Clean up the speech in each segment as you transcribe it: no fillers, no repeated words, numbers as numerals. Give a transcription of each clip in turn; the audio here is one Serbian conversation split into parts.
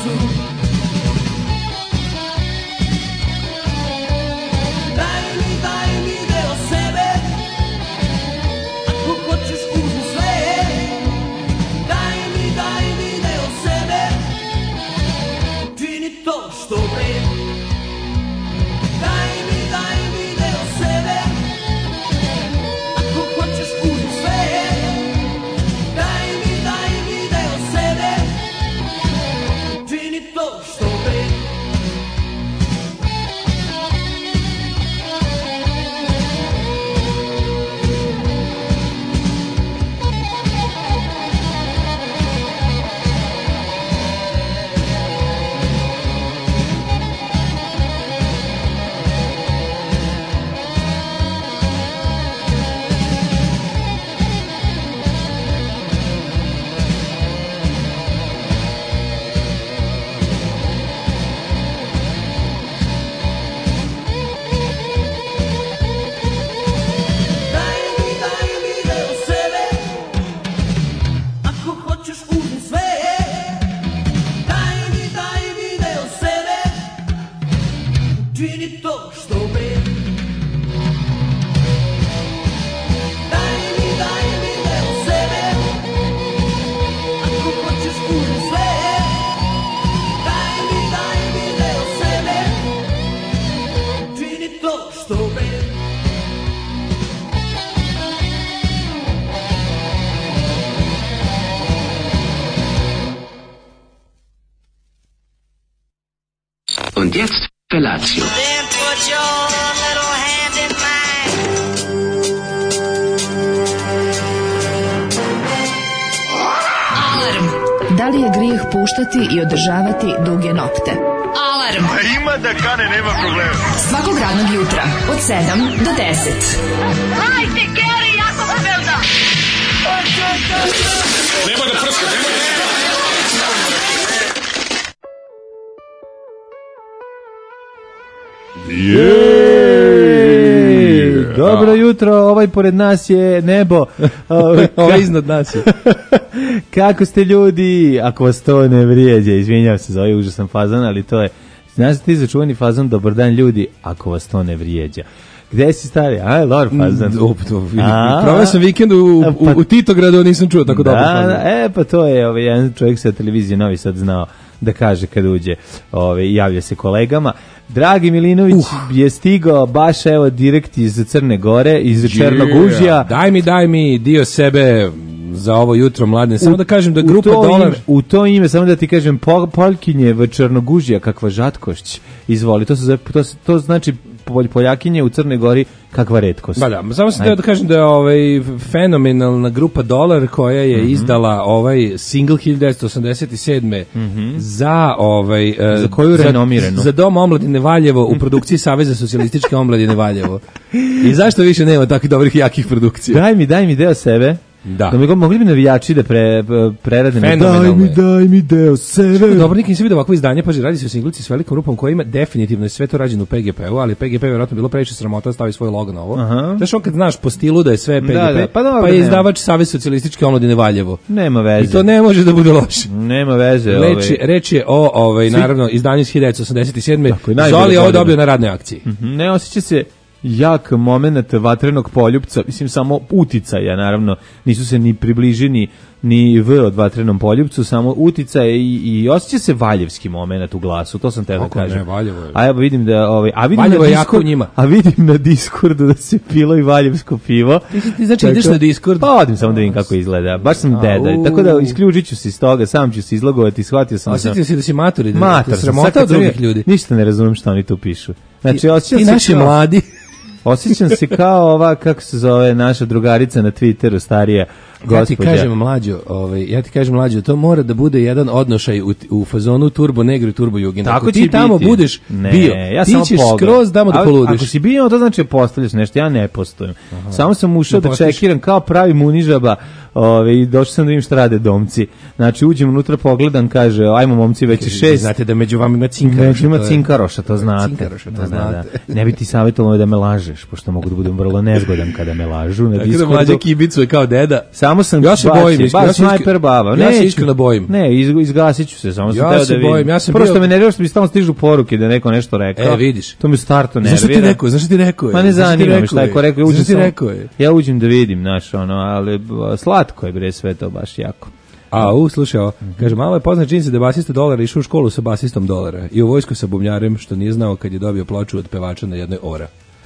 suzu. Daj mi deo sebe, ako hoćeš uzmi sve. Daj mi deo sebe, čini to što vredi. Daj mi deo sebe, ako hoćeš uzmi sve. Daj mi deo sebe, čini to što vredi. Und jetzt Felatio. Then put your little hand in mine. Alarm. Da li je grijeh puštati i održavati duge nokte? Alarm. A ima da kane, nema problema. Svakog radnog jutra od 7 do 10. Hajde, Geri, jako se velda. Nema da prska, nema da... Dobro jutro, ovaj pored nas je nebo. Ovaj iznad nas je. Kako ste ljudi? Ako vas to ne vrijeđa, izvinjavam se za ovaj užasan fazon, ali to je, znaš ti začuvani fazon, dobar dan ljudi, ako vas to ne vrijeđa. Gde si stari? Lor fazon. Proveo sam vikend u Titogradu, nisam čuo tako dobro fazon. Pa to je jedan čovjek sa televizije Novi Sad znao da kaže kad uđe, javlja se kolegama. Dragi Milinović je stigao baš evo direkt iz Crne Gore, iz Černog Užija. Daj mi dio sebe za ovo jutro, Mladen. Samo da kažem da grupa Dolar... U to ime, samo da ti kažem, Poljkinje v Černog Užija, kakva žatkošć. Izvoli, to znači Poljakinje u Crnoj Gori, kakva retkost. Da, samo sam da kažem da je fenomenalna grupa Dolar koja je izdala single 1987. Za za koju renomiranu? Za Dom omladine Valjevo u produkciji Saveza socijalističke omladine Valjevo. I zašto više nema takvih dobrih jakih produkcija? Daj mi deo sebe. Da mogli bi navijači da prerade. Daj mi deo sebe. Dobro, nikad nisam vidio ovakvo izdanje, pa radi se o singlici s velikom rupom koja ima definitivno sve to rađeno u PGP-u, ali PGP je vjerojatno bilo previše sramota da stavi svoj logo na ovo. Znaš, kad znaš po stilu da je sve PGP, pa je izdavač Savez socijalističke omladine Valjevo. Nema veze. I to ne može da bude loše. Nema veze. Reč je o naravno izdanju iz 1987. Zoli je ovo dobio na radnoj akciji. Ne osjeća se jak moment vatrenog poljupca, mislim samo uticaja, naravno, nisu se ni približeni ni od vatrenom poljupcu, samo uticaj i osjeća se valjevski moment u glasu, to sam te da kažem. Ne, Valjevo je. A evo vidim da Valjevo je jako u njima. A vidim na Discordu da se pilo i valjevsko pivo. Ti znači ideš na Discord? Pa odim samo da vidim kako izgleda. Baš sam deda. Tako da isključit ću se iz toga, sam ću se izlogovati, shvatio sam. Osjetio si da si matur, da sramota od drugih ljudi. Ništa ne razumem šta oni tu pišu. Znači, ti naši mladi. Osjećam se kao ova, kako se zove, naša drugarica na Twitteru, starija gospođa. Ja ti kažem mlađo, to mora da bude jedan odnošaj u fazonu Turbo Negro i Turbo Jugend. Tako ti tamo biti. Budeš bio, ja ti ćeš skroz damo da poludiš. Ako si bio, to znači postavljaš nešto, ja ne postojem. Samo sam ušao da čekiram kao pravi munižaba i došao sam da vidim šta rade domci. Znači, uđem unutra, pogledam, kaže, ajmo momci, već je 6. Znate da među vama ima cinkaroša. Ima cinkaroša, to znate. Ne bi ti savjetovalo da me lažeš, pošto mogu da budem vrlo nezgodan kada me lažu. Tako da mlađa kibicu je kao deda. Tamo sam ja se bojim, baš snajper baba. Ja se iskreno bojim. Ne, izgasit ću se, samo sam ja teo se da vidim. Bojim, ja sam prosto me nervira što mi stalno stižu poruke da neko nešto rekao. Vidiš. To me u startu nervira. Zašto ti rekao je? Ma ne zanima me šta je ko rekao. Ja uđem da vidim, znaš, ali slatko je bre sve to baš jako. Slušaj, kaže, malo je poznat činjenica da je basista Dolara išao u školu sa basistom Dolara i u vojsku sa bubnjarem, što nije znao kad je dobio ploču od pevača na jednoj ora.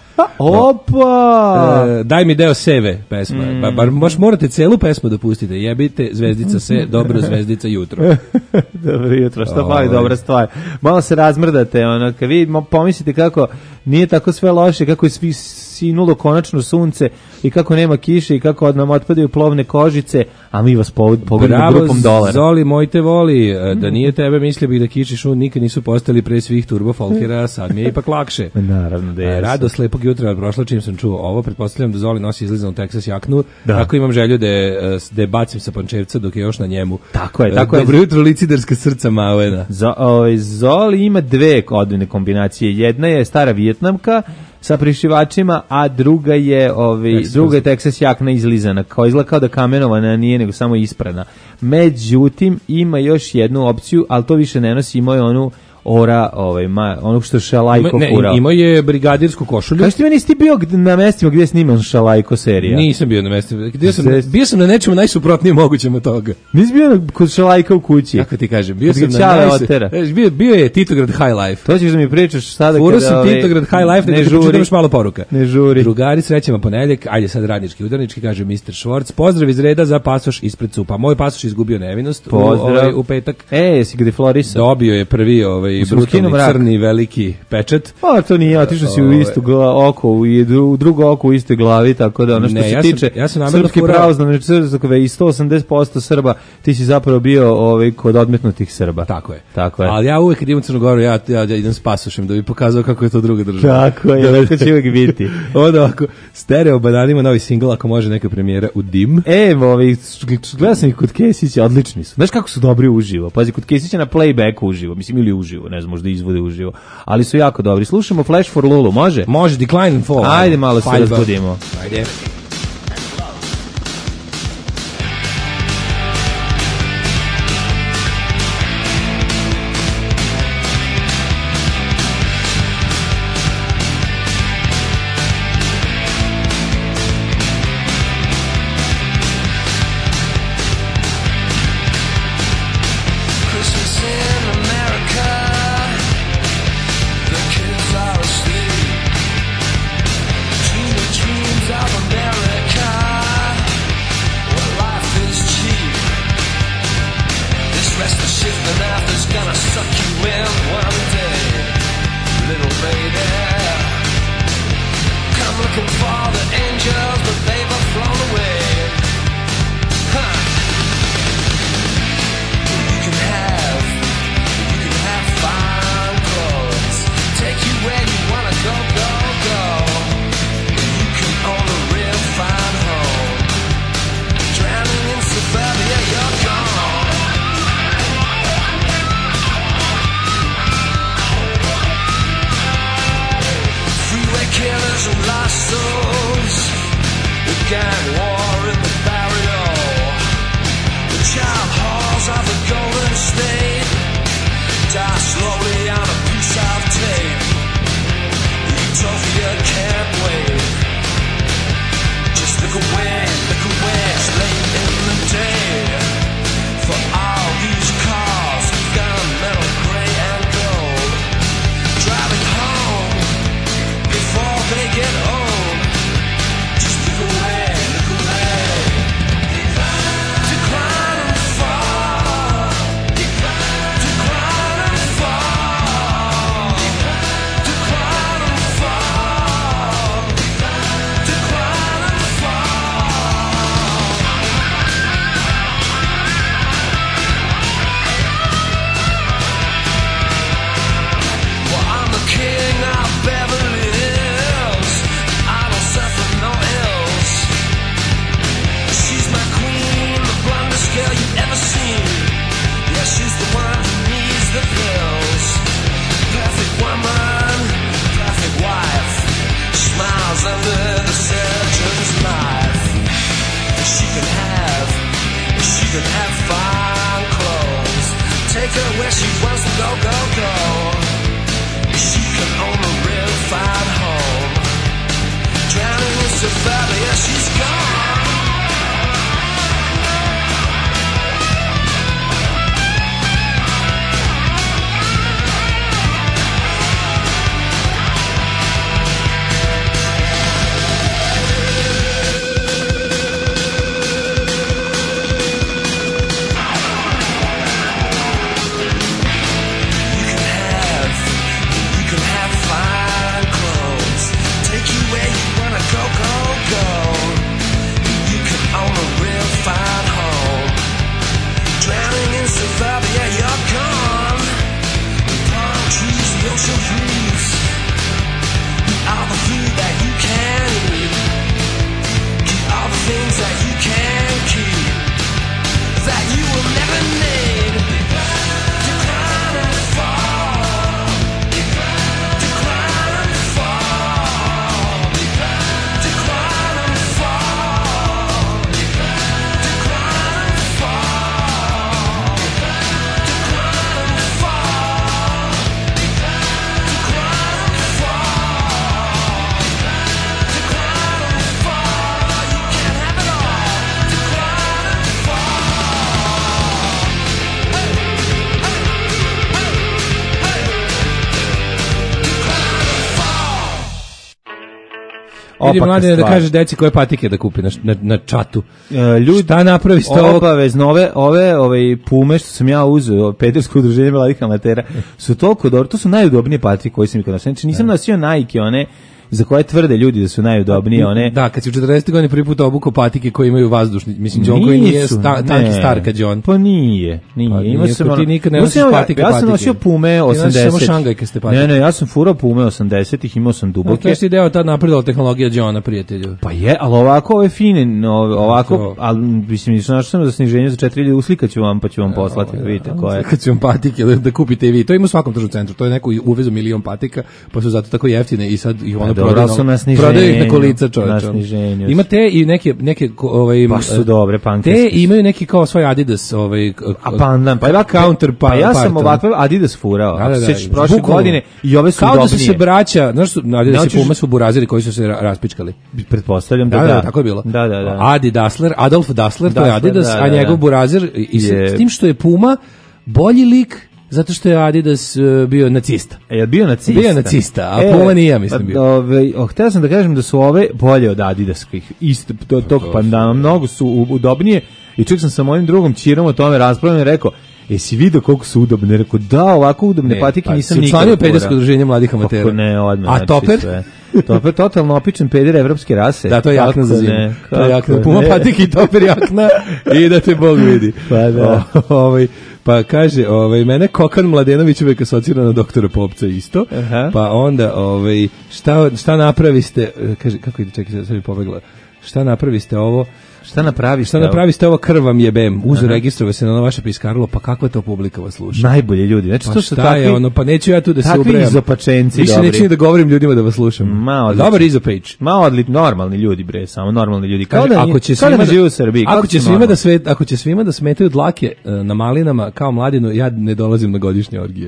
Opa! Daj mi deo Seve pesma. Bar morate celu pesmu da pustite. Jebite zvezdica se, dobro zvezdica jutro. Dobro jutro, šta fali dobra stvar. Malo se razmrdate, kad vi pomislite kako nije tako sve loše, kako je svi sinulo konačno sunce i kako nema kiše i kako od nam otpadaju plovne kožice, a mi vas pogodimo grupom Dolara. Zoli, moj te voli, da nije tebe mislio bih da kiši šun nikad nisu postali pre svih turbo folkera, sad mi je ipak lakše. Naravno da je. Radost lepog jutra prošla čim sam čuo ovo, pretpostavljam da Zoli nosi izlizanu Texas jaknu, tako imam želju da je bacim sa Pančevca dok je još na njemu. Tako je. Dobro jutro, liciderska srca Mauena. Zoli ima dve odlične kombinacije. Jedna je stara Vijetnamka sa prišivačima, a druga je Texas jakna izlizana, kao izgleda kao da kamenovana nije, nego samo isprana. Međutim, ima još jednu opciju, ali to više ne nosi, ima je onu ora, onog što Šalajko furao. Imao je brigadirsku košulju. Kaži ti meni, nisi ti bio na mestima gdje je sniman Šalajko serija? Nisam bio na mestima. Bio sam na nečemu najsuprotnijem mogućem od toga. Nisi bio kod Šalajka u kući? Kako ti kažem, bio sam na bio je Titograd High Life. To ćeš da mi pričaš sada kada... sam Titograd High Life, ne žuri. Još malo poruka. Ne žuri. Drugari, srećemo ponedeljak, ajde sad radnički udarnički, kaže Mr. Švorc. Pozdrav iz reda za pasoš ispred cupa. Moj pasoš izgubio nevinost u petak. Jesi ga deflorisao? Dobio je prvi crni veliki pečat. Pa to nije, otišao si u isto oko, u drugo oko u istoj glavi, tako da ono što se tiče srpske pravoslavne crkve i 180% Srba, ti si zapravo bio kod odmetnutih Srba. Tako je. Ali ja uvek kad idem u Crnu Goru, ja idem s pasošem da bi pokazao kako je to druga država. Tako je, tako će uvek biti. Onda ovako, Stereo bananima novi singl, ako može neka premijera u Dim. Gledao sam ih kod Kesića, odlični su. Znaš kako su dobri uživo? Pazi, kod Kesića na playbacku uživo, mislim ili uživo, ne znam, možda izvode uživo, ali su jako dobri. Slušamo Flash for Lulu, može? Može, Decline and Fall. Ajde malo se razbudimo. Ajde. go, go, go. She can own a rarefied home. Drowning in suburbia, she's gone. Vidi mladine da kažeš deci koje patike da kupi na čatu. Ljudi, šta napravi s ovog? Obavezno, ove pume što sam ja uzeo, pedersko udruženje mladih amatera, su toliko dobro, to su najudobnije patike koje sam ikad nosio. Znači nisam nosio Nike, one za koje tvrde ljudi da su najudobnije, one. Da, kad si u 40. godini prvi put obukao patike koje imaju vazdušni, mislim John koji nije tanki star kad John. Pa nije. Imao sam ti nikad ne nosiš patike. Ja sam nosio pume 80. Samo šangajkaste patike. Ne, ja sam furao pume 80-ih, imao sam duboke. To si deo tad napredala tehnologija Johna, prijatelju. Pa je, ali ovako ove fine, ovako, ali mislim našao sam za sniženje za 4.000, uslikaću vam pa ću vam poslati, vidite koje. Kad ću vam patike da kupite i vi. To ima u svakom tržnom centru. To je neko uvezo milion patika, pa su zato tako jeftine i sad ih ono prodaju ih na kolica, čovječe. Ima te i neke baš su dobre pankerske. Te imaju neki kao svoj Adidas pandan, pa counterpart. Pa ja sam ovakve Adidas furao. Sećaš prošle godine i ove su kao udobnije. Da su se braća, znaš su Adidas i Puma su buraziri koji su se raspičkali. Pretpostavljam da. Tako je bilo. Da. Adi Dassler, Adolf Dassler, to je Adidas, a njegov burazir i s tim što je Puma bolji lik zato što je Adidas bio nacista. Je bio nacista? Bio nacista, a Puma nije, ja mislim bio. Htio sam da kažem da su ove bolje od Adidaskih. Isto tog pandana, mnogo su udobnije. I čak sam sa mojim drugom ćirom o tome raspravljeno i rekao, jesi vidio koliko su udobne? Rekao, da, ovako udobne patike nisam nikad. Učlanio pedersko udruženje mladih amatera. Kako ne, odmah. A Toper? Toper totalno opičen peder evropske rase. Da, to je jakna za zimu. To je jakna. Puma patike i Toper jakna i da te Bog vidi. Pa da. Pa kaže, mene Kokan Mladenović uvek asocira na doktora Popca isto. Aha. Pa onda, šta napraviste, kaže, kako ide, čekaj, sad mi pobegla. Šta napraviste ovo? Šta napraviste ovo, krv vam jebem. Uzu registrove se na ono vaše piskarilo, pa kakva to publika vas sluša? Najbolje ljudi. Znači, pa to su takvi, pa neću ja tu da se ubrajam. Takvi izopačenci, više dobri. Više neću da govorim ljudima da vas slušam. Dobar izopage. Normalni ljudi, bre, samo normalni ljudi. Kao da ne žive u Srbiji. Ako će svima da smetaju dlake na malinama kao mladinu, ja ne dolazim na godišnje orgije.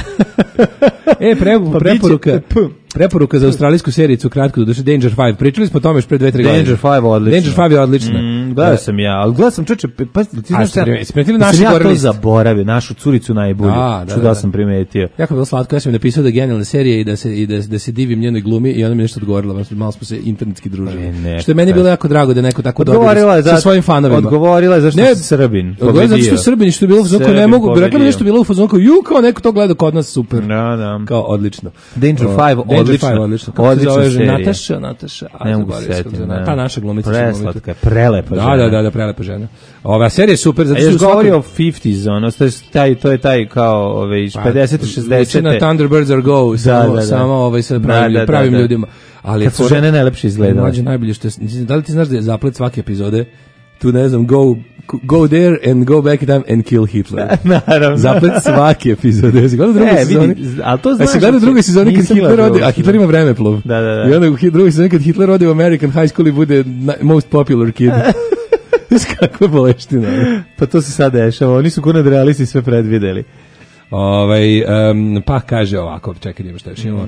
Preporuka za australijsku serijicu kratko doduše Danger 5. Pričali smo o tome još pre 2-3 godine. Danger 5 odlično. Danger 5 je odlična. Gledao sam ja, ali gledao sam čoče, pa ti znaš šta? Ja to zaboravio, našu curicu najbolju. Da sam primetio. Jako je bilo slatko, ja sam mi napisao da je genijalna serija i da se divim njenoj glumi i ona mi nešto odgovorila, malo smo se internetski družili. Što je meni bilo jako drago da neko tako dobro sa svojim fanovima. Odgovorila je zašto je Srbin. Odgovorila zato što je Srbin i što je bilo u fazonu ne mogu, rekla mi nešto bilo u fazonu kao neko to gleda kod nas super. Kao odlično. Danger 5 odlično. Odlična serija. Nataša, ne mogu se setiti. Ta naša glumica. Preslatka, prelepa žena. Da, prelepa žena. Ova serija je super. A još govori o 50s, ono, to je taj kao 50 60 na Thunderbirds are go, samo sa pravim ljudima. Ali kad su žene najlepše izgledale. Mlađe najbolje što je, da li ti znaš da je zaplet svake epizode tu ne znam, go there and go back in time and kill Hitler. Naravno. Zaplet svake epizode. Jesi gledao drugoj sezoni? Ali to znaš. Jesi gledao drugoj sezoni kad Hitler ode, a Hitler ima vremeplov. Da. I onda u drugoj sezoni kad Hitler ode u American High School i bude most popular kid. Kakva boleština. Pa to se sad dešava. Oni su ko nadrealisti sve predvideli. Pa kaže ovako, čekaj, ima šta još imamo.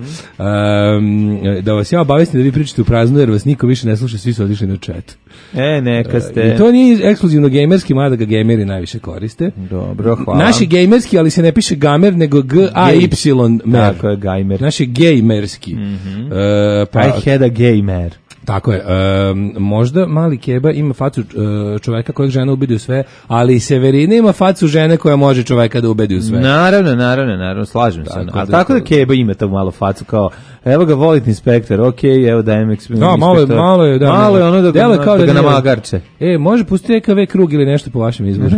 Da vas ja obavestim da vi pričate u praznu, jer vas niko više ne sluša, svi su otišli na chat. Neka ste. I to nije ekskluzivno gamerski, mada ga gameri najviše koriste. Dobro, hvala. Naši gamerski, ali se ne piše gamer, nego G-A-Y-mer. Tako je, gamer. Naši gejmerski. I had a gamer. Tako je. Možda mali Keba ima facu čoveka kojeg žena ubedi u sve, ali Severina ima facu žene koja može čoveka da ubedi u sve. Naravno, slažem se. A tako da Keba ima tu malo facu kao, evo ga volite inspektor, okej, evo dajem inspektor. Da, malo je ono da ga namagarče. Može pustiti EKV krug ili nešto po vašem izboru.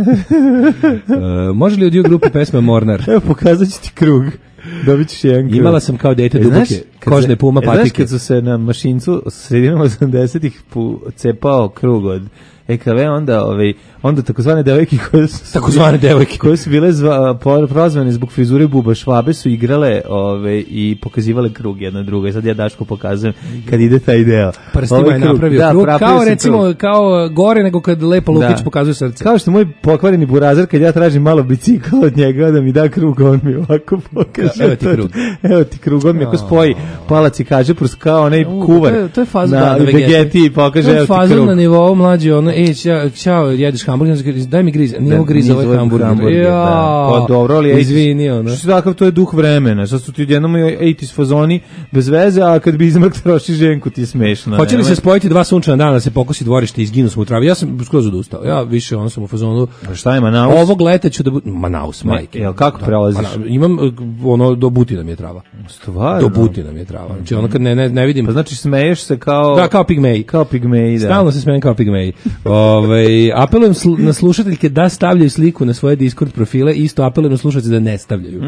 Može li od grupe pesma Mornar? Evo, pokazat ću ti krug. Dobit ćeš jedan krug. Imala sam kao dete duboke kožne puma patike. Znaš kad su se na mašincu sredinom 80-ih cepao krug od EKV, onda takozvane devojke koje su bile prozvane zbog frizure buba švabe su igrale i pokazivale krug jedna druga. I sad ja Daško pokazujem kad ide taj deo. Prstima je napravio krug, kao recimo krug. Kao gore nego kad Lepo Lukić pokazuje srce. Kao što moj pokvareni burazar kad ja tražim malo bicikla od njega da mi da krug, on mi ovako pokaže. Evo ti krug, on mi ako spoji palac i kaže kao onaj kuvar to je fazon na Vegeti i pokaže evo ti krug. To je fazon na nivou mlađi, ćao, jedeš hamburger, daj mi griz, nije mu griz ovaj hamburger. Pa dobro, ali izvini, ono. Što takav, to je duh vremena. Sad su ti jednom 80s fazoni bez veze, a kad bi izmrk troši ženku ti je smešno. Hoće li se spojiti dva sunčana dana da se pokosi dvorište i izginu smo u travi? Ja sam skroz odustao. Ja više sam u fazonu. Šta je Manaus? Ovog leta ću da Manaus, majke. Jel kako prelaziš? Imam do Butina mi je trava. Stvarno? Do Butina mi je trava. Znači ono kad ne vidim. Pa znači smeješ se kao Da, kao pigmeji. Kao pigmeji, da. Stalno se smejem kao pigmeji. Apelujem na slušateljke da stavljaju sliku na svoje Discord profile, isto apelujem na slušatelje da ne stavljaju.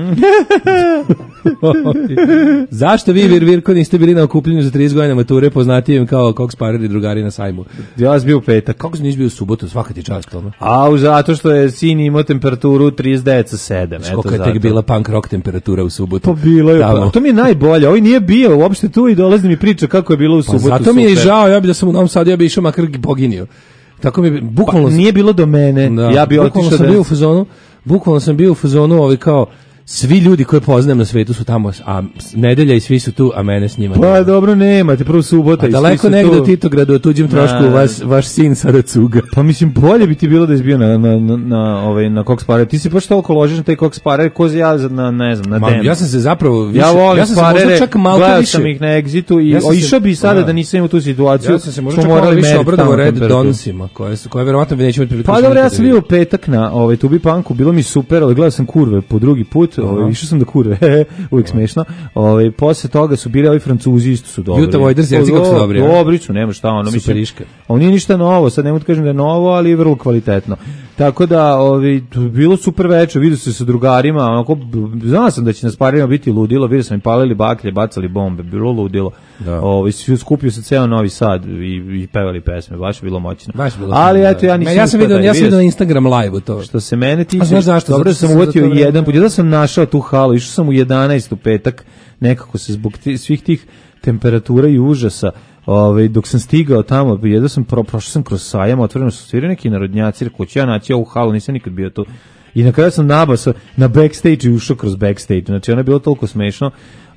Zašto vi, Virko, niste bili na okupljenju za 30 godina mature, poznatijem kao Cox Parer i drugari na sajmu? Ja sam bio u petak. Kako si nisi bio u subotu, svaka ti čast, ono? Zato što je sin imao temperaturu 39,7. Koliko je tek bila punk rock temperatura u subotu? Pa bilo je, to mi je najbolje. Ovaj nije bio uopšte tu i dolazi mi priča kako je bilo u subotu. Zato mi je žao, ja bi da sam u Novom Sadu, ja bi išao makar poginio. Tako mi bukvalno nije bilo do mene. Da, ja bi otišao bukvalno sam bio u fazonu kao svi ljudi koje poznajem na svetu su tamo, a nedelja i svi su tu, a mene s njima. Pa dobro, nemate, prvo subota i svi su tu. Daleko negde u Titogradu, o tuđem trošku, vaš sin sada cuga. Pa mislim, bolje bi ti bilo da je bio na Cox Parer. Ti si baš toliko ložiš na taj Cox Parer, ko ja na Dem. Ja sam se zapravo više, ja volim Parere, gledao sam ih na Exitu i išao bi sada da nisam imao tu situaciju. Ja sam se možda čak malo više obradovao Red Donsima, koje verovatno bi neće imati priliku. Pa dobro, ja sam bio petak na Tubi Punku, bilo mi super, ali gledao sam Kurve po drugi put. Išao sam da Kurve, uvijek smešno. Posle toga su bili ovi Francuzi, isto su dobri. Juta Vojders, jesi kako su dobri? Dobri su, nema šta ono. Superiške. Ovo nije ništa novo, sad ne mogu da kažem da je novo, ali je vrlo kvalitetno. Tako da, bilo super večer, vidio se sa drugarima, onako, znao sam da će na Parerima biti ludilo, vidio sam i palili baklje, bacali bombe, bilo ludilo. Svi skupio se ceo Novi Sad i pevali pesme, baš je bilo moćno. Ali eto, ja nisam... Ja sam vidio na Instagram live-u to. Što se mene tiče, dobro sam uvatio jedan put, da sam našao tu halu, išao sam u 11 u petak, nekako se zbog svih tih temperatura i užasa, dok sam stigao tamo, prošao sam kroz sajam, otvoreno su svirali neki narodnjaci, rekao ću ja naći ovu halu, nisam nikad bio tu. I na kraju sam nabasao na backstage i ušao kroz backstage, znači ono je bilo toliko smešno.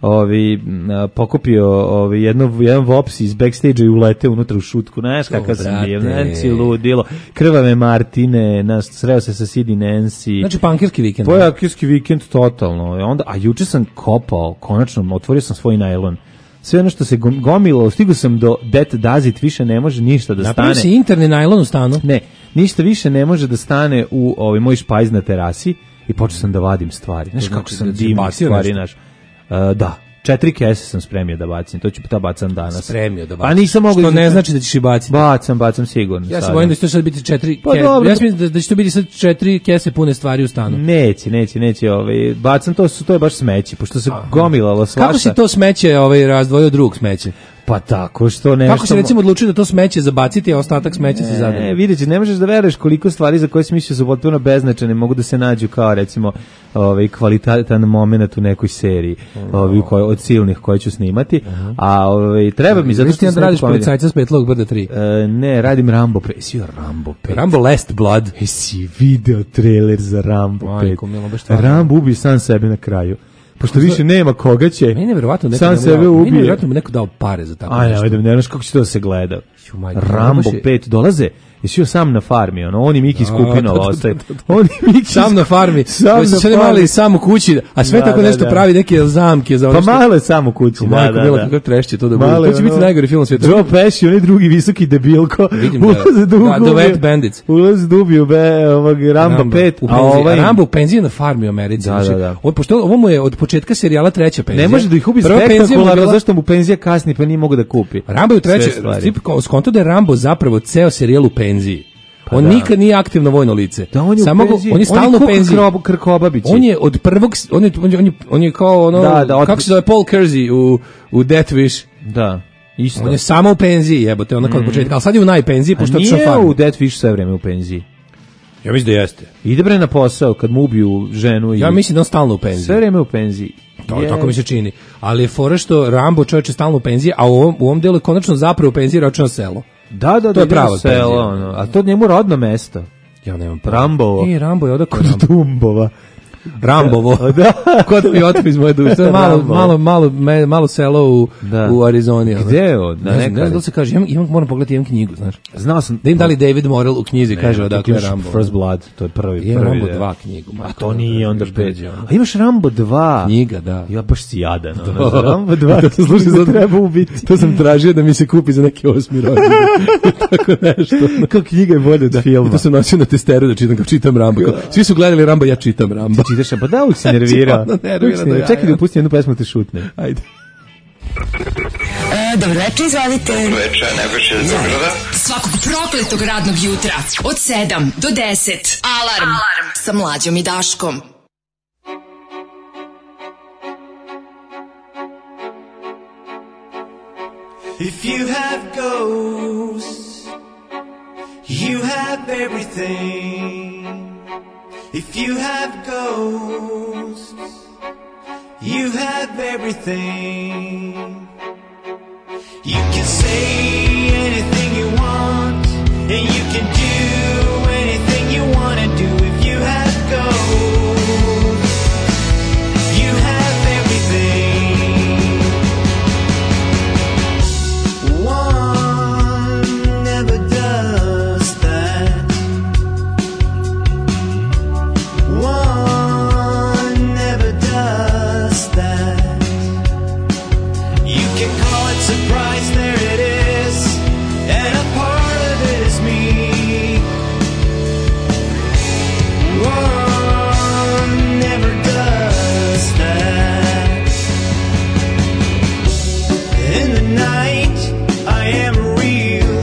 Pokupio jedan vops iz backstage-a i uleteo unutra u šutku. Znaš kakav sam bio, Nancy ludilo, krvave Martine, sreo se sa Sidi Nancy. Znači pankirski vikend. Pankirski vikend totalno. A juče sam kopao, konačno, otvorio sam svoj najlon. Sve ono što se gomilo, stigao sam do That Does It, više ne može ništa da stane. Napravio si interni najlon u stanu? Ne, ništa više ne može da stane u moj špajz na terasi i počeo sam da vadim stvari. Znaš kako sam divnih stvari, znaš. Da, 4 kese sam spremio da bacim, to ću bacam danas. Spremio da bacim. Pa nisam mogao. Što ne znači da ćeš i baciti. Bacam sigurno. Ja se bojim da će to sad biti 4 kese. Ja mislim da će to biti sad 4 kese pune stvari u stanu. Neće, bacam to je baš smeće, pošto se gomilalo svašta. Kako si to smeće razdvojio drugog smeće? Pa tako što nešto... Kako se recimo odlučio da to smeće zabaciti, a ostatak smeća se zadrži? Ne, vidjet će, ne možeš da veruješ koliko stvari za koje si mislio su potpuno beznačajne mogu da se nađu kao recimo kvalitetan moment u nekoj seriji od silnih koje ću snimati, a treba mi zato što ti radiš policajca s Petlog brda 3. Ne, radim Rambo 5. Jesi Rambo 5? Rambo Last Blood. Jesi video trailer za Rambo 5? Rambo ubije sam sebe na kraju. Pošto više nema koga će. Meni je verovatno sam sebe ubije. Meni je verovatno neko dao pare za tako nešto. Ajde, ne znaš kako će to da se gleda. Rambo 5 dolaze. Jesi sam na farmi, on i Miki skupinova ostaju. On i Miki sam na farmi. Sve mali sam u kući, a sve tako nešto pravi neke zamke za ono. Pa malo je sam u kući. Majko bilo kako trešće to da bude. To će biti najgori film sveta. Joe Pesci, onaj drugi visoki debilko. Ulaze da Wet Bandits. Ulaze da ubiju ovog Rambo 5, a ovaj Rambo u penziji na farmi u Americi. Pošto ovo mu je od početka serijala treća penzija. Ne može da ih ubi spektakularno, zašto mu penzija kasni pa nije mogu da kupi. Rambo je u trećoj, skonto da je Rambo zapravo ceo serijal u penziji. On nikad nije aktivno vojno lice. Da, on je samo on je stalno u penziji. On je od prvog on je kao ono kako se zove Paul Kersey u Death Wish. Da. Isto. On je samo u penziji, jebote, onako od početka, al sad je u najpenziji pošto je nije u Death Wish sve vreme u penziji. Ja mislim da jeste. Ide bre na posao kad mu ubiju ženu i ja mislim da on stalno u penziji. Sve vreme u penziji. Tako mi se čini. Ali je fora što Rambo čovjek je stalno u penziji, a u ovom delu je konačno zapravo u penziji računa selo. Da, to je pravo selo, a to njemu rodno mesto. Ja nemam Rambovo. Rambo je odakle kod Dumbova. Rambovo. Da. Kod mi otpis moje duše. Malo selo u Arizoni. Gde je on? Ne znam da se kaže. Moram pogledati, imam knjigu, znaš. Znao sam. Da im dali David Morrell u knjizi, kaže odakle je Rambo. First Blood, to je prvi. Je Rambo 2 knjigu. A to nije onda peđe. A imaš Rambo 2? Knjiga, da. Ja baš si jadan. Rambo 2, slušaj, za treba ubiti. To sam tražio da mi se kupi za neki 8. rođendan. Tako nešto. Kao knjiga je bolje od filma. To sam nosio na testeru da čitam Rambo. Svi su gledali Rambo, ja čitam Rambo. Čitaš, pa da uvijek se nervira. Čekaj da upustim jednu pesmu te šutne. Ajde. Dobro večer, izvalite. Dobro večer, Nebojša iz Beograda. Svakog prokletog radnog jutra od 7 do 10. Alarm sa Mlađom i Daškom. If you have ghosts, you have everything. If you have ghosts, you have everything. You can say anything you want, and you can do anything you want to do. If you have ghosts, you have everything. One never does that. One never does that. You can call it surprise, there it is, and a part of it is me. One never does that. In the night, I am real.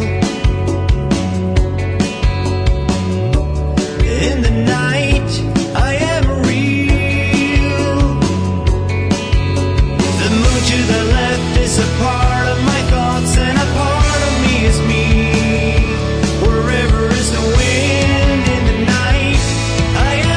In the night, I am real. The moon to the left is a part of my thoughts, and a part of me is me. Wherever is the wind in the night, I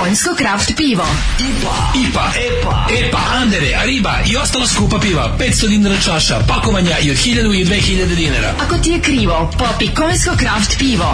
konjsko kraft pivo. IPA, EPA, Andere, Ariba i ostala skupa piva. 500 dinara čaša, pakovanja i od 1000 i 2000 dinara. Ako ti je krivo, popi konjsko kraft pivo.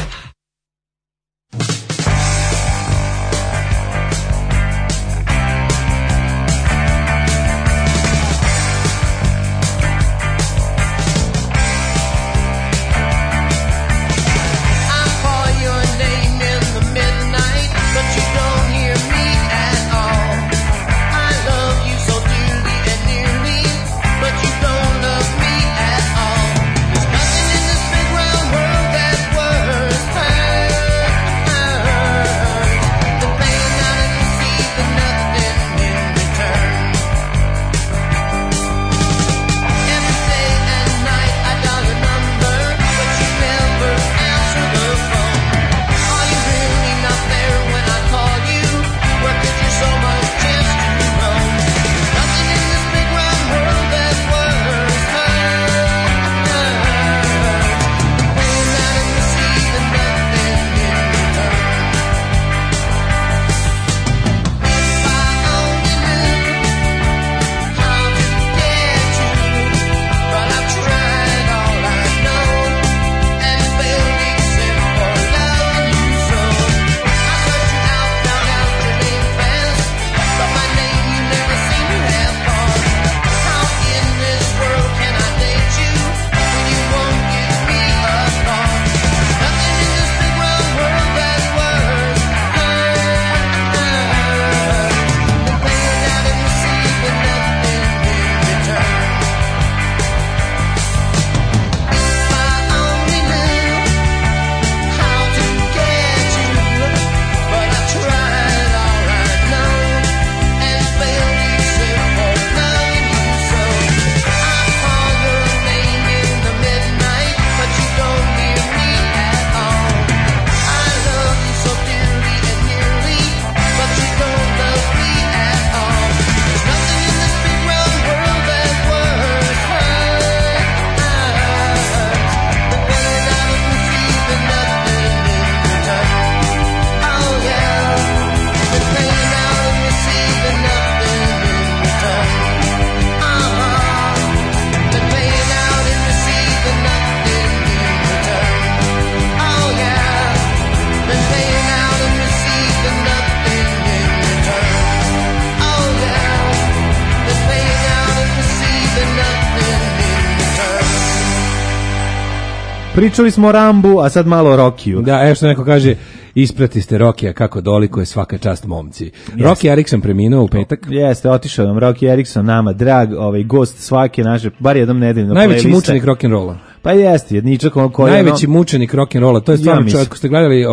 Pričali smo o Rambu, a sad malo o Rokiju. Da, evo što neko kaže, ispratiste Rokija kako dolikuje, svaka čast momci. Rocky Erikson preminuo u petak. Jeste, otišao nam Rocky Erikson, nama drag, gost svake naše, bar jednom nedeljno. Najveći mučenik rock'n'rolla. Pa jeste, jedničak koji najveći mučenik rock'n'rolla, to je stvarno čovjek, ko ste gledali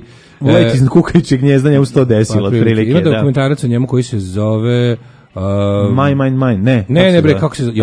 Vojt iz kukajućeg gnjezda, njemu se to desilo otprilike. Ima dokumentarac o njemu koji se zove Mine, ne bre, kako se zove?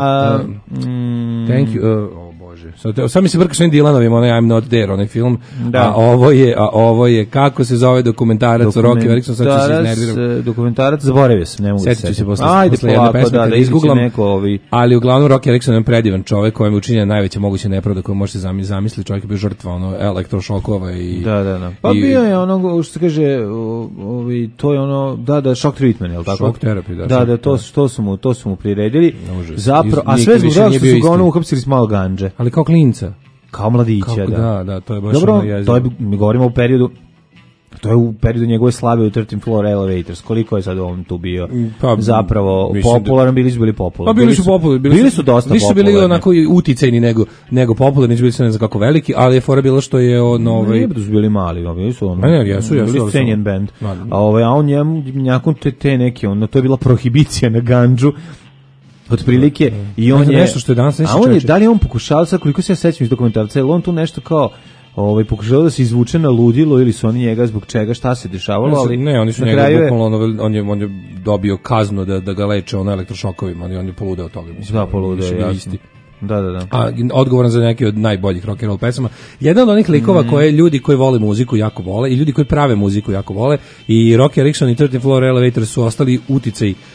Thank you. Sad mi se vrka s ovim Dylanovim, onaj I'm Not There, onaj film, da. a ovo je, kako se zove dokumentarac o Rocky Erikson, sad ću se iznerviram. Dokumentarac, zaboravio sam, ne mogu se setiti. Ajde, polako, da izgooglam. Ali uglavnom Rocky Erikson je predivan čovek kojem je učinjena najveća moguća nepravda koju možete zamisliti, čovjek je bio žrtva elektrošokova i... Da. Pa bio je ono, što se kaže, to je ono, da, shock treatment, je li tako? Shock therapy, da. Da, to su mu priredili. Zapravo, a sve zbog toga što su ga ono uhapsili s malo ganđe. Ali kao klinca. Kao mladića, da, to je baš dobro, mi govorimo u periodu, to je u periodu njegove slave u 13th Floor Elevators, koliko je sad on tu bio zapravo popularan, bili su popularni. Pa bili su popularni, bili su dosta popularni. Nisu bili onako uticajni nego popularni, nisu bili se ne znam kako veliki, ali je fora bilo što je on Ne, su bili mali, bili su on. Jesu. Bili cenjen band. A on njakon te neke, to je bila prohibicija na gandžu, otprilike, i on je nešto što je danas a on je, da li on pokušao, sad koliko se ja sećam iz dokumentarca, je on tu nešto kao pokušao da se izvuče na ludilo ili su oni njega zbog čega, šta se dešavalo, ali ne, oni su njega bukvalno, on je dobio kaznu da ga leče elektrošokovima, on je poludeo od toga, mislim. Da, poludeo, jasno. Da. A odgovoran za neke od najboljih rock and roll pesama. Jedan od onih likova koje ljudi koji vole muziku jako vole i ljudi koji prave muziku jako vole, i Rocky Erikson i 13th Floor Elevators su ostali uticaj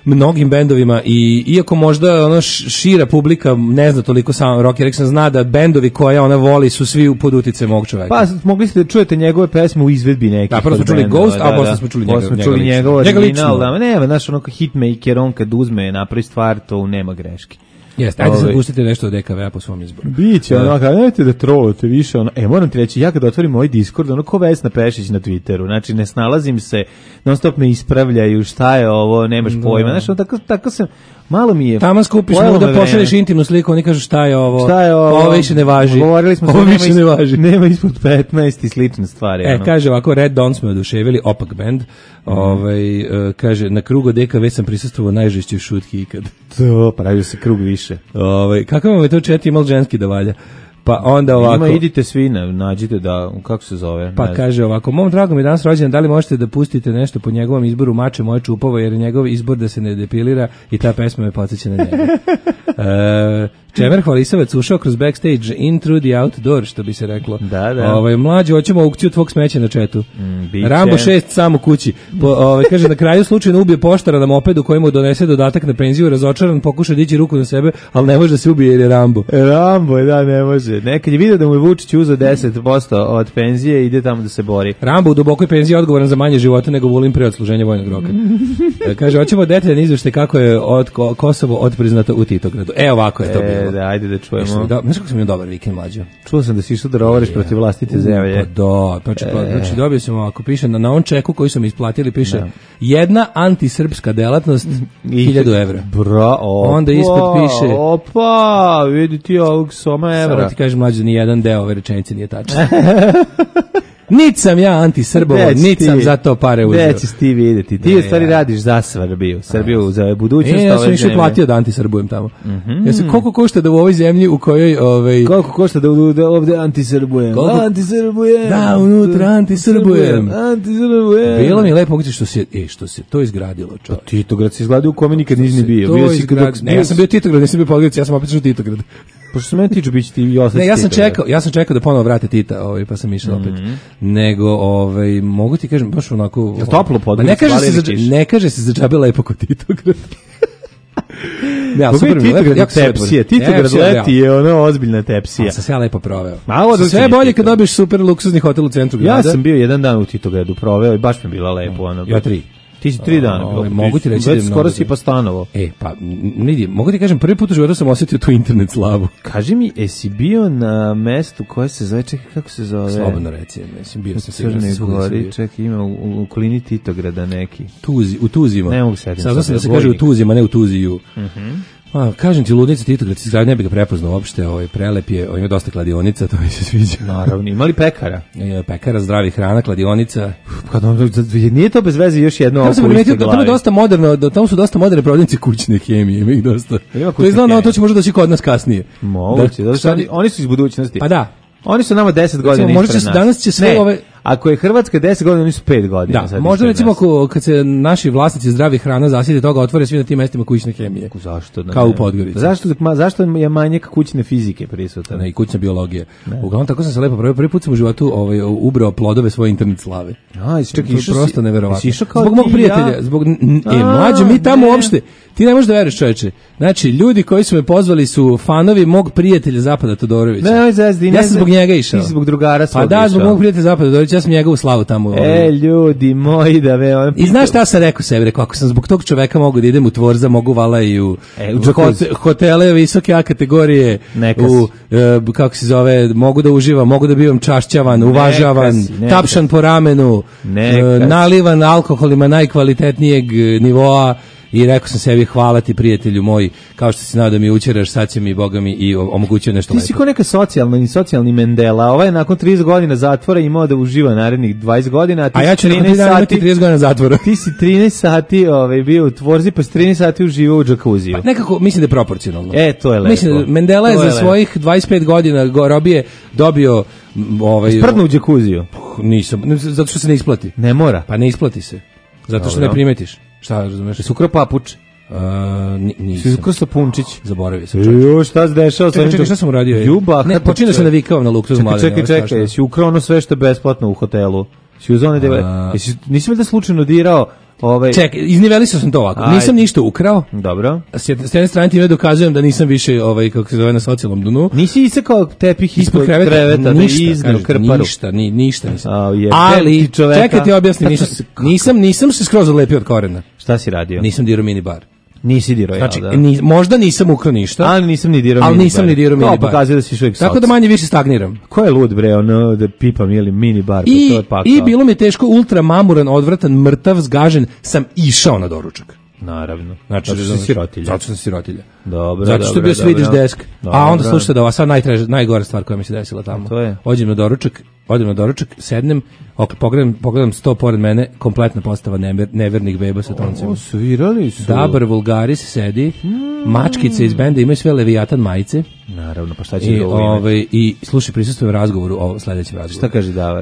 mnogim bendovima i iako možda ono šira publika ne zna toliko sam Rocky Erickson zna da bendovi koje ona voli su svi pod uticajem ovog čoveka. Pa mogli ste da čujete njegove pesme u izvedbi nekih. Da, prvo smo čuli Ghost, a posle smo čuli njegov original. Da, nema, znaš, ono hitmaker, on kad uzme napravi stvar, to nema greške. Jeste, ajde sad pustite nešto od DKV-a po svom izboru. Biće, ono, nemojte da trolujete više, ono, moram ti reći, ja kada otvorim ovaj Discord, ono, ko Vesna Pešić na Twitteru, znači, ne snalazim se, non stop me ispravljaju, šta je ovo, nemaš pojma, znači, ono, tako sam, malo mi je... Tamo skupiš mu da pošalješ intimnu sliku, oni kažu šta je ovo, ovo više ne važi, govorili smo ovo više ne važi. Nema ispod 15 i slične stvari. Kaže ovako, Red Dawn smo oduševili, opak band, kaže, na krugu DKV sam prisustvovao najžešćoj šutki ikad. To, pravio se krug više. Kako vam je to chat imao ženski da valja? Pa onda ovako... idite svi, nađite da, kako se zove? Pa kaže ovako, mom dragom je danas rođendan, da li možete da pustite nešto po njegovom izboru Mače moje čupovo, jer je njegov izbor da se ne depilira i ta pesma me podsjeća na njega. Čemer Hvalisavac ušao kroz backstage in through the outdoor, što bi se reklo. Da. Mlađe, hoćemo aukciju tvog smeća na četu. Rambo 6 sam u kući. Kaže, na kraju slučajno ubije poštara na mopedu kojemu donese dodatak na penziju, razočaran, pokuša dići ruku na sebe, ali ne može da se ubije jer je Rambo. Rambo, da, ne može. Nekad je vidio da mu je Vučić uzeo 10% od penzije i ide tamo da se bori. Rambo u dubokoj penziji odgovoran za manje života nego Vulin pre odsluženja vojnog roka. Kaže, hoćemo detaljan izveštaj kako je od Kosovo odpriznato u Titogradu. Ovako je to bilo. Da, ajde da čujemo. Znaš kako sam imao dobar vikend, mlađo? Čuo sam da si išao da rovariš protiv vlastite zemlje. Znači dobio sam ovako, piše na on čeku koji su mi isplatili, piše jedna antisrpska delatnost 1000 evra. Onda ispod piše opa, vidi ti ovog soma evra. Samo ti kažem, mlađo, ni jedan deo ove rečenice nije tačan. Nit sam ja anti-Srbovo, nit sam za to pare uzeo. Gde ćeš ti vidjeti? Ti u stvari radiš za Srbiju, za budućnost. Ja sam išao platio da anti-Srbujem tamo. Koliko košta da u ovoj zemlji u kojoj... Koliko košta da ovde anti-Srbujem? Da, unutra anti-Srbujem. Bilo mi je lepo što se to izgradilo, čovjek. Titograd se izgradio u kome nikad nisi bio. Ja sam bio Titograd, nisam bio Podgorica, ja sam opet šao Titograd. Pošto se meni tiču, bit će ti i ostati. Ne, ja sam čekao da ponovo vrate Tita, pa sam išao opet. Nego, mogu ti kažem, baš onako... Je toplo Podgorica? Ne kaže se za džabe lepo kod Titograd. Ja, super mi je, tepsija. Titograd leti je ono ozbiljna tepsija. Sam se ja lepo proveo. Sve bolje kad dobiješ super luksuzni hotel u centru grada. Ja sam bio jedan dan u Titogradu proveo i baš mi je bila lepo. Ja 3. Ti si 3 dana. Mogu ti reći već skoro si pa stanovo. Pa vidi, mogu ti kažem, prvi put u životu sam osjetio tu internet slavu. Kaži mi, jesi bio na mestu koje se zove, čekaj kako se zove? Slobodno reci, mislim, bio sam sigurno. Čekaj, ima u okolini Titograda neki. U Tuzima. Ne mogu setim. Saznao sam da se kaže u Tuzima, ne u Tuziju. Kažem ti, ludnica Titograd, izgradnje ne bi ga prepoznao uopšte, prelep je, ima dosta kladionica, to mi se sviđa. Naravno, ima li pekara? Pekara, zdravi hrana, kladionica. Nije to bez veze još jedno oko u istoj glavi. Tamo su dosta moderne prodavnice kućne hemije, ima ih dosta. To izgleda, to će možda doći kod nas kasnije. Moguće, oni su iz budućnosti. Pa da. Oni su nama 10 godina ispred nas. Danas će sve ove... Ako je Hrvatska 10 godina, oni su 5 godina. Da, možda recimo kad se naši vlasnici zdravih hrana zasjede toga, otvore svi na tim mestima kućne hemije. Zašto? Kao u Podgorici. Zašto je manjak kućne fizike prisutan? I kućna biologija. Uglavnom, tako sam se lepo prvi put sam u životu ubrao plodove svoje internet slave. Prosto neverovatno. Zbog mog prijatelja. Mlađe, mi tamo uopšte... Ti ne možeš da veruješ, čoveče. Znači, ljudi koji su me pozvali su fanovi mog prijatelja Zapada Todorovića. Ja sam zbog njega išao. Ti si zbog drugara svog išao. Pa da, zbog mog prijatelja Zapada Todorovića, ja sam njegovu slavu tamo. Ljudi moji, da me on... I znaš šta sam rekao sebi? Rekao, ako sam zbog tog čoveka mogu da idem u Tvorza, mogu vala i u hotele visoke A kategorije, kako se zove, mogu da uživam, mogu da bivam čašćavan, uvažavan, tapšan po ramenu, nalivan alkoholima najkvalitetnijeg nivoa. I rekao sam sebi, hvala ti prijatelju moj, kao što si znao da mi učeraš, sad će mi Boga mi i omogućio nešto lepo. Ti si ko neka socijalni Mendela, ovaj je nakon 30 godina zatvora imao da uživa narednih 20 godina, a ja ću nakon 30 godina zatvora. Ti si 13 sati bio u Tvorzi, pa si 13 sati uživao u džakuziju. Pa nekako, mislim da je proporcionalno. To je lepo. Mislim, Mendela je za svojih 25 godina robije dobio... Sprdnu u džakuziju? Nisam, zato što se ne isplati. Ne mora? Pa ne isplati se, zato što ne primetiš. Šta razumeš? Jesi ukrao papuč? Nisam. Si ukrao sapunčić? Zaboravio sam. Šta se dešao? Čekaj, šta sam uradio? Ne, počinio sam navikao na luksuz mladen. Čekaj, jesi ukrao ono sve što je besplatno u hotelu? Si uzao nisi li da slučajno dirao Čekaj, iznivelisao sam to ovako. Nisam ništa ukrao. Dobro. S jedne strane time dokazujem da nisam više kako se zove na socijalnom dnu. Nisi isekao tepih ispod kreveta da izneo krparu. Ništa nisam. Ali čekaj ti objasnim, nisam se skroz odlepio od korena. Šta si radio? Nisam dirao minibar. Nisi dirao, znači, možda nisam ukrao ništa, ali nisam ni dirao minibar. To pokazuje da si čovjek soc. Tako da manje više stagniram. Ko je lud bre, ono da pipam ili minibar, to je pakao. I bilo mi je teško, ultra mamuran, odvratan, mrtav, zgažen, sam išao na doručak. Naravno. Znači, zato sam sirotilja. Dobro, zato što bio Swedish Desk. A onda slušajte da ova sad najgora stvar koja mi se desila tamo. Odem na doručak, sednem, pogledam sto pored mene, kompletna postava nevernih beba sa toncima. Svirali su. Dabar Vulgaris sedi, mačkice iz benda imaju sve Leviatan majice. Naravno, pa šta će drugo imati? I slušaj, prisustvuje razgovoru o sledećem razgovoru. Šta kaže Dabar?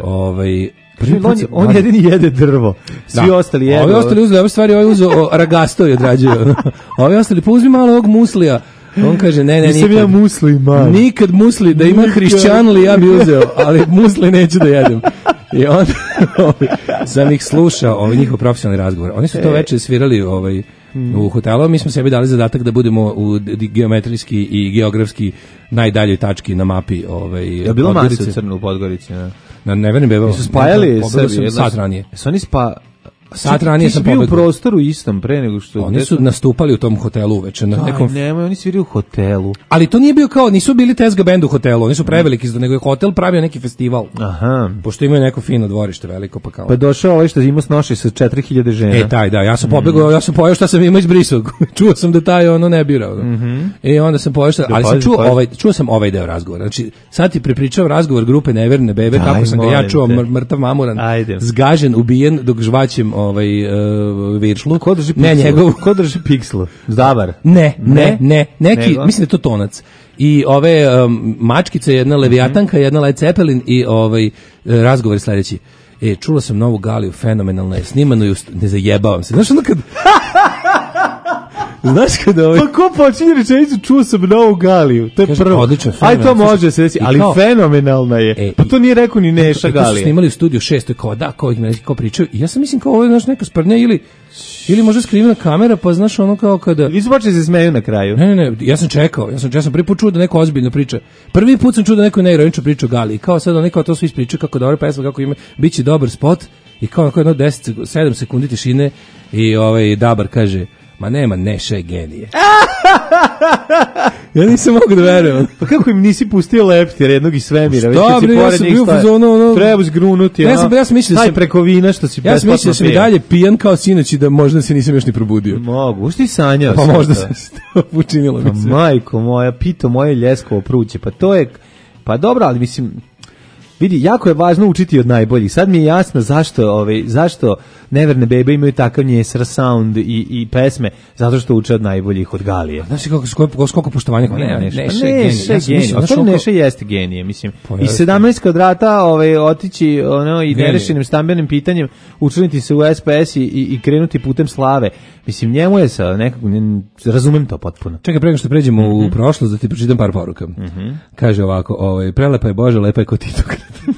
On jedini jede drvo, svi ostali jedu. Ovi ostali uzeli ove stvari, ovi uzo ragasto i odrađuju. Ovi ostali, pa uzmi malo ovog muslija. On kaže, ne, nisam ja musliman. Nikad musli, da ima hrišćanli ja bi uzeo, ali musli neću da jedem. I onda sam ih slušao, njihov profesionalni razgovor. Oni su to večer svirali u hotelu, mi smo sebi dali zadatak da budemo u geometrijski i geografski najdaljoj tački na mapi je bilo masa crno u Podgorici, ne? Na Nevernim bebama. Su spajali Srbije sat ranije. Su oni sat ranije sam pobegao. Ti si bio u prostoru istom pre nego što... Oni su nastupali u tom hotelu uveče. Nemoj, oni sviraju u hotelu. Ali to nije bio kao, nisu bili Tezga band u hotelu, oni su preveliki, nego je hotel pravio neki festival. Aha. Pošto imaju neko fino dvorište veliko, pa kao... Pa je došao što ima snoši sa 4000 žena. Taj, da, ja sam pobegao, ja sam pojao šta sam imao izbrisao. Čuo sam da taj ne birao. I onda sam pojao šta, ali sam čuo sam ovaj deo razgovora. Znači, sad ti prepričao razgovor grupe Neverne bebe, kako sam ga ja čuo, mrtav mamuran, zgažen, ubijen, dok žvaćem viršlu. Ko drži pikslu? Dabar? Ne, neki, mislim da je to tonac. I ove mačkice, jedna Leviatanka, jedna Led Zeppelin i razgovor sledeći. Čula sam novu Galiju, fenomenalna je, snimano ju, ne zajebavam se. Znaš ono kad... Znaš kada Pa ko počinje rečenicu, čuo sam novu Galiju, to je prvo. Odlično, aj to može se reći, ali fenomenalna je. Pa to nije rekao ni Neša Galija. To su snimali u studiju 6, kao da, kao pričaju. I ja sam mislim kao ovo je znaš neka sprnja ili možda skrivena kamera, pa znaš ono kao kada... Vi su počeli se smeju na kraju. Ne, ja sam čekao, ja sam prvi put čuo da neko ozbiljno priča. Prvi put sam čuo da neko neironično priča o Galiji. Kao sad neko to svi ispričaju kako dobra pesma, kako ima, biće dobar spot. I kao jedno 7 sekundi tišine i Dabar kaže, ma nema, Neša je genije. Ja nisam mogu da verujem. Pa kako im nisi pustio leptir jednog iz svemira? Dobre, ja sam bio fazono... Treba zgrunuti, ja sam mislio da preko vina što si besplatno pio. Ja sam mislio da sam i dalje pijan kao sinoć i da možda se nisam još ni probudio. Mogu, što ti sanjao? Pa možda sam se to učinilo. Pa majko moja, pito moje ljeskovo pruće. Pa to je... Pa dobro, ali mislim... Vidi, jako je važno učiti od najboljih. Sad mi je jasno zašto Neverne bebe imaju takav njesar sound i pesme, zato što uče od najboljih, od Galije. Znaš koliko poštovanja? Neša jeste genije, mislim. Iz 17 kvadrata otići i nerešenim stambenim pitanjem, učlaniti se u SPS i krenuti putem slave. Mislim, njemu je sa nekako, razumem to potpuno. Čekaj, pre nego što pređemo u prošlost, da ti pročitam par poruka. Kaže ovako, prelepa je Bože, lepa je ko Titokrat.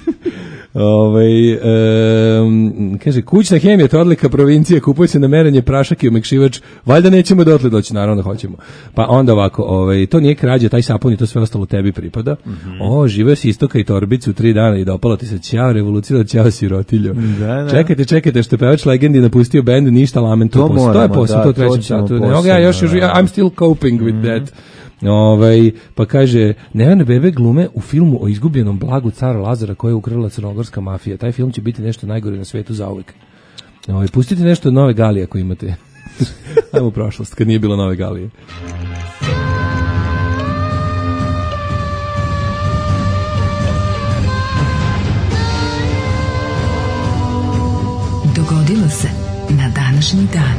Kaže, kućna hemija, to odlika provincije, kupuje se na merenje, prašak i omekšivač, valjda nećemo dotle doći, naravno da hoćemo. Pa onda ovako, to nije krađa, taj sapun i to sve ostalo tebi pripada. Živeo si istoka i torbicu 3 dana i dopalo ti se, ćao revolucija, ćao sirotiljo. Čekajte, što pevač legendi napustio bend, ništa lamentu. To je posao, to trećem satu. I'm still coping with that. Pa kaže, Neverne bebe glume u filmu o izgubljenom blagu cara Lazara koje je ukrala crnogorska mafija. Taj film će biti nešto najgore na svetu zauvek. Pustite nešto od Nove Galije ako imate. Ajmo u prošlost, kad nije bilo Nove Galije. Dogodilo se na današnji dan.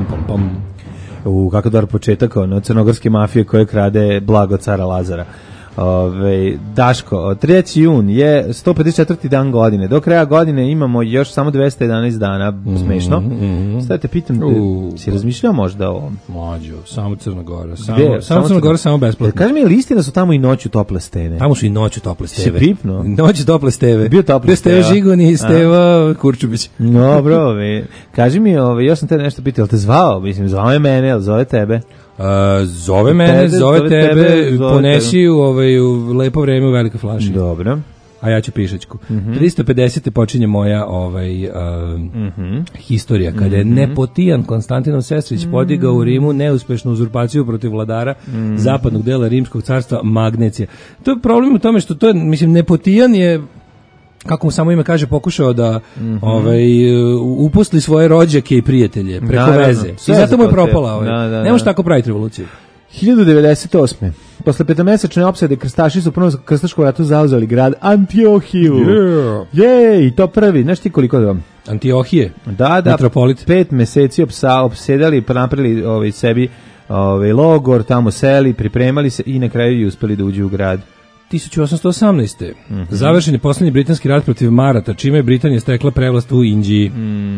Kako dobar početak crnogorske mafije koje krade blago cara Lazara. Daško, 3. jun je 154. dan godine. Do kraja godine imamo još samo 211 dana. Smešno. Sada te pitam, si razmišljao možda o ovom? Mlađo, samo Crna Gora. Samo Crna Gora, samo besplatno. Kaži mi, je li istina da su tamo i noću tople steve? Tamo su i noću tople steve. Si pipno? Noću tople steve. Bio tople steve. Steve Žigon i Steva Kurčubić. Dobro, kaži mi, još sam te nešto pitao, jel te zvao? Mislim, zvao je mene, jel zove tebe? Zove mene, zove tebe, ponesi u lepo vreme u velikoj flaši. Dobro. A ja ću pišačku. 350. počinje moja historija, kada je nepotijan Konstantinov Sestrić podigao u Rimu neuspešnu uzurpaciju protiv vladara zapadnog dela Rimskog carstva Magnecija. To je problem u tome što to je, mislim, nepotijan je, kako mu samo ime kaže, pokušao da upusli svoje rođake i prijatelje preko veze. I zato mu je propala. Ne može tako praviti revoluciju. 1098. Posle petomesečne opsade krstaši su u Prvom krstaškom ratu zauzeli grad Antiohiju. I to prvi. Znaš ti koliko da vam? Antiohije? Da, metropolit. 5 meseci opsedali, napravili sebi logor, tamo seli, pripremali se i na kraju i uspeli da uđu u grad. 1818. Završen je poslednji britanski rat protiv Marata, čime je Britanija stekla prevlast u Indiji.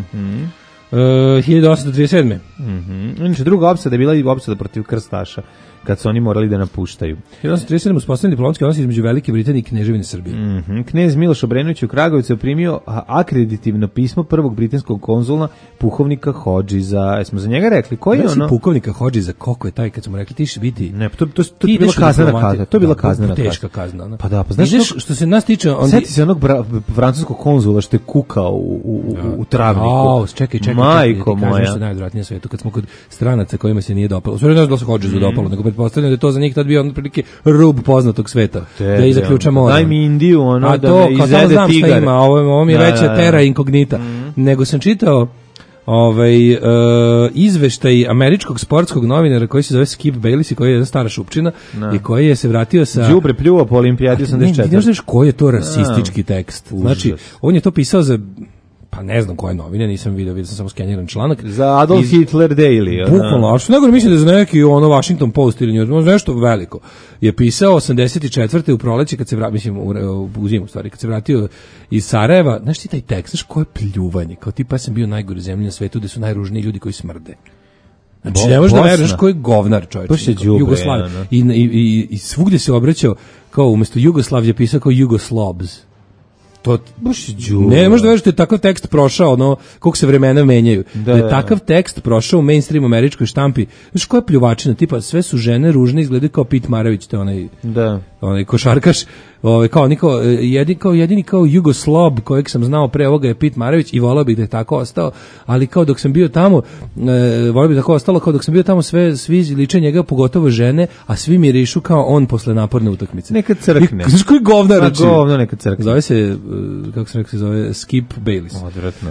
1837. Inače, druga opsada je bila i opsada protiv krstaša, kad su oni morali da napuštaju. 1837. uspostavljen diplomatski odnos između Velike Britanije i Kneževine Srbije. Knez Miloš Obrenović u Kragujevcu je primio akreditivno pismo prvog britanskog konzula pukovnika Hodžiza. Jesmo za njega rekli? Koji je ono? Pukovnika Hodžiza, koliko je taj, kad smo rekli ti će biti? Ne, to je bila kaznena kazna. To je bila kaznena kazna. Teška kazna. Pa da, pa znaš što se nas tiče, sjeti se onog francuskog konzula što je kukao u travniku. Čekaj, majko moja. Kažem što je najodvratnije na svetu, kad smo kod stranaca kojima se nije dopalo. Sve ne znam da se Hodžizu dopalo, nego pretpostavljam da je to za njih tad bio otprilike rub poznatog sveta. Da i zaključa mora. Daj mi Indiju, ono da me izvede tigar. Ovo mi je veća terra incognita. Nego sam čitao izveštaj američkog sportskog novinara koji se zove Skip Bayless i koji je jedna stara šupčina i koji je se vratio sa... Đubre pljuo po olimpijadi 84. Ne znaš koji je to rasistički tekst. Znači, on je to pisao za... pa ne znam koje novine, nisam vidio sam samo skeniran članak. Za Adolf Hitler Daily. Bukvalno, a što nego mislim da je za neki Washington Post ili nešto veliko. Je pisao 84. u proleće, kad se vratio, u zimu stvari, kad se vratio iz Sarajeva. Znaš ti taj tekst, znaš koje pljuvanje, kao tipa sam bio najgori zemlji na svetu, gde su najružniji ljudi koji smrde. Znači, ne možeš da veruješ koji govnar čovječ. Jugoslav. I svugde se obraćao, kao umesto Jugoslav je pisao kao Jugoslobs. To ne možeš da veriš da je takav tekst prošao, ono, koliko se vremena menjaju. Da je takav tekst prošao u mainstream američkoj štampi. Znaš koja je pljuvačina, tipa sve su žene ružne, izgledaju kao Pete Maravić, te onaj košarkaš, jedini kao Jugoslob kojeg sam znao pre ovoga je Pete Maravić i volao bih da je tako ostao, ali kao dok sam bio tamo, volao bih da tako ostalo, kao dok sam bio tamo svi liče njega, pogotovo žene, a svi mirišu kao on posle naporne utakmice. Neka crkne. Znaš koji govnar? Govno neka crkne. Zove se, kako sam rekao, se zove Skip Bayless. Odvratno.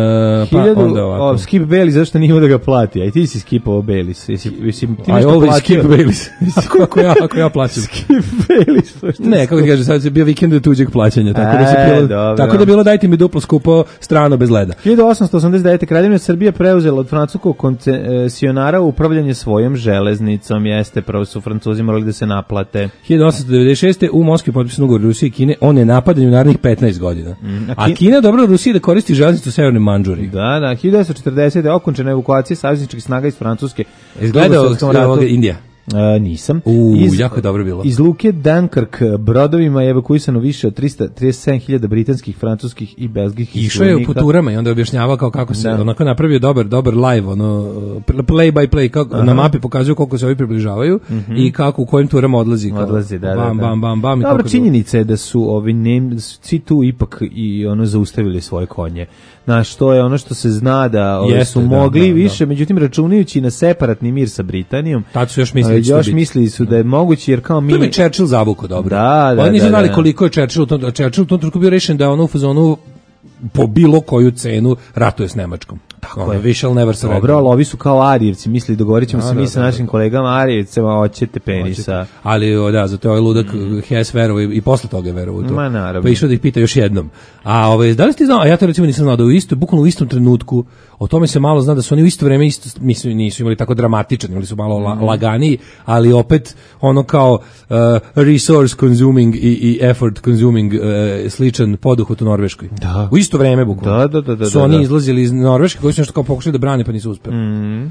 Skip Bayless, zašto nije imao da ga plati? Aj ti si skipovao Bayless. I always Skip Bayless. Ako ja plaćam. Skip Bayless. Ne, kako ti kažeš, sad je bio vikend tuđeg plaćanja, tako da bilo dajte mi duplo skupo strano bez leda. 1889. Kraljevina Srbije preuzela od francuskog koncesionara upravljanje svojom železnicom. Jeste, prvo su Francuzi morali da se naplate. 1896. u Moskvi potpisan ugovor Rusije i Kine o nenapadanju narednih 15 godina. A Kina dobro Rusiji da koristi železnicu u Severnoj Mandžuri. Da, 1940. okončena evakuacija savezničkih snaga iz Francuske. Izgledao Indija. Nisam. Jako dobro bilo. Iz luke Dunkirk brodovima je evakuisano više od 337.000 britanskih, francuskih i belgijskih. Išao je u puturama i onda je objašnjavao kako se onako napravio dobar live, play by play, kako na mapi pokazuju koliko se ovi približavaju i kako u kojim turama odlazi. Bam. Dobro, činjenica je da su Nemci tu ipak i zaustavili svoje konje. Znaš, to je ono što se zna da su mogli više, međutim računajući na separatni mir sa Britanijom. Tad su još mislili su da je moguće, jer kao mi... To je Churchill zavuko dobro. Oni nisu znali koliko je Churchill u tom trenutku bio rešen da ono u fazonu po bilo koju cenu ratuje s Nemačkom. Tako je. We shall never surrender. Dobro, ali ovi su kao Arijevci, misli, dogovorit ćemo se mi sa našim kolegama Arijevcima, hoćete penisa. Ali, da, zato je ovaj ludak Hess verovao i posle toga je verovao u to. Ma, naravno. Pa išao da ih pita još jednom. A da li ste znao, a ja to recimo nisam znao, da bukvalno u istom trenutku, o tome se malo zna da su oni u isto vreme nisu imali tako dramatičan, imali su malo laganiji, ali opet ono kao resource consuming i effort consuming sličan poduhvat u Norveškoj. Da. U isto vreme bukvalno. Da. Su oni izlazili iz Norveške koji su nešto kao pokušali da brane pa nisu uspeli.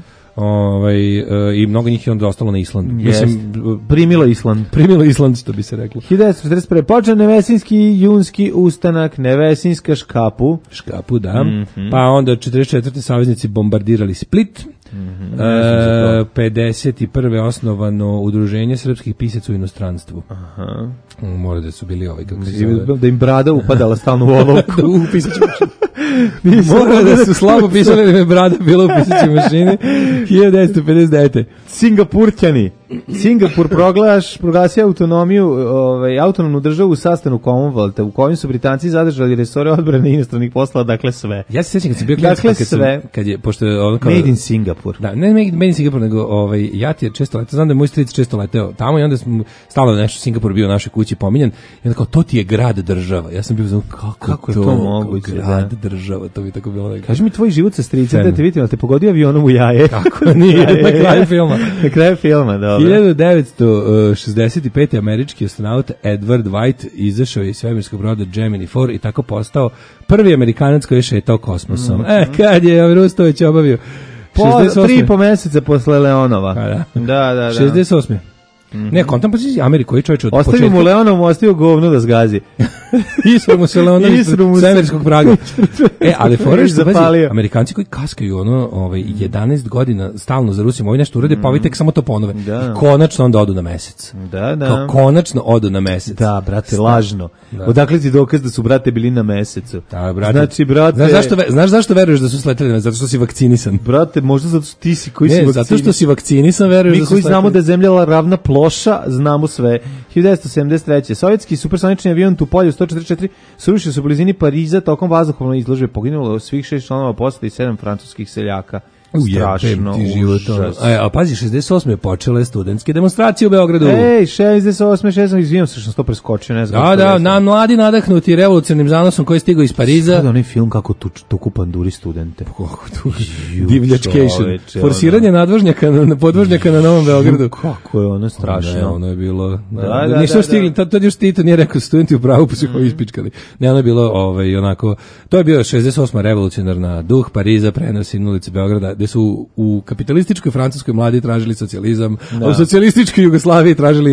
I mnogo njih je onda ostalo na Islandu. Mislim, primilo Island, što bi se reklo. 1941. počeo Nevesinski junski ustanak, Nevesinska Škapu, da. Pa onda 44. saveznici bombardirali Split. 51. osnovano udruženje srpskih pisaca u inostranstvu. Mora da su bili kako se zove. Da im brada upadala stalno u olovku. U pisaću mašinu. Mora da su slabo pisali da im je brada bila u pisaću mašini. 1959. Singapur proglasio autonomiju, autonomnu državu u sastavu Commonwealtha, u kojem su Britanci zadržali resore odbrane i inostranih poslova, dakle sve. Ja se sjećam kad sam bio klinac, kad je pošto je ono kao Made in Singapore. Da, ne Made in Singapore, nego ja ti je često letao, znam da je moj stric često leteo tamo i onda smo stalno nešto Singapur bio u našoj kući pominjan i onda kao to ti je grad država. Ja sam bio znam kako je to moguće, grad država, to bi tako bilo nekako. Kaži mi tvoj život sa stricem da te vidim, ali te pogodio avionom u jaje. Kako nije, na kraju filma. Na kraju filma, dobro. 1965. američki astronaut Edward White izašao iz svemirskog broda Gemini 4 i tako postao prvi Amerikanac koji je šetao kosmosom. Kad je Rustović obavio? 3,5 meseca posle Leonova. Da. 68. Ne, kontam pa si Ameriku koji čovječ od početka. Ostavio mu Leonom, ostavio govno da zgazi. Isro mu se Leonom iz svemirskog praga. Ali foreš zapalio. Amerikanci koji kaskaju 11 godina stalno za Rusijom, ovi nešto urede, pa ovi tek samo to ponove. I konačno onda odu na mesec. Da. Konačno odu na mesec. Da, brate, lažno. Odakle ti dokaz da su, brate, bili na mesecu? Da, brate. Znači, brate... Znaš zašto veruješ da su sleteli na mesec? Zato što si vakcinisan. Brate, možda zato što ti si koji si vakcinisan. Zato što si vakcinisan, veruješ da su sleteli. Mi koji znamo da je zemlja ravna ploša, znamo sve. 1973. Sovjetski supersonični avion Tupolev 144 srušio se u blizini Pariza tokom vazduhoplovne izložbe. Poginulo svih 6 članova posade i 7 francuskih seljaka. Strašno, užas. A pazi, 68. je počele studentske demonstracije u Beogradu. 68. Izvijem se što sam to preskočio, ne znam. Da, mladi nadahnuti revolucionarnim zanosom koji je stigao iz Pariza. Sada onaj film kako tuku panduri studente. Divljačcation. Forsiranje podvožnjaka na Novom Beogradu. Kako je ono strašno. Ono je bilo... Nisu stigli, tad još Tito nije rekao studenti u pravu, pa su koji ispičkali. Ne, ono je bilo onako... To je bio 68. revolucionarna duh Pariza, prenosi na ulici Beograda, gde su u kapitalističkoj Francuskoj mladi tražili socijalizam, a u socijalističkoj Jugoslaviji tražili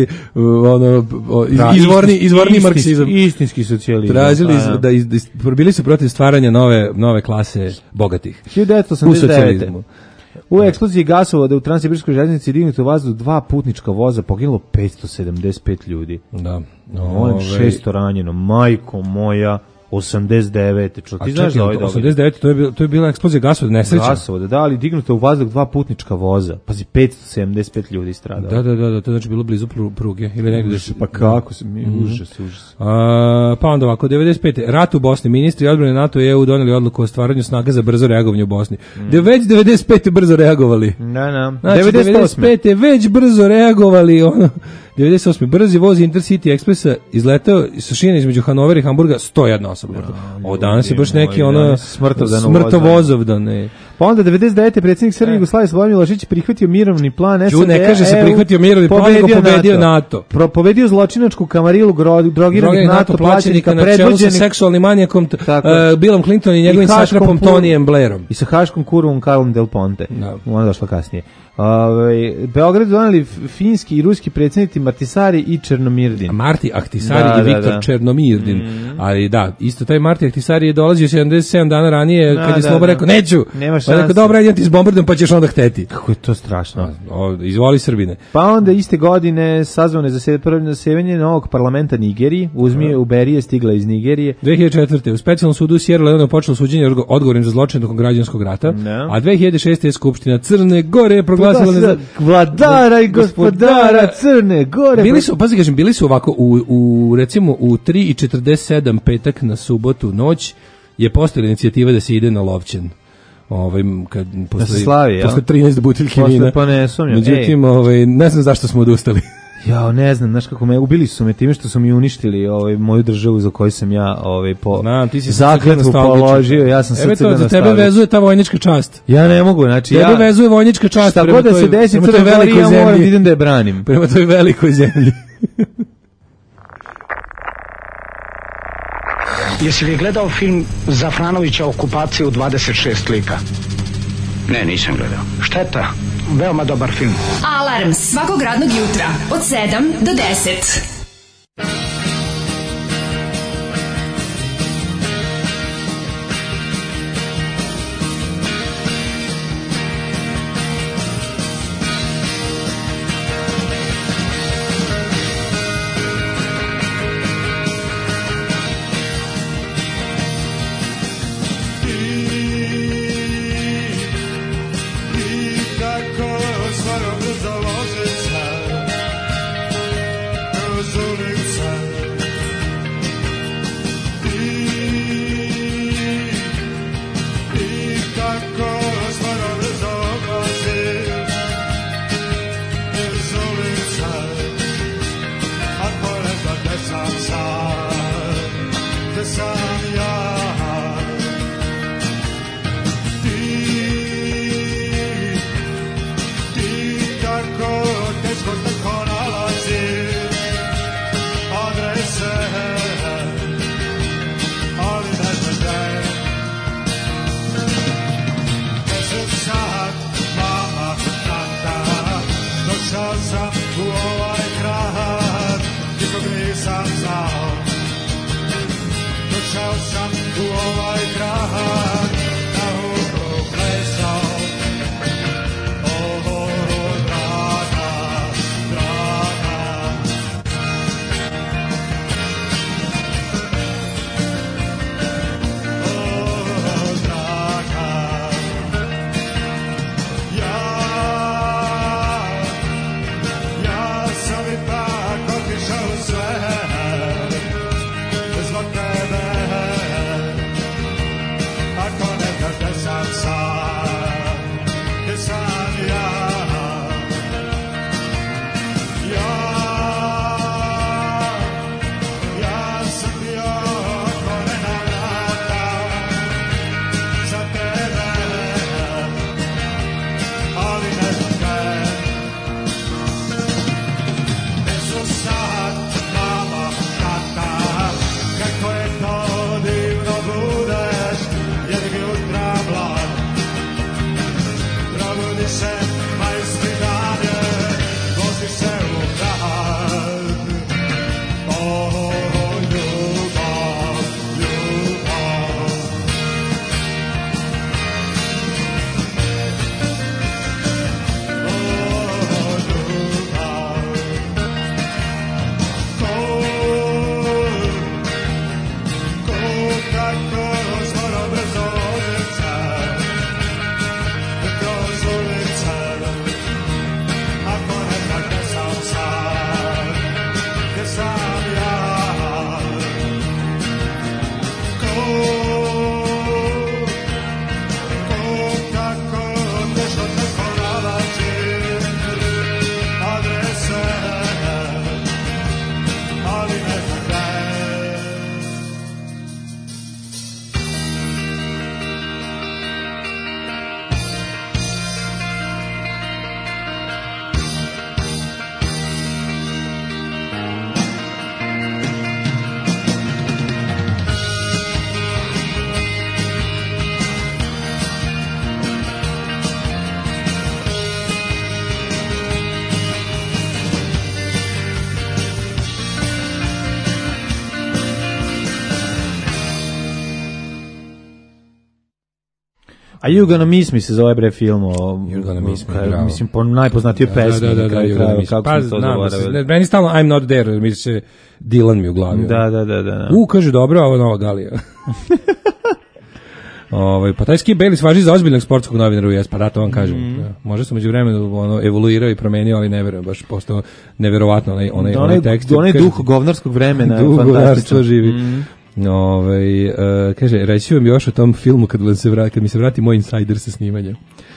izvorni marksizam. Istinski socijalizam. Tražili bili su protiv stvaranja nove klase bogatih. 1989. U eksploziji gasovoda u Transsibirskoj željeznici dignuto u vazduh 2 putnička voza, poginulo 575 ljudi. Da. 600 ranjeno, majko moja. 89. Ti znaš da 89. To je bila eksplozija gasovoda, nesreća. Gasovoda, da, ali dignuto u vazduh 2 putnička voza. Pazi, 575 ljudi stradalo. Da, to znači bilo blizu pruge ili negdje. Pa kako se užas. Pa onda ovako, 95. Rat u Bosni, ministri odbrane NATO i EU doneli odluku o stvaranju snaga za brzo reagovanje u Bosni. Već 95. brzo reagovali. Da. Znači, 95. već brzo reagovali, 98. brzi voz Intercity Expressa izletao sa šine između Hanovera i Hamburga 101 osoba. Ovo danas je baš neki smrtovozovdan. Pa onda 99. predsjednik Srbije Jugoslavije Slobodan Milošević prihvatio mirovni plan SAD. Ne kaže se prihvatio mirovni plan, nego pobedio NATO. Pobedio zločinačku kamarilu drogiranih NATO plaćenika na čelu sa seksualnim manijakom Billom Clinton i njegovim satrapom Tonijem Blairom. I sa haškom kurvom Karlom Del Ponte. Ona došla kasnije. Beograd doneli finski i ruski predsjednici Martisari i Černomirdin. Marti Ahtisari i Viktor Černomirdin. Ali da, isto taj Marti Ahtisari je dolazio 77 dana ranije kad je Sloba rekao neću. Pa rekao dobro, idem ti s bombardom pa ćeš onda hteti. Kako je to strašno. Izvoli Srbine. Pa onda iste godine sazvano je prvo zasedanje novog parlamenta Nigeriji. U Berije stigla iz Nigerije. 2004. u specijalnom sudu u Sierra Leone počelo suđenje odgovornim za zločin tokom građanskog rata. A 2006. je Skupština Crne Gore proglasila vladara i gospodara Crne Gore. Bili su ovako recimo u 3:47 petak na subotu noć je postojala inicijativa da se ide na Lovćen. kad posle 13 butiljki vina. Pa ne sumnjam. Međutim, ne znam zašto smo odustali. Ja, ne znam, znaš kako ubili su me time što su mi uništili moju državu za koju sam ja po zakletvu položio. Ja sam srce da za tebe vezuje ta vojnička čast. Ja ne mogu, znači tebe vezuje vojnička čast. Šta god da se desi, Crna Gora, ja moram da idem da je branim. Prema toj velikoj zemlji. Jesi li gledao film Zafranovića Okupacija u 26 lika? Ne, nisam gledao. Šteta, veoma dobar film. Alarm svakog radnog jutra od 7 do 10. A You Gonna Miss Me se zove bre film You're Gonna Miss Me, bravo. Mislim, po najpoznatijoj pesmi. Da, kako sam to zaboravili. Meni stalno I'm Not There, mi se Dylan mi u glavi. Da. Kaže, dobro, ovo nova Galija. Pa taj Skip Bayless važi za ozbiljnog sportskog novinara u US, pa da, to vam kažem. Da. Možda sam među vremenu evoluirao i promenio, ali ne verujem, baš postao neverovatno onaj tekst. Onaj duh govnarskog vremena. Duh govnarstva živi. Kaže, reći vam još o tom filmu kad mi se vrati moj insider sa snimanja.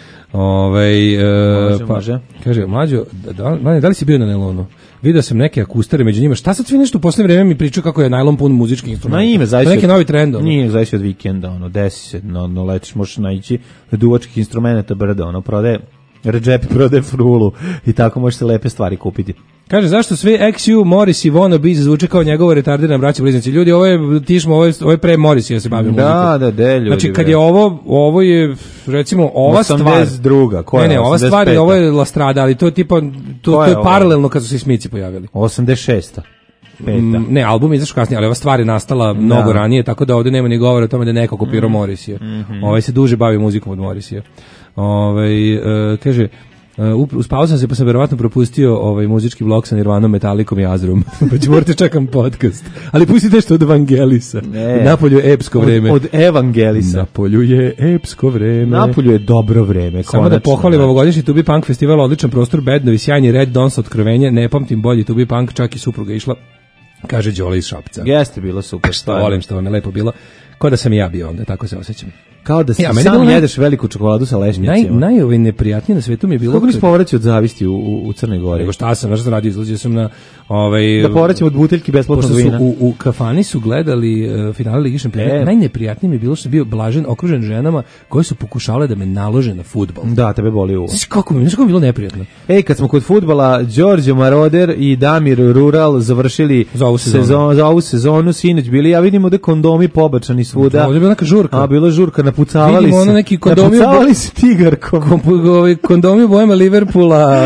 Može. Kaže, Mlađo, da li si bio na Nailonu? Vidio sam neke akustare među njima. Šta sad svi nešto u poslednje vreme mi pričaju kako je najlon pun muzičkih instrumenta? Na ime, zaista. Neki novi trend. Nije, zaista od vikenda, desi se, letiš, možeš naići duvačkih instrumenta brdo, prodaje Redžepi, prodaje frulu i tako možeš se lepe stvari kupiti. Kaže, zašto sve XU, Morris i Wannabe zvuče kao njegovo retardirana braća bliznici? Ljudi, ovo je Tišmo, ovo je pre Morrisa, ja se bavim muzikom. Da, ljudi. Znači, kad je ovo je, recimo, ova stvar... 82. Koja je? Ne, ova stvar je, ovo je La Strada, ali to je tipa, to je paralelno kad su se Smici pojavili. 86. Ne, album je izašao kasnije, ali ova stvar je nastala mnogo ranije, tako da ovde nema ni govora o tome da je neko kopirao Morrisija. Ovaj se duže bavi muzikom od Morrisija. Kaže, uspao sam se, pa sam verovatno propustio muzički blog sa Nirvanom, Metallicom i Azrom. Pa ću morate čekam podcast. Ali pustite nešto od Evangelisa. Napolju je epsko vreme. Od Evangelisa. Napolju je epsko vreme. Napolju je dobro vreme. Samo da pohvalim ovogodišnji Tubi Punk festival, odličan prostor, bednovi, sjajni Red Dawn sa otkrovenja, ne pamtim bolji Tubi Punk, čak i supruga išla, kaže Đole iz Šapca. Jeste bilo super. Što volim, što vam je lepo bilo. Kao da sam i ja bio onda, tako se osjećam. Kao da sam jedeš veliku čokoladu sa lešnjacima. Najneprijatnije na svetu mi je bilo... Kako nisi povraćao od zavisti u Crnoj Gori? Nego šta sam radio, izlazio sam na... Da povraćamo od buteljki besplatnog vina. U kafani su gledali finale Lige šampiona. Najneprijatnije mi je bilo što sam bio blažen, okružen ženama koje su pokušale da me nalože na fudbal. Da, tebe boli uvo. Kako mi je bilo neprijatno. Kad smo kod fudbala, Đorđe Maroder i Damir Rural završili za ovu sezonu, sinoć bili, ja vidimo da kondomi pobačani svuda. Ovdje je bila neka žurka. Bila žurka, napucavali se. Neki kondomi, napucavali se tigarkom. Kondomi bojama Liverpoola,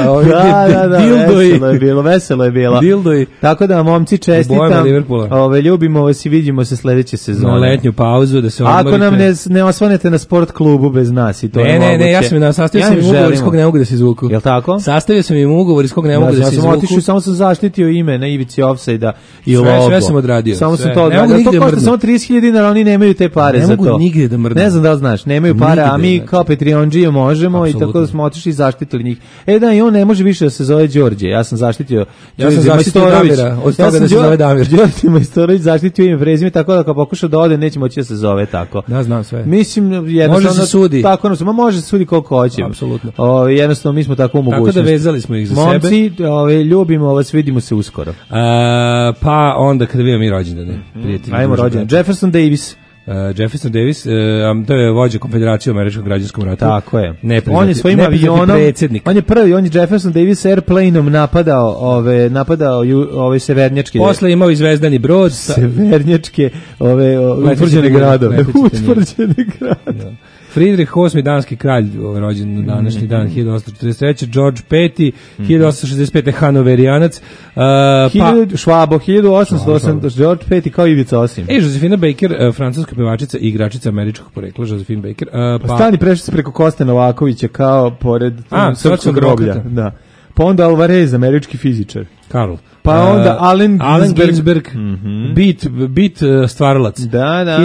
veselo je bilo. Dildoji. Tako da, momci, čestitam. Ljubimo vas i vidimo se sledeće sezone. Na letnju pauzu, da se odmorite. Ako nam ne osvanete na sport klubu bez nas i to je moguće. Ne, ja sam sastavio sam im ugovor iz kog ne mogu da se izvuku. Jel' tako? Sastavio sam im ugovor iz kog ne mogu da se izvuku. Samo sam zaštitio ime na ivici ofsajda i logo. Sve sam odradio. Samo sam to odradio. To košta samo 30.000 dinara, oni nemaju te pare za to. Ne mogu nigde da mrdam. Ne znam da li znaš, nemaju pare, a mi kao Patreonđije možemo i tako da smo otišli i zaštitili njih. Da, i on ne može više da se zove Đorđe. Ja sam zaštitio Damira, od toga da se zove Damir. Đorđe Majstorović zaštitio im prezime, tako da ako pokuša da ode, neće moći da se zove tako. Da, znam sve. Mislim, jednostavno... Može se sudi. Tako, može se sudi koliko hoće. Apsolutno. Jednostavno, mi smo tako u mogućnosti. Tako da vezali smo ih za sebe. Momci, ljubimo vas, vidimo se uskoro. Pa onda kada vidimo mi rođendane. Ajmo rođendan. Jefferson Davis. Jefferson Davis, to je vođa Konfederacije u američkom građanskom ratu. Tako je. On je svojim avionom, on je prvi, on je Jefferson Davis airplaneom napadao ove severnjačke. Posle imao i zvezdani brod. Severnjačke, utvrđene gradove. Friedrich VIII, danski kralj, rođen na današnji dan, 1843. George V, 1865. Hanoverijanac. Švabo, 1808. George V kao Ivica Osim. Josefina Baker, francuska pevačica i igračica američkog porekla, Josefina Baker. Stani prešli se preko Koste Novakovića kao pored srpskog groblja. Da. Pa onda Alvarez, američki fizičar. Karl. Pa onda Allen Ginsberg, Beat stvaralac. Da.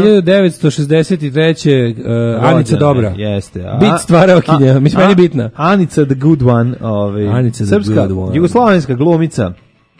1963. Anica Dobra. Jeste. Beat stvaraokinja, mislim meni bitna. Anica the good one, srpska, jugoslovenska glumica.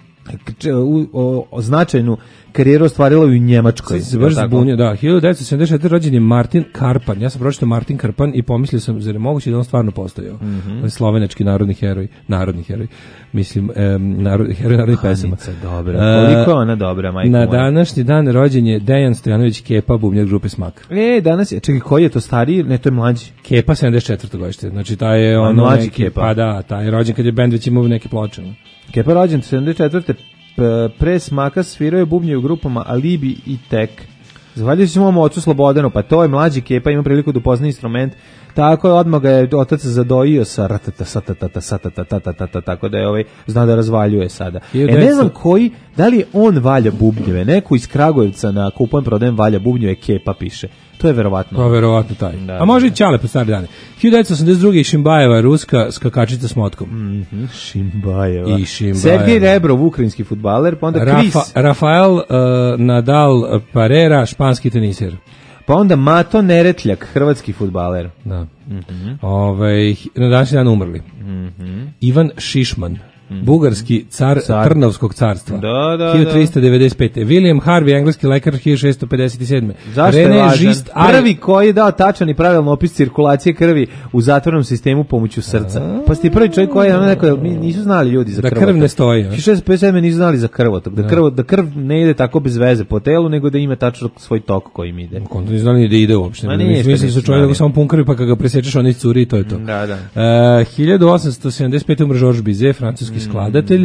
Značajnu karijeru ostvarila u Njemačkoj. Baš zbunio, da. 1974. rođen je Martin Karpan. Ja sam pročitao Martin Karpan i pomislio sam, zar je moguće da on stvarno postojao. Slovenački narodni heroj. Mislim, heroj narodnih pesama. Dobra. Koliko je ona dobra, majko moja. Na današnji dan rođen je Dejan Stojanović Kepa, bubnjar grupe Smak. Danas je, čekaj, koji je to stariji? Ne, to je mlađi. Kepa, 74. godište. Znači, taj je ono mlađi neki, Kepa. Pa da, taj je rođen kad je bend već imao neke ploče. Kepa rođen 74. Pre Smaka svirao je bubnje u grupama Alibi i Tek. Zahvaljujući se mom ocu Slobodanu, pa to je mlađi Kepa, ima priliku da upozna instrument. Tako je, odmah ga je otac zadojio sa ratata, tako da je zna da razvaljuje sada. Ne znam koji, da li on valja bubnjeve, neko iz Kragujevca na kupujem prodajem valja bubnjeve, Kepa piše. To je verovatno. To je verovatno taj. Da, a može i Ćale po stare dane. 1982. Šimbajeva, ruska skakačica s motkom. Šimbajeva. I Šimbajeva. Sergej Rebrov, ukrajinski fudbaler, pa onda Kris. Rafael Nadal Parera, španski teniser. Pa onda Mato Neretljak, hrvatski fudbaler. Da. Na današnji dan umrli. Ivan Šišman, bugarski car Trnovskog carstva. Da. 1395. William Harvey, engleski lekar, 1657. Zašto je važan? Prvi koji je dao tačan i pravilan opis cirkulacije krvi u zatvornom sistemu pomoću srca. Pa ste prvi čovjek koji je rekao, nisu znali ljudi za krvotok. Da krv ne stoji. 1657. nisu znali za krvotok. Da krv ne ide tako bez veze po telu, nego da ima tačno svoj tok kojim ide. Konto nisu znali da ide uopšte. Mislim su čovjek da samo pun krvi, pa kad ga presečeš on curi i to je to. Da. 1875. umre Georges Bizet, francuski skladatelj.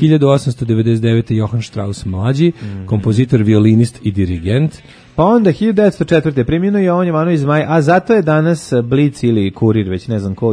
1899. Johann Strauss mlađi, kompozitor, violinist i dirigent. Pa onda 1904. preminuo je Jovan Jovanović Zmaj, a zato je danas Blic ili Kurir, već ne znam ko,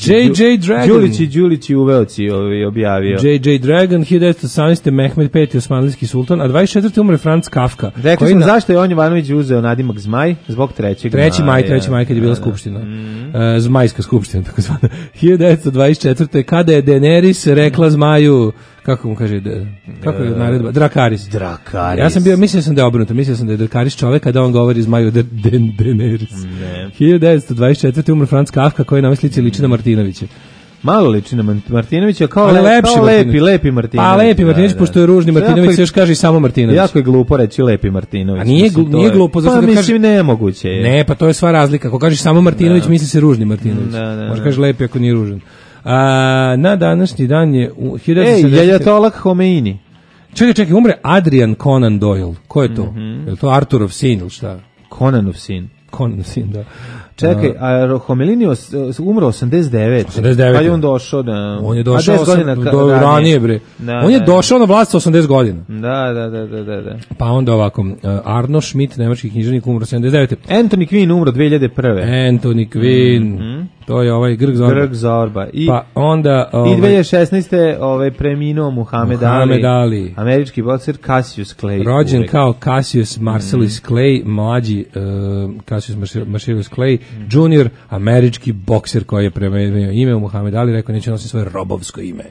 Đulić i Uveoci objavio. J.J. Dragon, 1918. Mehmed V. osmanlijski sultan, a 24. umre Franz Kafka. Rekao sam zašto je Jovan Jovanović uzeo nadimak Zmaj? Zbog 3. maja. 3. maj kad je bila skupština. Zmajska skupština, tako zvana. 1924. kada je Daenerys rekla Zmaju, kako mu kaže, kako je naredba? Drakaris. Ja sam mislio sam da je obrnuto, mislio sam da je Drakaris čovek kada on govori Zmaju Daenerys. 1924. umre Franz Kafka koji na ovoj slici liči na Martinovića. Malo liči na Martinovića, kao lepi Martinović. Pa lepi Martinović, pošto je ružni Martinović, se još kaže i samo Martinović. Jako je glupo reći lepi Martinović. A nije glupo, zato pa mislim nemoguće je. Ne, pa to je sva razlika. Ako kažeš samo Martinović, misli se ružni Martinović. Može kažeš lepi ako nije ružan. Na današnji dan je 1970. Ajatollah Homeini. Čekaj, umre Adrian Conan Doyle. Ko je to? Je li to Arturov sin ili šta? Conanov sin, da. Čekaj, a Homelini umro 89. Pa je on došao da... On je došao ranije, bre. On je došao na vlast sa 80 godina. Da. Pa onda ovako, Arno Schmidt, nemački književnik, umro 79. Anthony Quinn umro 2001. Anthony Quinn, to je ovaj Grg Zorba. Pa onda... I 2016. Preminuo Muhammed Ali. Američki bokser Cassius Clay. Rođen kao Cassius Marcellus Clay, mlađi Cassius Marcellus Clay, junior, američki bokser koji je prema ime Muhammed Ali rekao neće nositi svoje robovsko ime.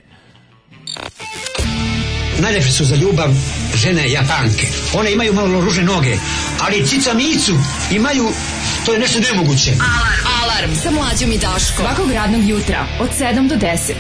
Najlepše su za ljubav žene Japanke. One imaju malo ružne noge, ali cica micu imaju, to je nešto nemoguće. Alarm sa Mlađom i Daškom. Svakog radnog jutra od 7 do 10.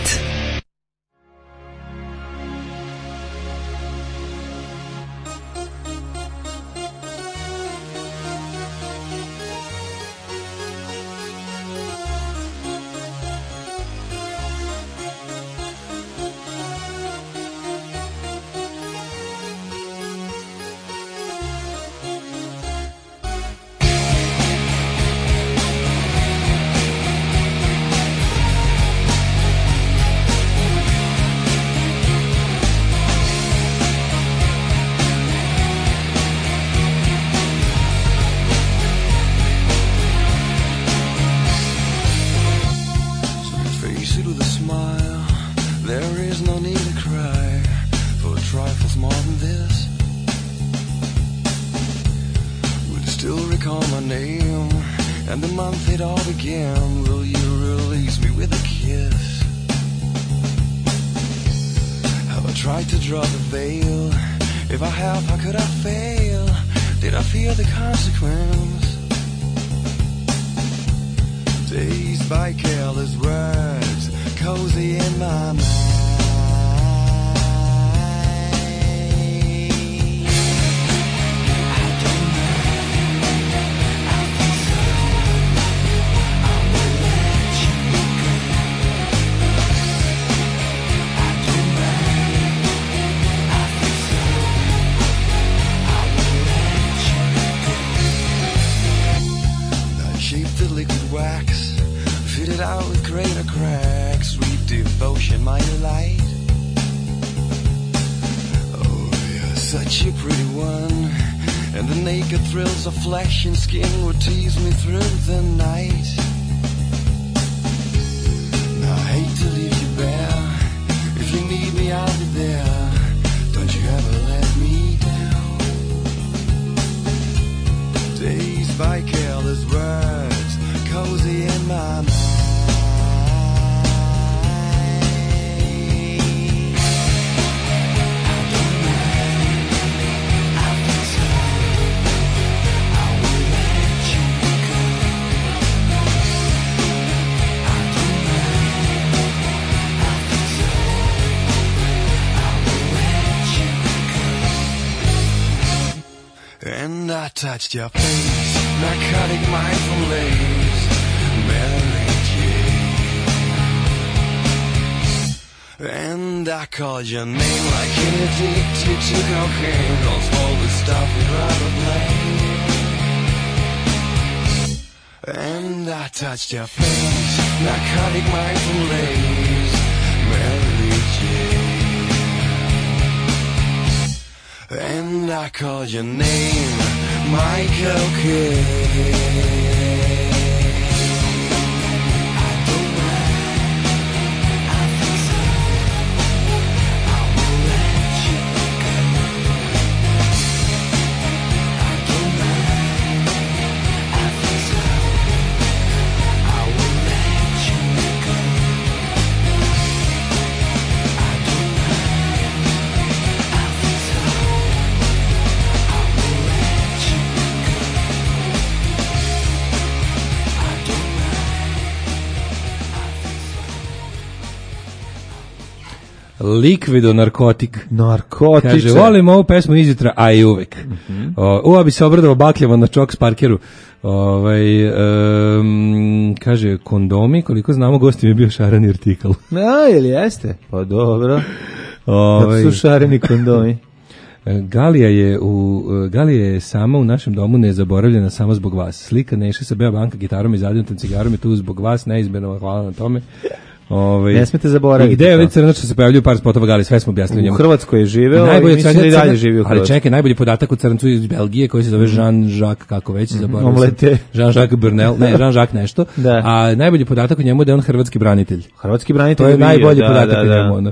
Flesh and skin would tease me through the night. Now I hate to leave you bare. If you need me, I'll be there. Don't you ever let me down. Dazed by careless words, cozy in my mind. touched your face, narcotic mind from Lay's, Mary Jane. And I called your name like an addicted to cocaine. Don't smoke the stuff you'd rather blame. And I touched your face, narcotic mind from Lay's, Mary Jane. And I called your name, Michael Kidd. Likvido narkotik. Narkotiče. Kaže, volim ovu pesmu izjutra, a i uvek. Ova bi se obradila bakljama na Čok Sparkeru. Kaže, kondomi, koliko znamo, gosti mi je bio šareni artikl. Ili jeste? Pa dobro. Kako su šareni kondomi? Galija je sama u našem domu nezaboravljena samo zbog vas. Slika Neše sa Bea Banka gitarom i zadnjotom cigarom je tu zbog vas, neizmjerno, hvala na tome. Ne smete zaboraviti. I gde je ovdje crnač što se pojavljuju par spotova Gali, sve smo objasnili njemu. U Hrvatskoj je živeo i mislim da i dalje živi u Hrvatskoj. Ali čekaj, najbolji podatak u crncu iz Belgije koji se zove Jean-Jacques, kako već se zaboravio. Jean-Jacques Burnel, ne, Jean-Jacques nešto. Da. A najbolji podatak u njemu je da je on hrvatski branitelj. Hrvatski branitelj. To je najbolji podatak u njemu.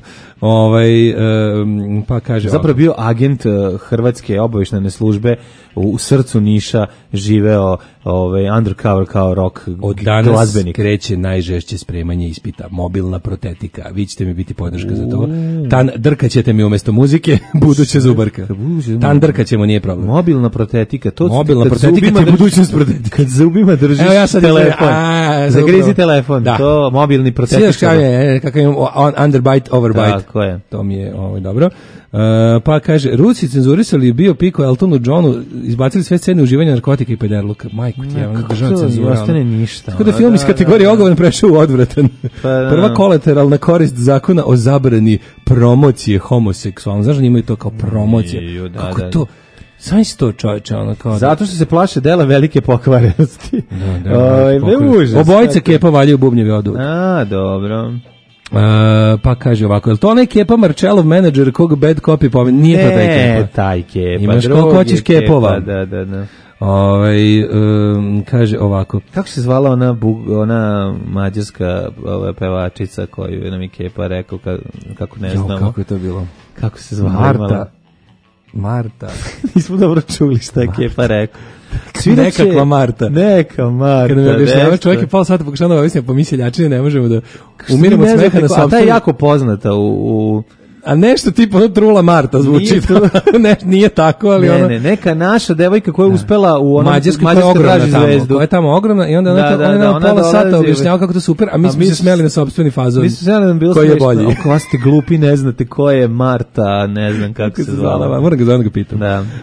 Pa kaže... Zapravo bio agent Hrvatske obavještajne službe u srcu Niša, živeo undercover kao rock glazbenik. Od danas kreće najžešće spremanje ispita. Mobilna protetika. Vi ćete mi biti podrška za to. Drkaćete mi umjesto muzike, buduće zubarka. Drkaćemo, nije problem. Mobilna protetika. Mobilna protetika je budućnost protetika. Kad zubima držiš telefon. Zagrizi telefon. Da. To mobilni protetika. Svijaš kakav imam underbite, overbite. Tako je. To mi je dobro. Pa kaže, Rusi cenzurisali bio Piko Eltonu Johnu, izbacili sve scene uživanja narkotika i pederluka. Majku ti, država cenzura. Ostane ništa. Tako da film iz kategorije ogovan prešao u odvratan. Prva kolateralna korist zakona o zabrani promocije homoseksualno. Znaš da imaju to kao promocije? Kako to? Sam si to, čovječe, ono kao... Zato što se plaše dela velike pokvarenosti. Obojica Kepa valjaju bubnjevi odu. Dobro. Pa kaže ovako, je li to onaj Kepa Marčelov menadžer kog bad copy pomeni? Nije to taj Kepa. Ne, taj Kepa. Imaš koliko hoćeš Kepova. Da. Kaže ovako. Kako se zvala ona mađarska pevačica koju nam je Kepa rekao, kako ne znamo. Kako je to bilo? Kako se zvala? Marta. Nismo dobro čuli šta je Kepa rekao. Nekakva Marta. Kad nam je objašnjava, čovjek je pola sata pokušao da objasnja po miseljačini, ne možemo da umiramo smeha na sopstvenu. A ta je jako poznata u... A nešto tipa Trula Marta zvuči. Nije tako, ali ona... Ne, neka naša devojka koja je uspela u onom Mađarskoj traži zvezdu. Koja je tamo ogromna i onda ona pola sata objašnjava kako to super, a mi smo se smeli na sopstveni fazon. Mi smo se smeli da bilo smiješno. Koji je bolji? Ako ste glupi, ne znate ko je Marta, ne znam kako se zvala. Moram ga pitam.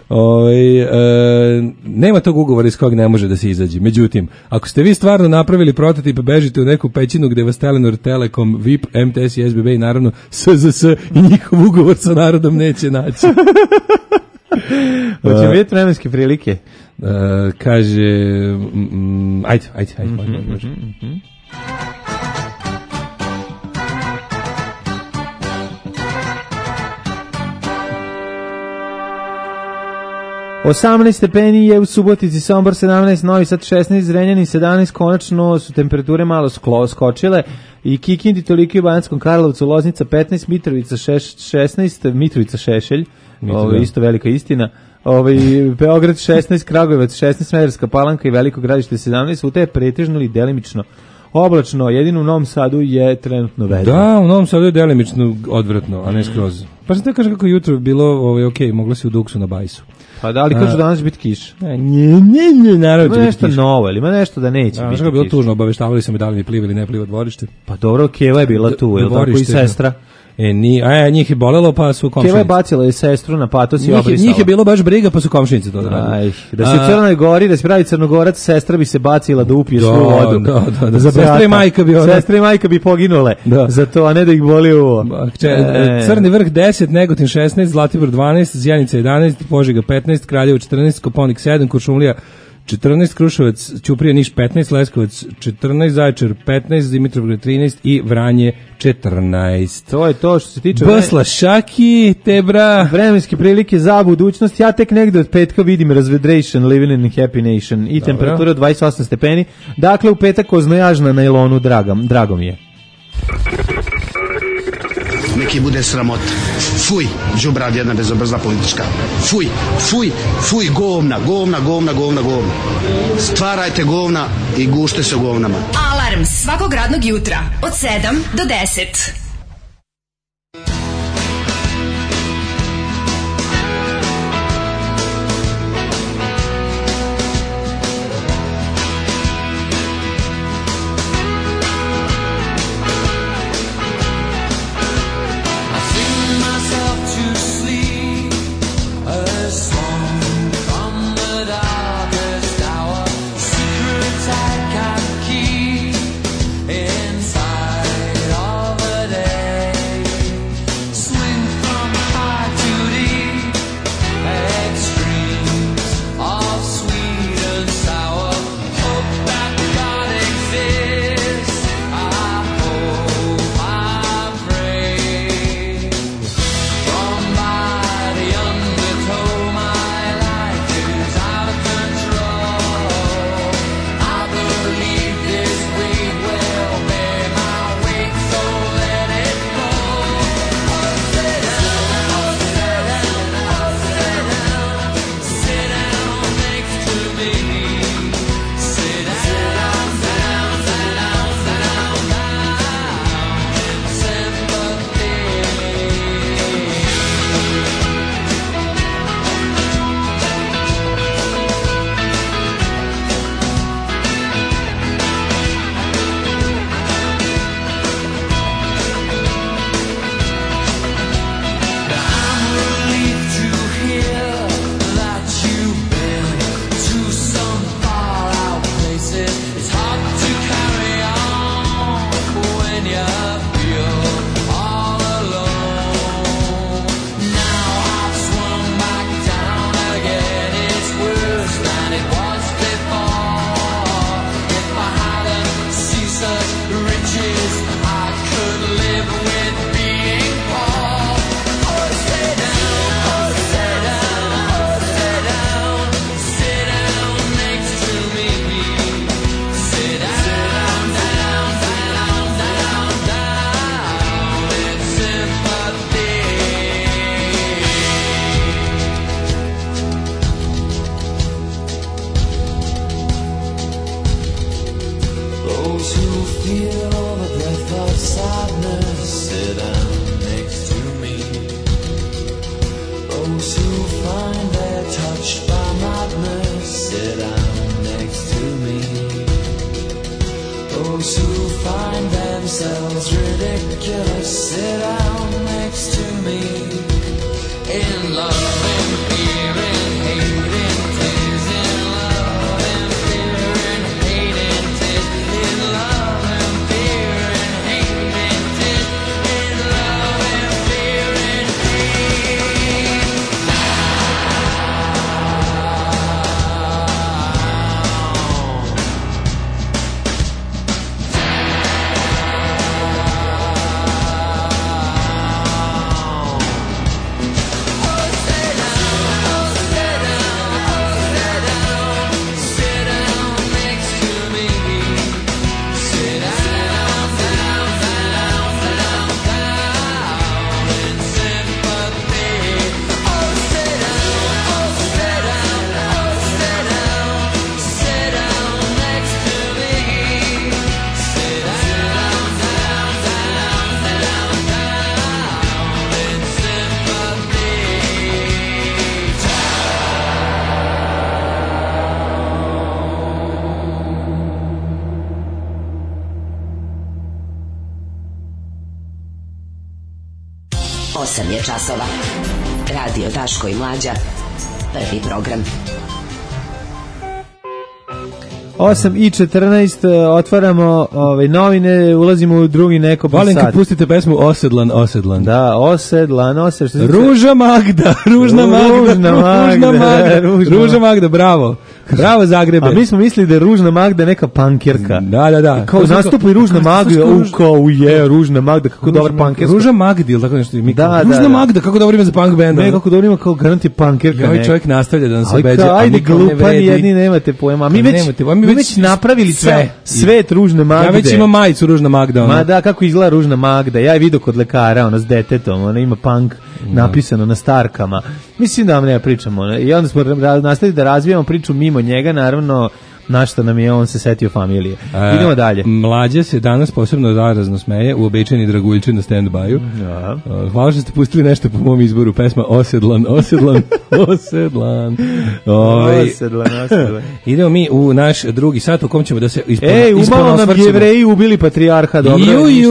Nema tog ugovora iz kojeg ne može da se izađe. Međutim, ako ste vi stvarno napravili prototip, bežite u neku pećinu gde vas Telenor, Telekom, VIP, MTS i SBB i naravno SZS i njihov ugovor sa narodom neće naći. Hoće vidjeti vremenske prilike. Kaže, ajde. Može. 18 stepeni je u Subotici, Sombor 17, Novi Sad 16, Zrenjanin 17, konačno su temperature malo skočile i Kikindi toliko i Banjskom Karlovcu, Loznica 15, Mitrovica 16, Mitrovica Šešelj, isto velika istina, Beograd 16, Kragujevac 16, Smederska Palanka i Veliko Gradište 17, u te je pretežno ili delimično oblačno, jedino u Novom Sadu je trenutno vedro. Da, u Novom Sadu je delimično odvratno, a ne skroz. Pa sam te kažem kako jutro je bilo, moglo se u Duksu na bajsu. Pa da li kažu danas će biti kiš? Naravno će biti nešto novo, ili ima nešto da neće biti kiš? Što je bilo tužno, obaveštavali su me da li mi pliva ili ne pliva dvorište. Pa dobro, Keva je bila tu, je li tako i sestra? Njih je bolelo, pa su komšinice. Keva je bacila i sestru na patos i obrisala. Njih je bilo baš briga, pa su komšinice to da radili. Da se u Crnoj Gori, da se pravi Crnogorac, sestra bi se bacila da upije svu vodu. Da. Sestra i majka bi poginule za to, a ne da ih boli uvo. Crni vrh 10, Negotin 16, Zlatibor 12, Zjenica 11, Požega 15, Kraljevo 14, Koponik 7, Kuršumlija 14, Kruševac, Ćuprija, Niš 15, Leskovac 14, Zaječar 15, Dimitrovgrad 13 i Vranje 14. To je to što se tiče Basla Šaki, Tebra. Vremenske prilike za budućnost. Ja tek negde od petka vidim razvedration, living in a happy nation i temperatura 28 stepeni. Dakle, u petak oznojažna na ilonu, drago mi je. Neki bude sramot. Fuj, đubrad jedna bezobrazna politička. Fuj, govna. Stvarajte govna i gušte se u govnama. Alarm svakog radnog jutra od 7 do 10. 8 je časova. Radio Daško i Mlađa. Prvi program. 8:14, otvaramo novine, ulazimo u drugi neko sat. Volim kad pustite pesmu Osedlan. Da, Osedlan. Ruža Magda, Ružna Magda, bravo. Bravo Zagrebe. A mi smo mislili da je Ružna Magda neka pankirka. Da. Kao nastupa i Ružna Magda, Ružna Magda, kako dobar pankirka. Ruža Magda, ili tako nešto? Ružna Magda, kako dobro ime za punk band. Ne, kako dobro ime, kao garanti pankirka. Ovaj čovjek nastavlja da nam se beđe. Ajde, glupani jedni, nemate pojma. Mi već napravili svet Ružne Magde. Ja već imam majicu Ružna Magda. Ma da, kako izgleda Ružna Magda. Ja je vidio kod lekara, s detetom. Ona ima punk napisano na starkama. Mislim da vam ne pričamo. I onda smo nastavili da razvijamo priču mimo njega, naravno, na što nam je on se setio familije. Idemo dalje. Mlađe se danas posebno zarazno smeje, uobičajeni Draguljčin na stand-byu. Hvala što ste pustili nešto po mom izboru, pesma Osedlan. Idemo mi u naš drugi sat u kom ćemo da se umalo nam Jevreji ubili patrijarha, dobro.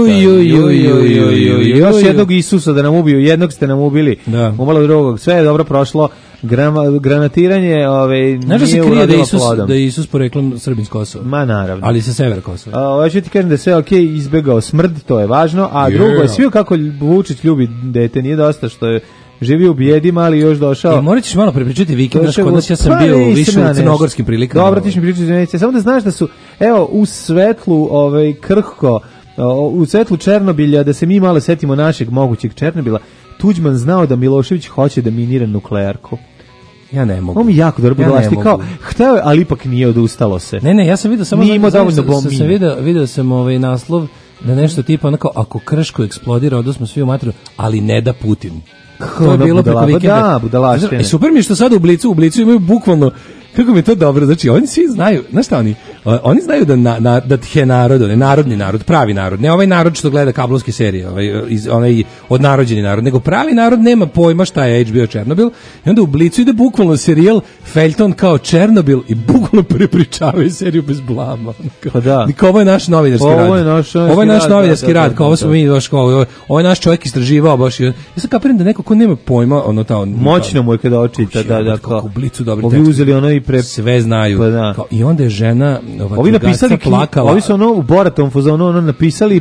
Još jednog Isusa da nam ubiju, jednog ste nam ubili, umalo drugog, sve je dobro prošlo. Granatiranje znaš da se krije da je Isus poreklom Srbin s Kosova? Ma naravno. Ali sa severa Kosova. Hoću ti kažem da je sve okej, izbegao smrd, to je važno, a drugo je svio kako Vučić ljubi dete, nije dosta što je živio u bijedima, ali još došao. Morat ćeš malo prepričati vikend, znaš, kod nas ja sam bio više u crnogorskim prilikama. Dobro, ti ćeš mi pričati, samo da znaš da su, evo, u svetlu krhko, u svetlu Černobilja, da se mi malo setimo našeg mogućeg Černobila, Tuđman znao da Milošević hoće da minira nuklearku. Ja ne mogu. On mi jako dobro budalašti, kao, hteo je, ali ipak nije, odustalo se. Ne, ja sam vidio samo... Nije imao dovoljno bombi. Vidio sam naslov da nešto tipa, onako, ako Krško eksplodira, odnosno svi u matru, ali ne da Putin. To je bilo preko vikenda. Da, budalaštine. Super mi je što sad u Blicu imaju bukvalno, kako mi je to dobro, znači oni svi znaju, znaš šta oni znaju da tje narod, narodni narod, pravi narod, ne ovaj narod što gleda kablovske serije, onaj odnarođeni narod, nego pravi narod nema pojma šta je HBO Černobil, i onda u Blicu ide bukvalno serijal Feljton kao Černobil i bukvalno prepričavaju seriju bez blama. Pa da. Ovo je naš novinarski rad. Ovo je naš novinarski rad, kao ovo smo mi, ovo je naš čovjek istraživao baš. Ja sam kapiram da neko ko nema pojma, moćno mu je kada očita, da, kao u Blicu dobri tekst. Ovi uzeli ono i sve znaju. Pa i onda je žena ovi napisali plakala. Ovi su u Boratovom fazonu napisali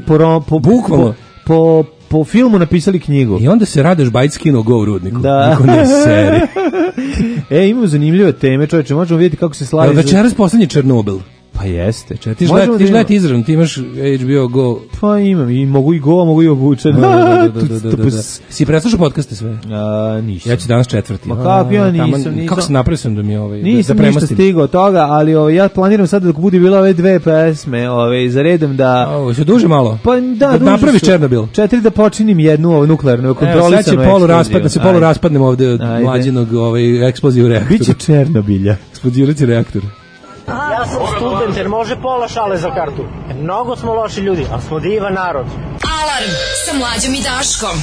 po filmu napisali knjigu. I onda se Radoš Bajić skinuo go u Rudniku. Da. Niko ne seri. Imamo zanimljive teme, čovječe, možemo vidjeti kako se slavi. Večeras poslednji Černobil. Pa jeste. Ti gledati izravno, ti imaš HBO Go. Pa imam, i mogu i Go, mogu i obučen. Si preslušao podcaste sve? Nisam. Ja ću danas 4. Ma kako ja nisam. Kako se napravio sam da mi nisam ništa stigao toga, ali ja planiram sad da bude bilo ove dve pesme za redom da... Se duže malo? Pa da, duže napraviš Černobil? 4 da počinim jednu nuklearnu kontrolisanu eksploziju. Sad se polu raspadnemo ovde od mlađenog eksploziju u reaktoru. Biće Černobilja. Eksplozirati reaktor. Ja sam student, jer može pola šale za kartu. Mnogo smo loši ljudi, ali smo divan narod. Alarm sa Mlađom i Daškom.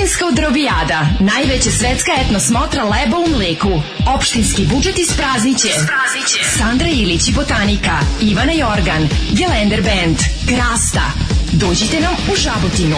Rutinska odrobijada. Najveća svetska etno smotra leba u mleku. Opštinski budžet isprazniće. Sandra Ilić i Botanika. Ivana Jorgan. Gelender band. Krasta. Dođite nam u Žabotinu.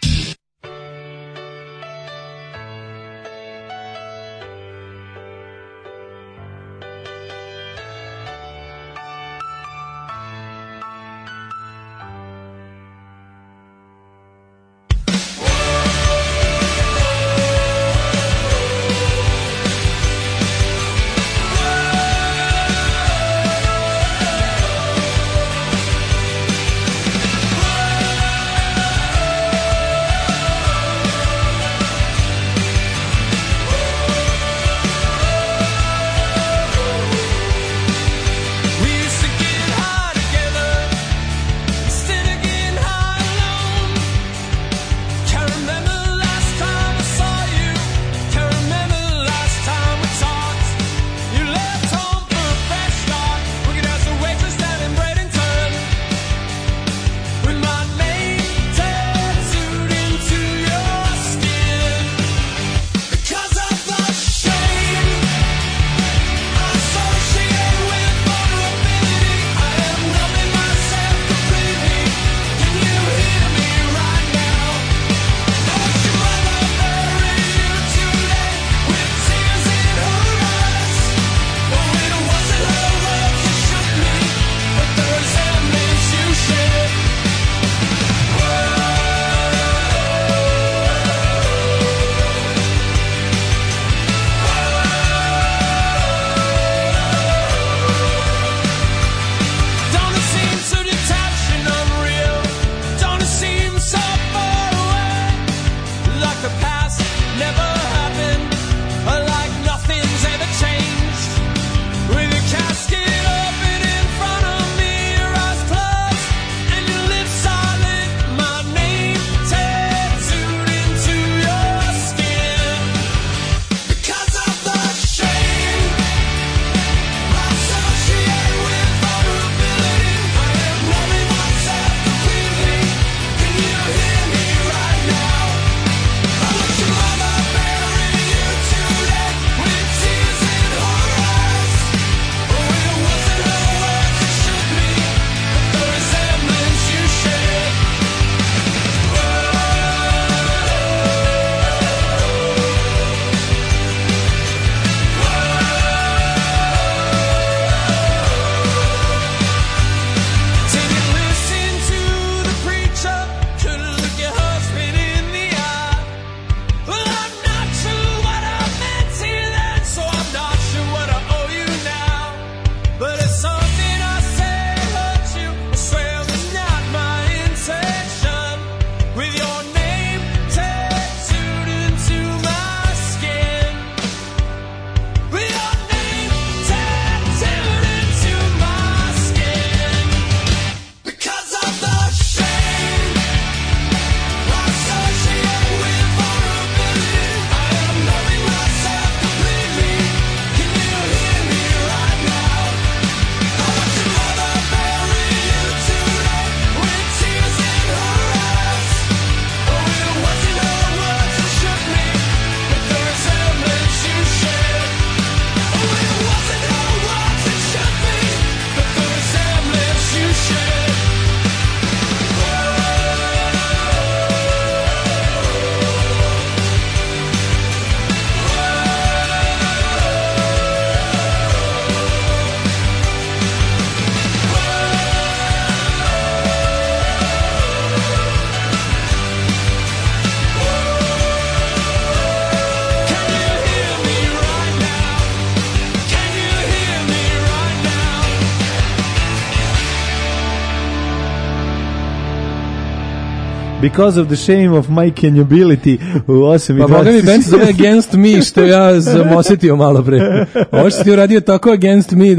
Because of the shame of my canability u 8 i 20. Pa boga mi band se zove Against Me, što ja sam osjetio malo pre. Ovo što ti uradio tako Against Me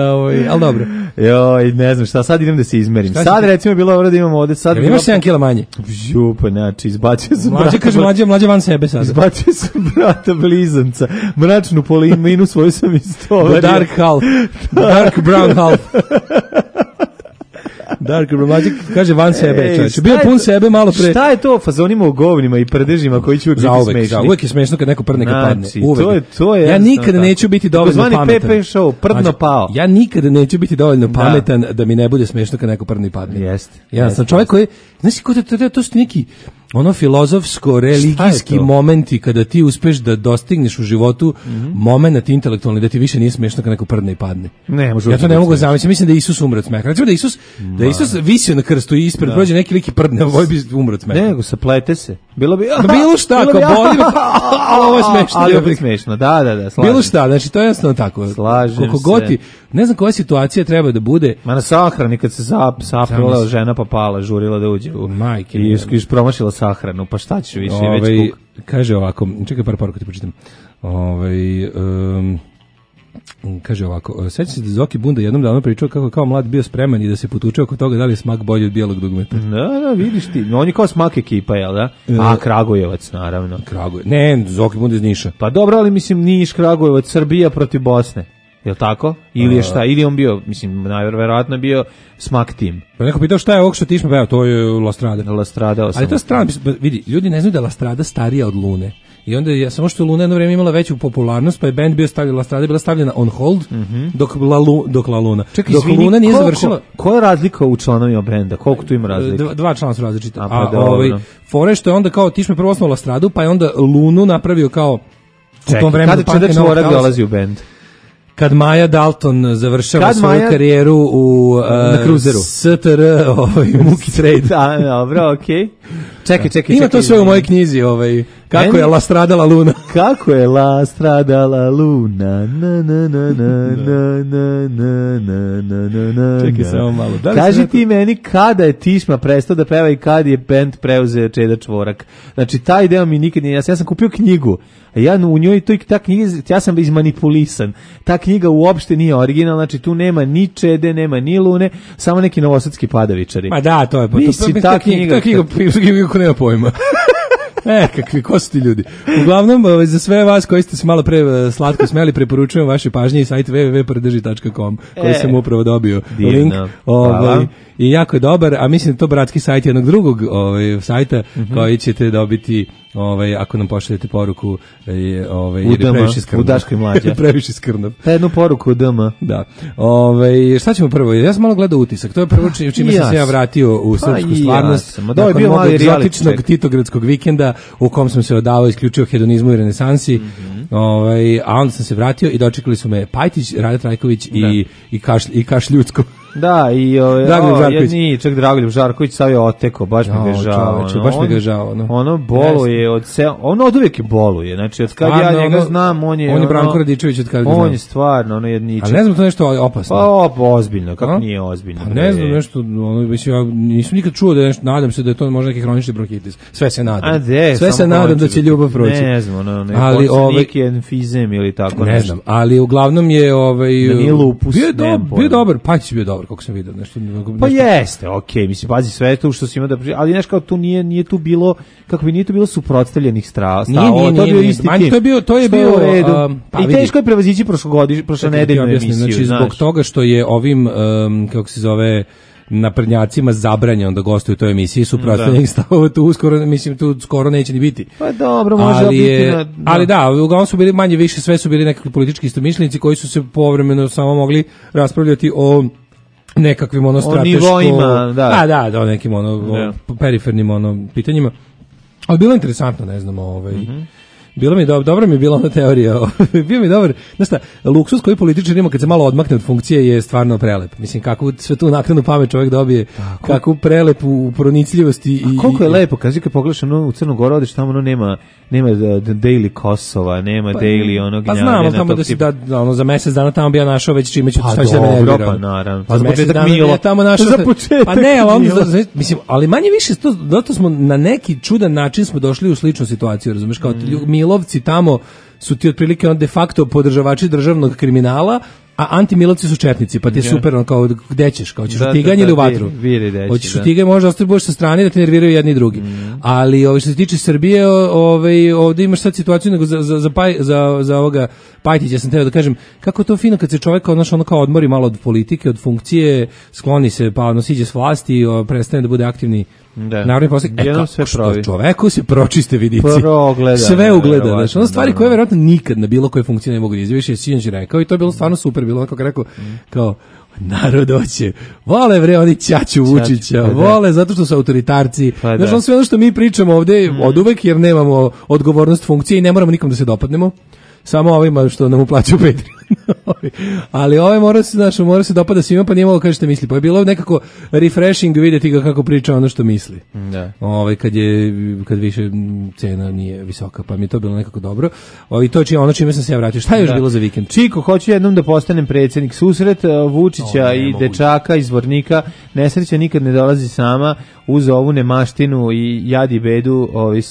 ali dobro. Joj, ne znam šta, sad idem da se izmerim. Sad recimo bilo ovo da imamo ovde. Sad imaš 7 kila manje. Župa, znači, izbacio sam brata. Mlađe van sebe sad. Izbacio sam brata blizanca. Mračnu poliminu svoju sam istovario. Dark half. Dark brown half. Dark Romantic kaže van sebe, čoveče. Bio pun sebe malo pre. Šta je to fazonima u govnima i prdežima koji će uvijek biti smešni? Uvijek je smešno kad neko prdne kad padne. To je ja nikada neću biti dovoljno pametan. PP show, prdno pao. Ja nikada neću biti dovoljno pametan da mi ne bude smešno kad neko prdne i padne. Jeste. Ja sam čovjek koji, znaš to su neki ono filozofsko-religijski momenti kada ti uspeš da dostigneš u životu moment intelektualni da ti više nije smešno kad neko prdne i padne. Ja to ne mogu zamisliti. Mislim da je Isus umro od smeha. Recimo da Isus visio na krstu i ispred prođe neki lik i prdne, ovaj bi umro od smeha. Nego, saplete se. Bilo šta, kao boli, ali ovo je smešno. Ali opet smešno, da. Bilo šta, znači to je jednostavno tako. Slažem se. Ne znam koja situacija treba da bude. Ma na sahrani kad se saprala žena pa pala, žurila da uđe u majke. I promašila sahranu, pa šta ćeš više već kuk. Kaže ovako, čekaj par poruka ti pročitam. Kaže ovako, sećam se da Zoki Bunda jednom davno pričao kako je kao mlad bio spreman i da se potuče oko toga da li je smak bolji od bijelog dugmeta. Da, vidiš ti. On je kao smak ekipa, jel da? A Kragujevac, naravno. Ne, Zoki Bunda iz Niša. Pa dobro, ali mislim Niš, Kragujevac, Srbija protiv Bosne. Jel tako? Ili je šta? Ili on bio, mislim, najverovatno bio smak tim. Pa neko pitao šta je ovog što ti smo, to je La Strada. La Strada. Ali to je strana, vidi, ljudi ne znaju da je La Strada starija od Lune. I onda je samo što Luna jedno vrijeme imala veću popularnost, pa je band bio stavljen, La Strada je bila stavljena on hold, dok La Luna. Čekaj, dok Luna nije završila. Koja je razlika u članovima benda? Koliko tu ima razlika? Dva člana su različita. Fore što je onda kao Tišme prvo osnovao La Stradu, pa je onda Lunu napravio kao u tom vremenu. Kada Čeda Čvorak dolazi u band? Kad Maja Dalton završava svoju karijeru na kruzeru STR, Muki Trade. Da, dobro, okej. Čekaj. Ima to sve u mojoj knjizi, kako je La Stradala Luna. Kako je La Stradala Luna. Čekaj samo malo. Kaži ti meni kada je Tišma prestao da peva i kad je band preuzeo Čeda Čvorak. Znači, taj deo mi nikad nije jasno. Ja sam kupio knjigu, a ja u njoj, ta knjiga, ja sam izmanipulisan. Ta knjiga uopšte nije originalna, znači tu nema ni Čede, nema ni Lune, samo neki novosadski padavičari. Ma da, to je. Ta knjiga ko nema pojma. Kakvi, ko su ti ljudi? Uglavnom, za sve vas koji ste se malo pre slatko smeli, preporučujem vaše pažnje i sajt www.prdeži.com koji sam upravo dobio link. I jako je dobar, a mislim da to bratski sajt jednog drugog sajta koji ćete dobiti ako nam pošaljete poruku jer je previše skrnav. U Daškoj mlađa. Previše skrnav. Jednu poruku u DM. Da. Šta ćemo prvo? Ja sam malo gledao utisak. To je prvo čime sam se ja vratio u srpsku stvarnost. Da, je bio mali egzotičnog titogradskog vikenda u kom sam se odavao isključio hedonizmu i renesansi. A onda sam se vratio i dočekali su me Pajtić, Rada Trajković i Kaš Ljudsko. Da, i čak Dragoljub Žarković stavio oteko, baš mi ga žao. Baš mi ga žao. Ono boluje on od uvijek boluje, znači od kad ja njega znam, on je Branko Radičević od kad ga znam. On je stvarno, ono jedničak. Ali ne znam to nešto opasno. Pa ozbiljno, kako nije ozbiljno. Pa ne znam nešto, ja nisam nikad čuo da je nešto, nadam se da je to možda neki hronični bronhitis. Sve se nadam. Sve se nadam da će ljubav proći. Ne znam, neki enfizem ili tako nešto. Ne znam, ali uglavnom je bio dobar, Pajtić bio dobar, kako sam vidio, nešto. Pa jeste, okej, mislim, pazi sve to što si ima da ali nešto kao tu nije tu bilo, kako bi nije tu bilo suprotstavljenih stavova, to je bio isti tim. To je bio i teško je prevazići prošle nedeljnu emisiju, znači zbog toga što je ovim kako se zove naprednjacima zabranjeno da gostuju u toj emisiji, suprotstavljenih stavova tu uskoro, mislim, tu skoro neće ni biti. Pa dobro, može biti. Ali da, uglavnom su bili manje više, sve su bili nekakvi politički istomišljenici koji su se povremeno samo mogli raspravljati o nekakvim strateško da, nekim perifernim pitanjima. Ali bilo interesantno, ne znam, bilo mi dobro mi je bila ona teorija. Bio mi dobar. Znaš šta, luksuz koji političar ima kad se malo odmakne od funkcije je stvarno prelep. Mislim, kakvu sve tu naknadnu pamet čovjek dobije, kakvu prelepu pronicljivosti. A koliko je lepo, kaži kad pogledaš u Crnu Goru, odeš tamo nema Daily Kosova, nema Daily onog gnjavljena. Pa znam, tamo da si za mjesec dana tamo bi ja našao već čime ću šta će da me nervirao. Pa naravno. Pa za početak Milo. Pa ne, mislim, ali manje više, zato smo na neki čudan način smo došli u sličnu situaciju, razumeš, kao Milovci tamo su ti otprilike de facto podržavači državnog kriminala, a antimilovci su četnici, pa ti je super, on kao, gde ćeš, kao ćeš u tiganj ili u vatru? Hoćeš u tiganj, možda ostaneš sa strane da te nerviraju jedni i drugi. Ali što se tiče Srbije, ovde imaš sad situaciju, nego za ovoga Pajtića sam teo da kažem, kako to fino kad se čovjek ono kao odmori malo od politike, od funkcije, skloni se, pa siđe s vlasti, prestane da bude aktivni narodni poslanik. Što čoveku se pročiste vidici. Sve ugleda. Znači, ono stvari koje verovatno nikad na bilo koje funkcije ne mogu da izjaviš, je sinoć rekao i to je bilo stvarno super, bilo kako rekao, kao narod hoće, vole bre oni ćaću Vučića, vole zato što su autoritarci. Znači, on sve ono što mi pričamo ovde od uvek, jer nemamo odgovornost funkcije i ne moramo nikom da se dopadnemo, samo ovima što nam uplaćuju Patreon. Ali mora se dopada svima, pa nije mogo kažete misli. Pa je bilo nekako refreshing vidjeti ga kako priča ono što misli. Da. Kad više cena nije visoka, pa mi je to bilo nekako dobro. I to je ono čime sam se ja vratio. Šta je još bilo za vikend? Čiko, hoću jednom da postanem predsjednik. Susret Vučića i dečaka iz Vornika. Nesreća nikad ne dolazi sama uz ovu nemaštinu i jad i bedu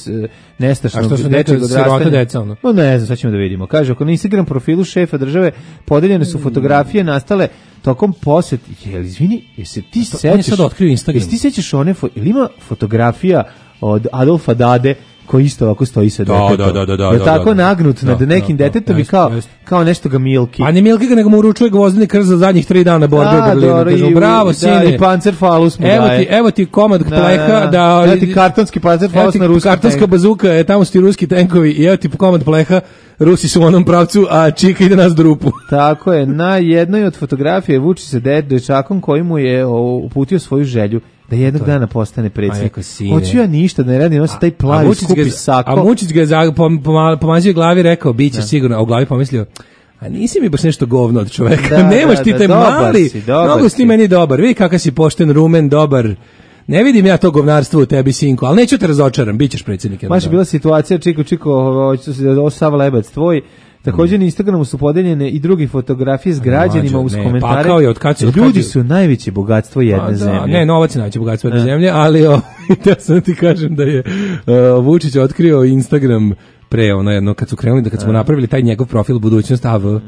nestašnog dečeg odrastanja. No ne znam, sad ćemo da vidimo. Kaže, ako na Instagram profilu šefa države podeljene su fotografije nastale tokom posjeti. Izvini, jesi ti sećaš? On je sad otkrio Instagram. Jesi ti sećaš ili ima fotografija od Adolfa Dade koji isto ovako stoji sa detetom. Je tako nagnut nad nekim detetom i kao nešto ga milki. A ne milki ga, nego mu uručuje gvozdeni krst za zadnjih 3 dana borbe u Berlinu. Kažu, bravo, sine. I pancerfalus mu daje. Evo ti komad pleha. Evo ti kartonski pancerfalus na ruski. Kartonska bazuka, tamo su ti ruski tenkovi i evo ti komad pleha. Rusi su u onom pravcu, a Čika ide nas drupu. Tako je, na jednoj od fotografije Vučić se dečakom koji mu je uputio svoju želju da jednog dana postane predsjednik. Hoću ja ništa da ne radim, on se taj plavi skupi sako. A Vučić ga je pomazio glavi, rekao, bit će sigurno, a u glavi pomislio, a nisi mi baš nešto govno od čoveka, nemaš ti taj mali, mnogo si ti meni dobar, vidi kakav si pošten, rumen, dobar. Ne vidim ja to govnarstvo u tebi, sinko, ali neću te razočaram, bit ćeš predsjednik. Baš je bila situacija, Čiko, ovo Sav Lebac tvoj, također na Instagramu su podeljene i druge fotografije s građanima uz komentare. Ljudi su najveće bogatstvo jedne zemlje. Ne, novac je najveće bogatstvo jedne zemlje, ali ja sam ti kažem da je Vučić otkrio Instagram pre jedno, kad su krenuli, kad smo napravili taj njegov profil budućnost AV.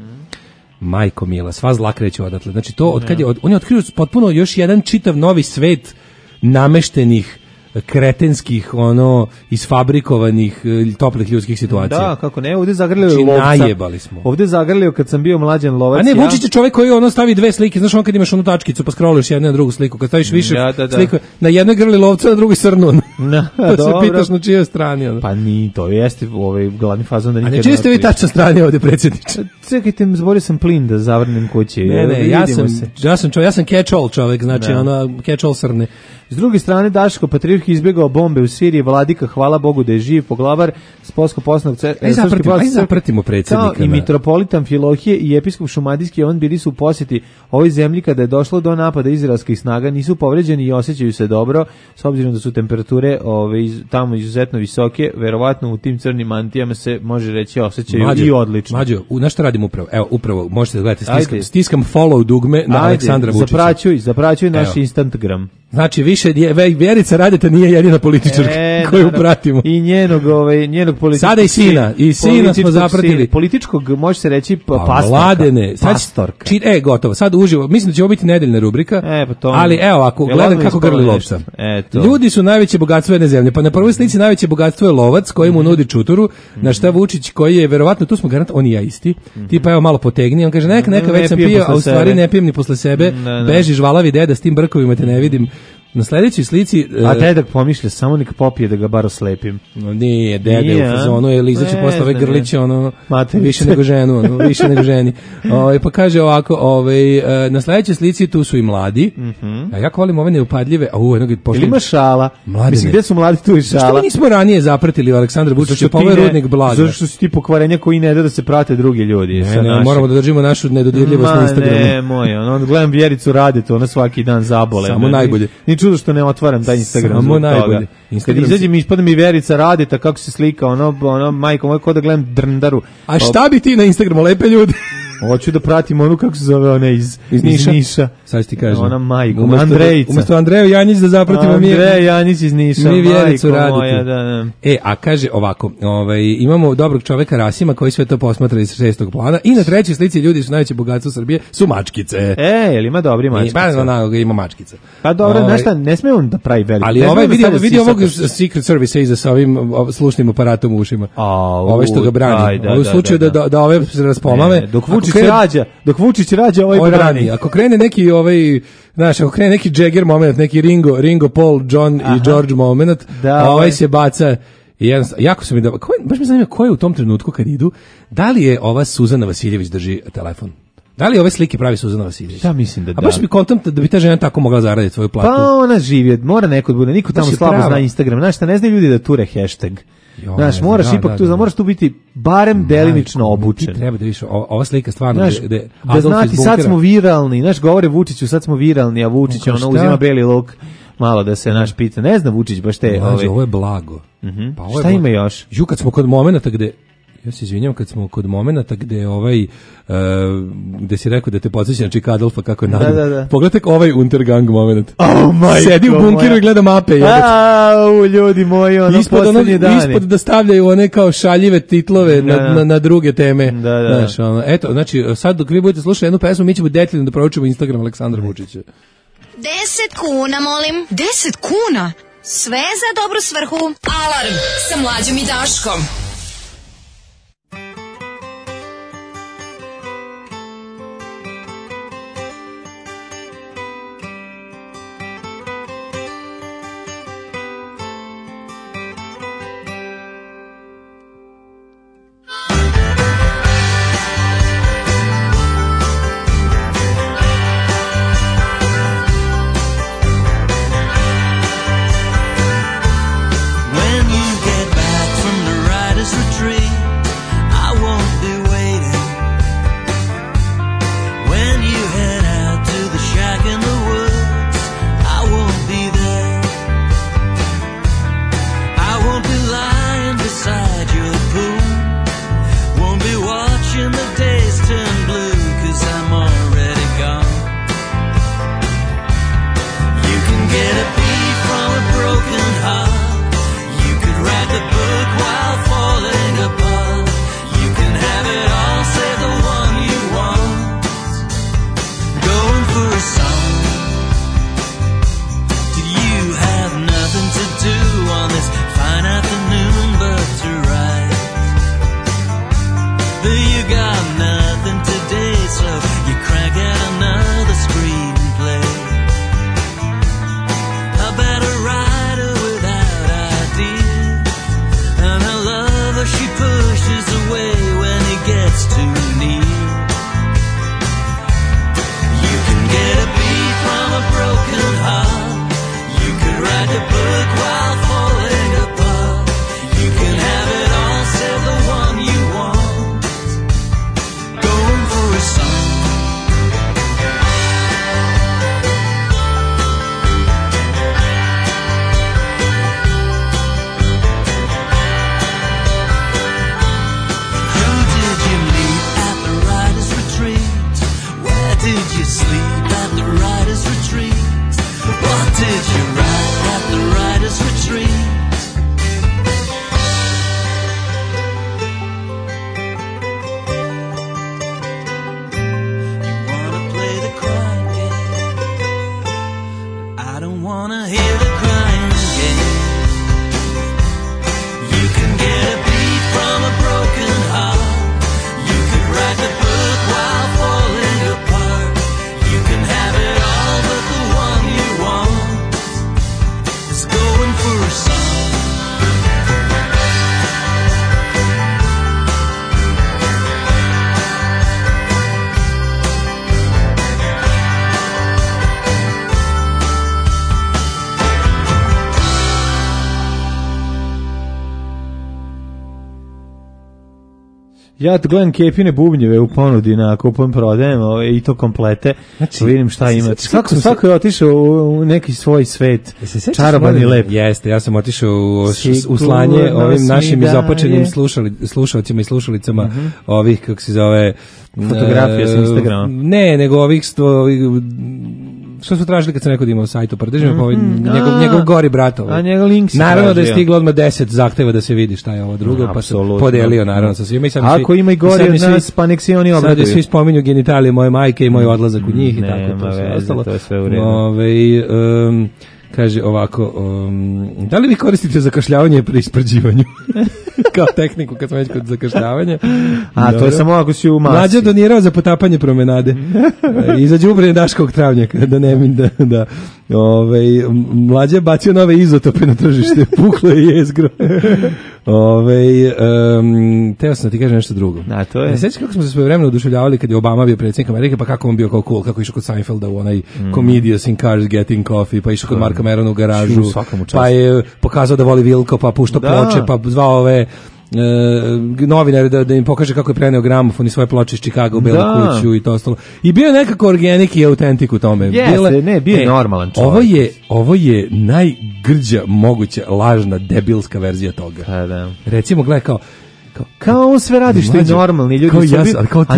Majko mila, sva zla kreće odatle. Znači to, on je otkrio potpuno još jedan čitav novi svet nameštenih, kretenskih, isfabrikovanih toplih ljudskih situacija. Da, kako ne, ovdje zagrlio lovca. Najjebali smo. Ovdje zagrlio kad sam bio mlađan lovac. A ne, Vučić je čovjek koji stavi 2 slike, znaš kad imaš onu tačkicu pa scrolluješ jednu na drugu sliku, kad staviš više slika, na jednoj grli lovca, na drugoj srnu. Pa se pitaš na čijoj strani. Pa ni, to jeste glavni fazon da nikad ne. A ne, čiji ste vi tačno strani ovdje, predsjedniče? Čekajte, zborio sam plin da zavrnem kući. Ne, ja sam catch-all čovjek, znači catch-all srne. S druge strane, Daško Patrijarh izbjegao bombe u Siriji, vladika, hvala Bogu da je živ, poglavar Spolsko-posnog zapratimo predsjednika. Kao i mitropolitan Amfilohije i episkop Šumadijski, on bili su u posjeti ovoj zemlji kada je došlo do napada izraelskih snaga, nisu povređeni i osjećaju se dobro, s obzirom da su temperature tamo izuzetno visoke, verovatno u tim crnim mantijama se može reći osjećaju i odlično. Mađo, na što radim upravo? Evo, upravo, možete da gledate, stiskam follow dugme na Aleksandra Vučića. Zapraćuj naš Instagram. Znači, više Vjerica Radeta nije jedina političarka koju pratimo. I njenog političkog... Sada i sina smo zapratili. Političkog, može se reći, pastorka. Mladene. Pastorka. Gotovo, sad uživo. Mislim da će ovo biti nedeljna rubrika, ali evo, ako gledam kako grli lovca. Ljudi su najveće bogatstvo jedne zemlje. Pa na prvoj slici najveće bogatstvo je lovac koji mu nudi čuturu, na šta Vučić koji je, verovatno, tu smo garant, on i ja isti, tipa evo malo potegni, on kaže, neka već sam pio, a u stvari ne pijem ni posle sebe, beži žvalavi deda, s tim brkovima te ne vidim. Na sljedećoj slici... A dedak pomišlja, samo nek popije da ga bar oslepim. Nije, dede u fazonu, Eliza će postao ove grliće, više nego ženu, više nego ženi. Pa kaže ovako, na sljedećoj slici tu su i mladi, a jako volim ove neupadljive, ili ima šala? Mislim, gdje su mladi, tu i šala? Što nismo ranije zapratili Aleksandra Vučića, pa ovo je rudnik blaga. Zato što su ti pokvarenja koji ne da se prate drugi ljudi. Ne, moramo da držimo našu nedodirljivost na Instagramu. Ne, moje, gledam Vjericu Radeta, ona svaki dan zabole. Samo najbolje. Čudo što ne otvaram taj Instagram. Samo najbolje. Kad izađem ispada mi Verica Radeta kako se slika, majko moj, ko da gledam Drndaru. A šta bi ti na Instagramu, lepe ljudi? Hoću da pratim onu kako se zove, one iz Niša. sad ti kažem. Ona majko, Andrejica. Umesto Andreju Janjić da zapratimo mi. Andrej Janjić iz Niša, mi Vjericu radite. Moja, da. A kaže ovako, imamo dobrog čoveka Rasima koji sve to posmatra iz 6. plana i na trećoj slici ljudi su najveće bogatstvo Srbije su mačkice. Jel ima dobri mačkice? Ima mačkice. Pa dobro, znaš šta, ne sme on da pravi veliko. Ali vidi ovog Secret Service iza sa ovim slušnim aparatom u ušima. Ove što ga brani. U slučaju da ove se raspomame. Dok Vučić rađa, ovaj brani. Ako krene neki ako krene neki Jagger moment, neki Ringo, Paul, John i George moment, ovaj se baca i jako se mi baš me zanima ko je u tom trenutku kad idu, da li je ova Suzana Vasiljević drži telefon? Da li ove slike pravi Suzana Vasiljević? Ja mislim da da. A baš bi kontent da bi ta žena tako mogla zaraditi svoju platu. Pa ona živi, mora neko da bude, niko tamo slabo zna Instagram. Znaš šta, ne znaju ljudi da ture hashtag. Znaš, moraš ipak tu, moraš tu biti barem delimično obučen. Treba da više, ova slika stvarno da znati, sad smo viralni, znaš, govore Vučiću, sad smo viralni, a Vučić ono uzima beli luk, malo da se naš pita, ne zna Vučić baš te. Ovo je blago. Šta ima još? Kad smo kod momenata gde, ja se izvinjam, kad smo kod momenata gde gde si rekao da te podsjeća na Čika Adolfa kako je nadam. Da. Pogledaj ovaj Untergang moment. Sedi u bunkiru i gleda mape. Ljudi moji, posljednji dani. Ispod da stavljaju one kao šaljive titlove na druge teme. Da. Znaš, eto, znači, sad dok vi budete slušali jednu pesmu, mi ćemo detaljno da proučimo Instagram Aleksandra Vučića. 10 kuna, molim. 10 kuna? Sve za dobru svrhu. Alarm sa Mlađom i Daškom. Ja gledam Kepine bubnjeve u ponudi na kupon prodajem i to komplete. Znači, vidim šta ima. Svako je otišao u neki svoj svet. Čaroban i lep. Jeste, ja sam otišao u slanje ovim našim izopačenim slušalcima i slušalicama ovih, kako se zove... Fotografija sa Instagrama. Ne, nego ovih što su tražili kad sam rekao da imao sajt o prdežima, pa njegov gori brat. A njegov link se naravno da je stiglo odmah 10 zahteva da se vidi šta je ovo drugo, pa se podelio naravno sa svima. Ako ima i gori od nas, pa nek se oni obraduju. Sad svi spominju genitalije moje majke i moj odlazak u njih i tako to sve ostalo. To je sve u redu. Kaže ovako, da li vi koristite zakašljavanje pri isprđivanju? Kao tehniku kad smo već kod zakašljavanja. A to je samo ako si u masi. Mlađa donirao za potapanje promenade. Iza đubre Daškog travnjaka, da ne min da Mlađa je bacio nove izotope na tržište, puklo je jezgro. Teo sam da ti kažem nešto drugo. A to je. Sećaš kako smo se svojevremeno oduševljavali kad je Obama bio predsjednik Amerike, pa kako on bio kao cool, kako išao kod Seinfelda u onaj Comedians in Cars Getting Coffee, pa išao kod Marka Merona u garažu, pa je pokazao da voli Vilko, pa puštao ploče, pa zvao ove novinare da im pokaže kako je preneo gramofon i svoje ploče iz Čikaga u Belu kuću i to ostalo. I bio je nekako organik i autentik u tome. Bio je normalan čovjek. Ovo je najgrđa moguća lažna debilska verzija toga. Recimo, gledaj kao on sve radi što je normalni ljudi u Srbiji,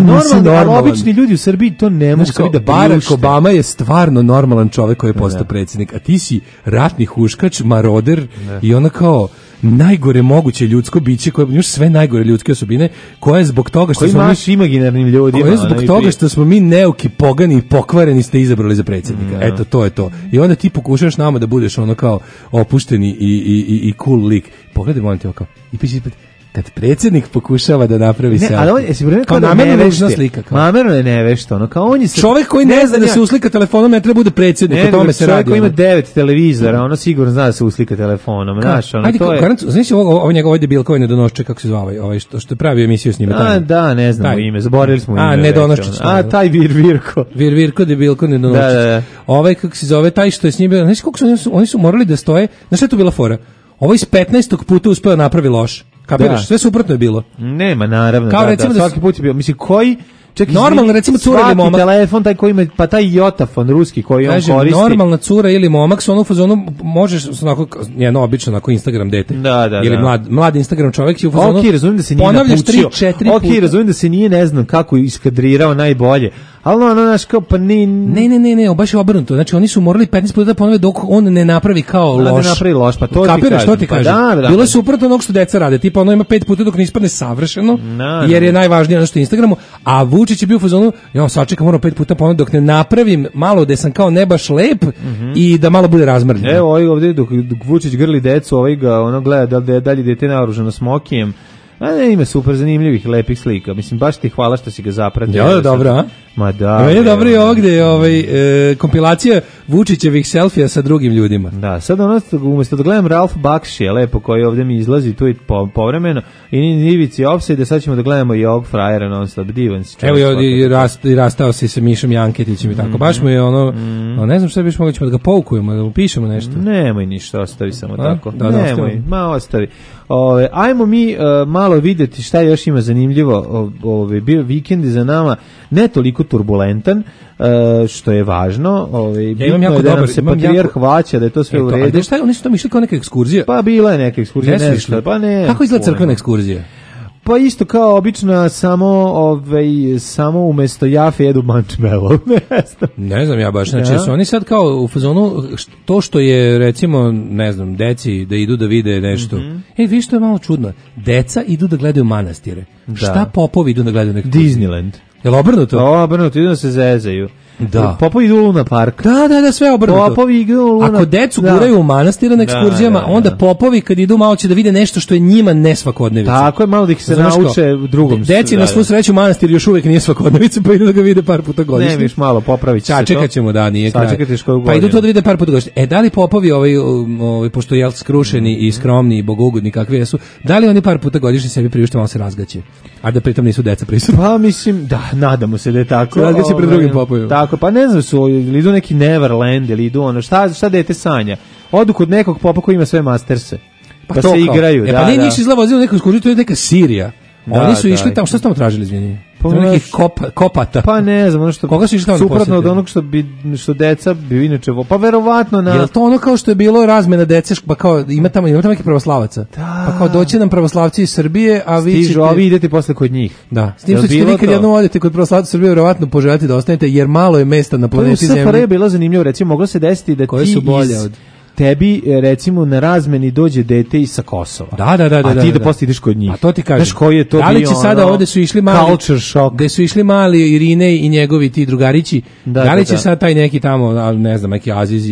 ali obični ljudi u Srbiji to ne mogu sebi da priušte. Barack Obama je stvarno normalan čovjek koji je postao predsjednik, a ti si ratni huškač, maroder i ona kao najgore moguće ljudsko biće koje još sve najgore ljudske osobine koje je zbog toga što smo mi imaginarnim ljudima, koje je zbog toga što smo mi neuki, pogani i pokvareni ste izabrali za predsjednika. Eto, to je to. I onda ti pokušaš nama da budeš ono kao opušteni i cool lik. Pogledaj, molim te, kao i piši kad predsjednik pokušava da napravi se, kao namerno slika, namerno je nevešta, ono kao on je čovjek koji ne zna da se uslika telefonom, ne treba bude predsjednik, o tome se radi. Čovjek koji ima 9 televizora, ono sigurno zna da se uslika telefonom, znaš, ono to je. Znaš ovo njegov debil koji nedonošče, kako se zvao, ovaj što je pravio emisiju s njime tamo. Da, ne znam ime, zaboravili smo ime. Nedonoščić. Taj Virvirko debilko nedonoščić. Ovaj kako se zove, taj što je s njim, znaš koliko su oni su morali da stoje, znaš šta je tu bila fora? Ovo iz 15. puta uspeo napravi loš. Kapiraš, sve suprotno je bilo. Nema, naravno, kao recimo svaki put je bio, mislim, koji normalno recimo cura ili momak, telefon taj koji ima, pa taj Jotafon ruski koji on koristi. Normalna cura ili momak s onom fazonu možeš onako jedno obično onako Instagram dete. Ili mlad Instagram čovjek će u fazonu. Okej, razumijem da se nije napučio. Okej, razumijem da se nije ne znam kako iskadrirao najbolje. Ali ono naš kao pa ne, baš je obrnuto. Znači oni su morali 15 puta da ponove dok on ne napravi kao loš. Ne napravi loš, pa to kapiraš, što ti kažem. Bilo je suprotno onog što deca rade. Tipa ono ima 5 puta dok ne ispadne savršeno, jer je najvažnije ono što je Instagramu, a Vučić je bio u fazonu, ja sačekam, moram 5 puta ponoviti dok ne napravim malo da sam kao ne baš lep i da malo bude razmrljen. Evo ovdje dok Vučić grli decu, ovaj ga ono gleda da li dete naoružano smokijem. A ne, ima super zanimljivih, lepih slika. Mislim, baš ti hvala što si ga zapratio. Ja, dobro, a? Ma da. Je dobro i ovdje kompilacija Vučićevih selfija sa drugim ljudima. Da, sad umjesto da gledam Ralph Bakshi, lepo, koji ovdje mi izlazi tu i povremeno, i Ivici Offside, sad ćemo da gledamo i ovog frajera non stop, divan si. Evo i rastao se sa Mišom Janketićem i tako. Baš mu je ono, ne znam šta biš mogli, ćemo da ga poukujemo, da mu pišemo nešto. Nemoj ništa, ostavi samo tako. Nemoj, ostavi. Ajmo mi malo vidjeti šta još ima zanimljivo. Bio vikend za nama, ne toliko turbulentan, što je važno. Bitno je da nam se patrijarh hvaća, da je to sve u redu. Šta je, oni su tamo išli kao neka ekskurzija? Pa bila je neka ekskurzija. Kako izgleda crkvena ekskurzija? Pa isto kao obična, samo umjesto jafe jedu marshmallow. Ne znam ja baš, znači su oni sad kao u fazonu, to što je recimo, ne znam, deci da idu da vide nešto. Vi što je malo čudno, deca idu da gledaju manastire. Šta popovi idu da gledaju nekako? Disneyland. Jel obrnuto? Obrnuto, idu da se zezaju. Da. Popovi idu u Luna Park. Da, sve obrnuto. Popovi idu u Luna Park. Ako decu guraju u manastire na ekskurzijama, onda popovi kad idu malo će da vide nešto što je njima ne svakodnevica. Tako je, malo da ih se nauče drugom. Deci na svu sreću manastir još uvijek nije svakodnevica, pa idu da ga vide par puta godišnje. Ne, viš malo, popravit će se to. Čekat ćemo da nije kraj. Pa idu to da vide par puta godišnje. Da li popovi pošto je skrušeni i skromni i bogougodni kakvi jesu, da li oni par puta godišnje sebi priušte malo se razgaće? A da pritom nisu deca prisutna? Pa mislim, da, nadamo se da je tako. Razgaće pred drugim popovima. Tako, pa ne znam ili idu neki Neverland, ili idu ono, šta dete sanja? Odu kod nekog popa koji ima sve masterse. Pa se igraju, pa ne, nisi izgleda vozilo neku ekskurziju, to je neka Sirija. Oni su išli tamo, šta su tamo tražili, izvini? nekih kopata. Pa ne znam, ono što koga su išli tamo suprotno od onog što deca bi inače, pa verovatno na. Jel to ono kao što je bilo razmena dece, pa kao ima tamo neki pravoslavaca. Da. Pa kao doći nam pravoslavci iz Srbije, a vi stižu, a vi idete posle kod njih. Da. S tim što ćete vi kad jednom odete kod pravoslavaca Srbije, verovatno poželjeti da ostanete, jer malo je mesta na planeti Zemlji. To je bilo zanimljivo, recimo moglo se desiti da koje su bolje od tebi, recimo, na razmeni dođe dete iz sa Kosova. Da. A ti da posle ideš kod njih. A to ti kažem. Znaš koji je to bio, da li će sada ovde su išli mali culture shock. Gde su išli mali Irine i njegovi ti drugarići, da li će sad taj neki tamo, ne znam, neki Aziz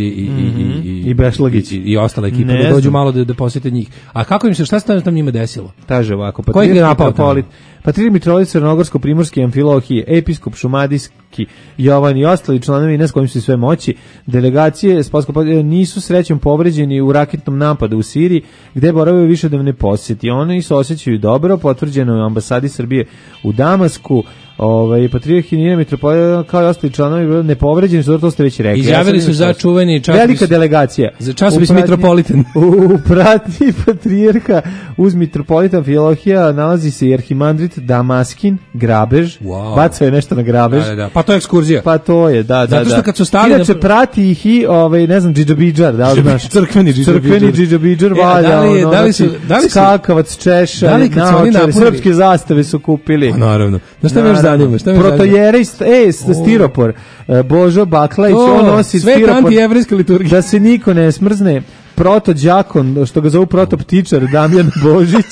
i Bešlagić i ostala ekipa da dođu malo da posete njih. A kako im se, šta se tam njima desilo? Kaže ovako, ko je napao Patrijarh Mitrovica Crnogorsko-Primorski amfilohije, episkop Šumadijski Jovan i ostali članovi ne s kojim su sve moći delegacije nisu srećom povređeni u raketnom napadu u Siriji, gde boravaju više da ne posjeti. Oni se osjećaju dobro, potvrđeno je u ambasadi Srbije u Damasku. Patrijarh Nina Mitropolita kao i ostali članovi nepovređeni su, to ste već rekli. Izjavili su za čuveni časopis, velika delegacija. Za časopis Mitropolitan. U pratnji patrijarha uz Mitropolita amfilohija nalazi se i arhimandrit Damaskin, grabež. Wow. Bacao je nešto na grabež. Da. Pa to je ekskurzija. Pa to je, da. Zato što kad su stali inače prati ih i ne znam džidžabidžar, da li znaš? Crkveni džidžabidžar valja. Da li skakavac češa, srpske zastave su kupili. Naravno. Da šta me zanima? Protojere stiropor. Božo Baklajić, on nosi stiropor. Anti-jevrejska liturgija. Da se niko ne smrzne. Protođakon, što ga zovu protoptičar, Damjan Božić.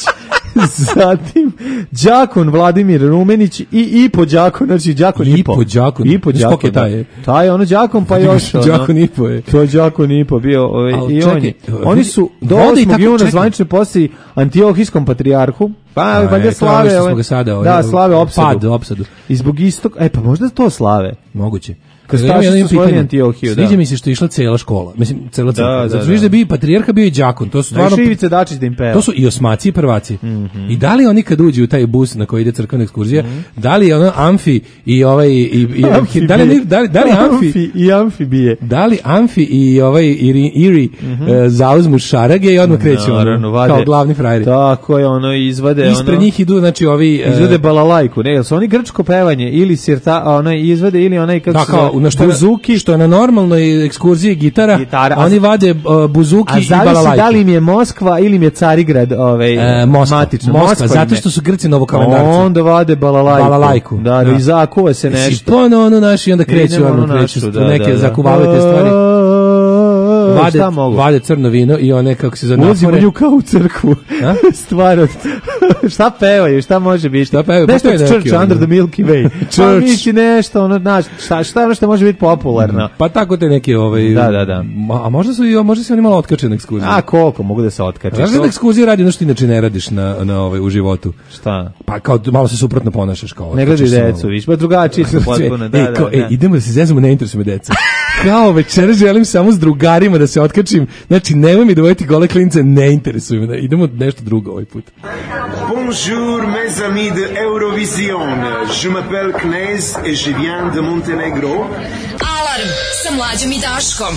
Zatim đakon Vladimir Rumenić i po đakon, znači đakon i po. Ipo đakon. Taj ono đakon pa još đakon i po je. To đakon i po bio i oni su do 8. juna zvanično posle Antiohijskom patrijarhu. Pa valjda slave, da, slave opsadu. I zbog istog, pa možda to slave. Moguće. Sviđa mi se što je išla cela škola. Mislim, cela crkva. Zato što viš da bi patrijarha bio i đakon. To su stvarno Ivica Dačić da im peva. To su i osmaci i prvaci. I da li oni kad uđu u taj bus na koji ide crkvena ekskurzija, da li ono amfi i ovaj da li amfi i amfibije. Da li amfi i ovaj iri zauzmu šarage i odmah kreću kao glavni frajeri. Tako je, ono izvade ispred njih idu, znači ovi izvade balalajku, ne, su oni grčko pevanje ili sirta, onaj izvade ili onaj kako buzuki, što je na normalnoj ekskurziji gitara, oni vade buzuki i balalajku. Da li im je Moskva ili im je Carigrad, matično. Moskva, zato što su Grci novokalendarci. Onda vade balalajku. Da, i zakuva se nešto. Ono naši, onda kreću neke zakuvavate stvari. Vade crno vino i one kako se zove ulazimo nju kao u crkvu. Stvarno. Šta pevaju, šta može biti? Šta pevaju? Nešto Church under the Milky Way. Pa misli nešto, šta ono što može biti popularno. Pa tako te neke Da. A možda se oni malo otkače na ekskurziju. A koliko mogu da se otkače? Znaš da ekskurzija radi ono što inače ne radiš u životu. Šta? Pa kao malo se suprotno ponašaš kao. Ne gledaj decu, viš, pa drugačije su potpuno. Idemo da se zezamo, ne interesuje me deca. Kao večera želim samo s drugarima da se otkačim. Znači, nemoj mi dovoditi gole klince, ne interesuju me. Idemo nešto drugo ovaj put. Bonjour mes amis de Eurovision. Je m'appelle Knez et je viens de Montenegro. Alarm sa Mlađom i Daškom.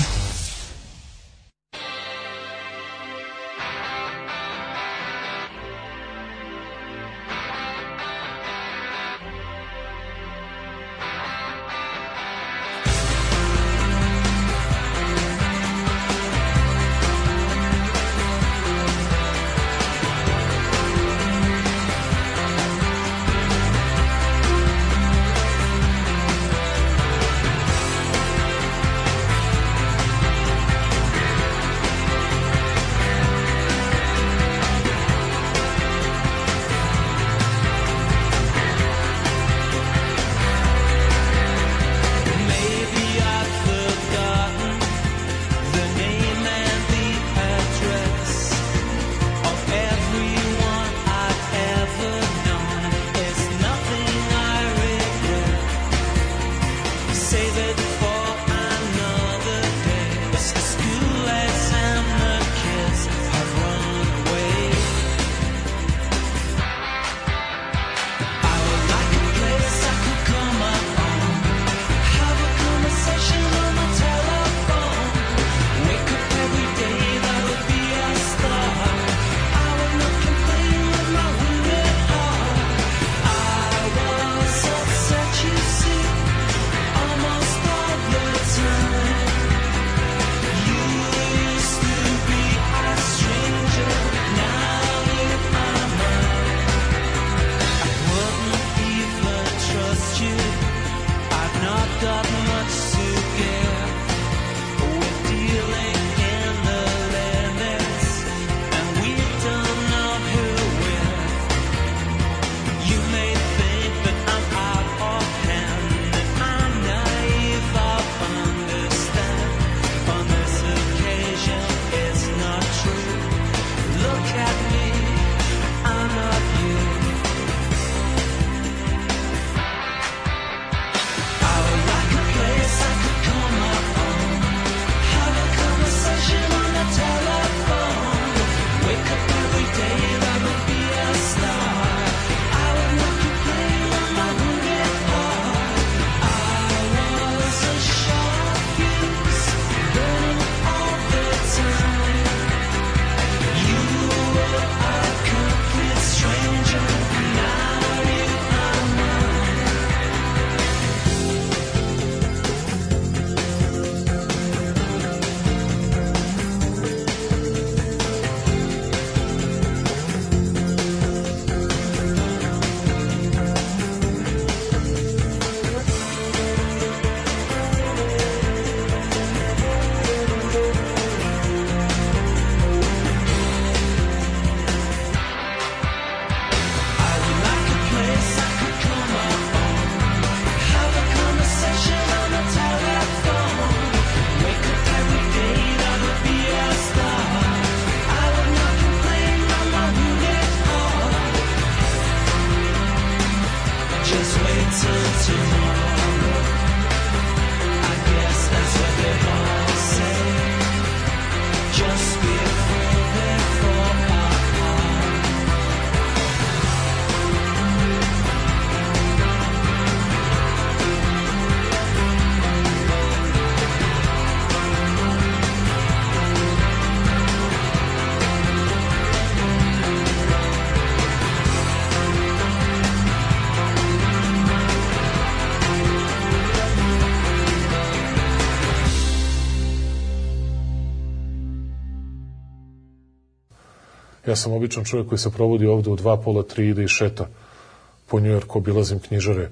Ja sam običan čovjek koji se probudi ovde u 2, pola, 3, ide i šeta po Njujorku, obilazim knjižare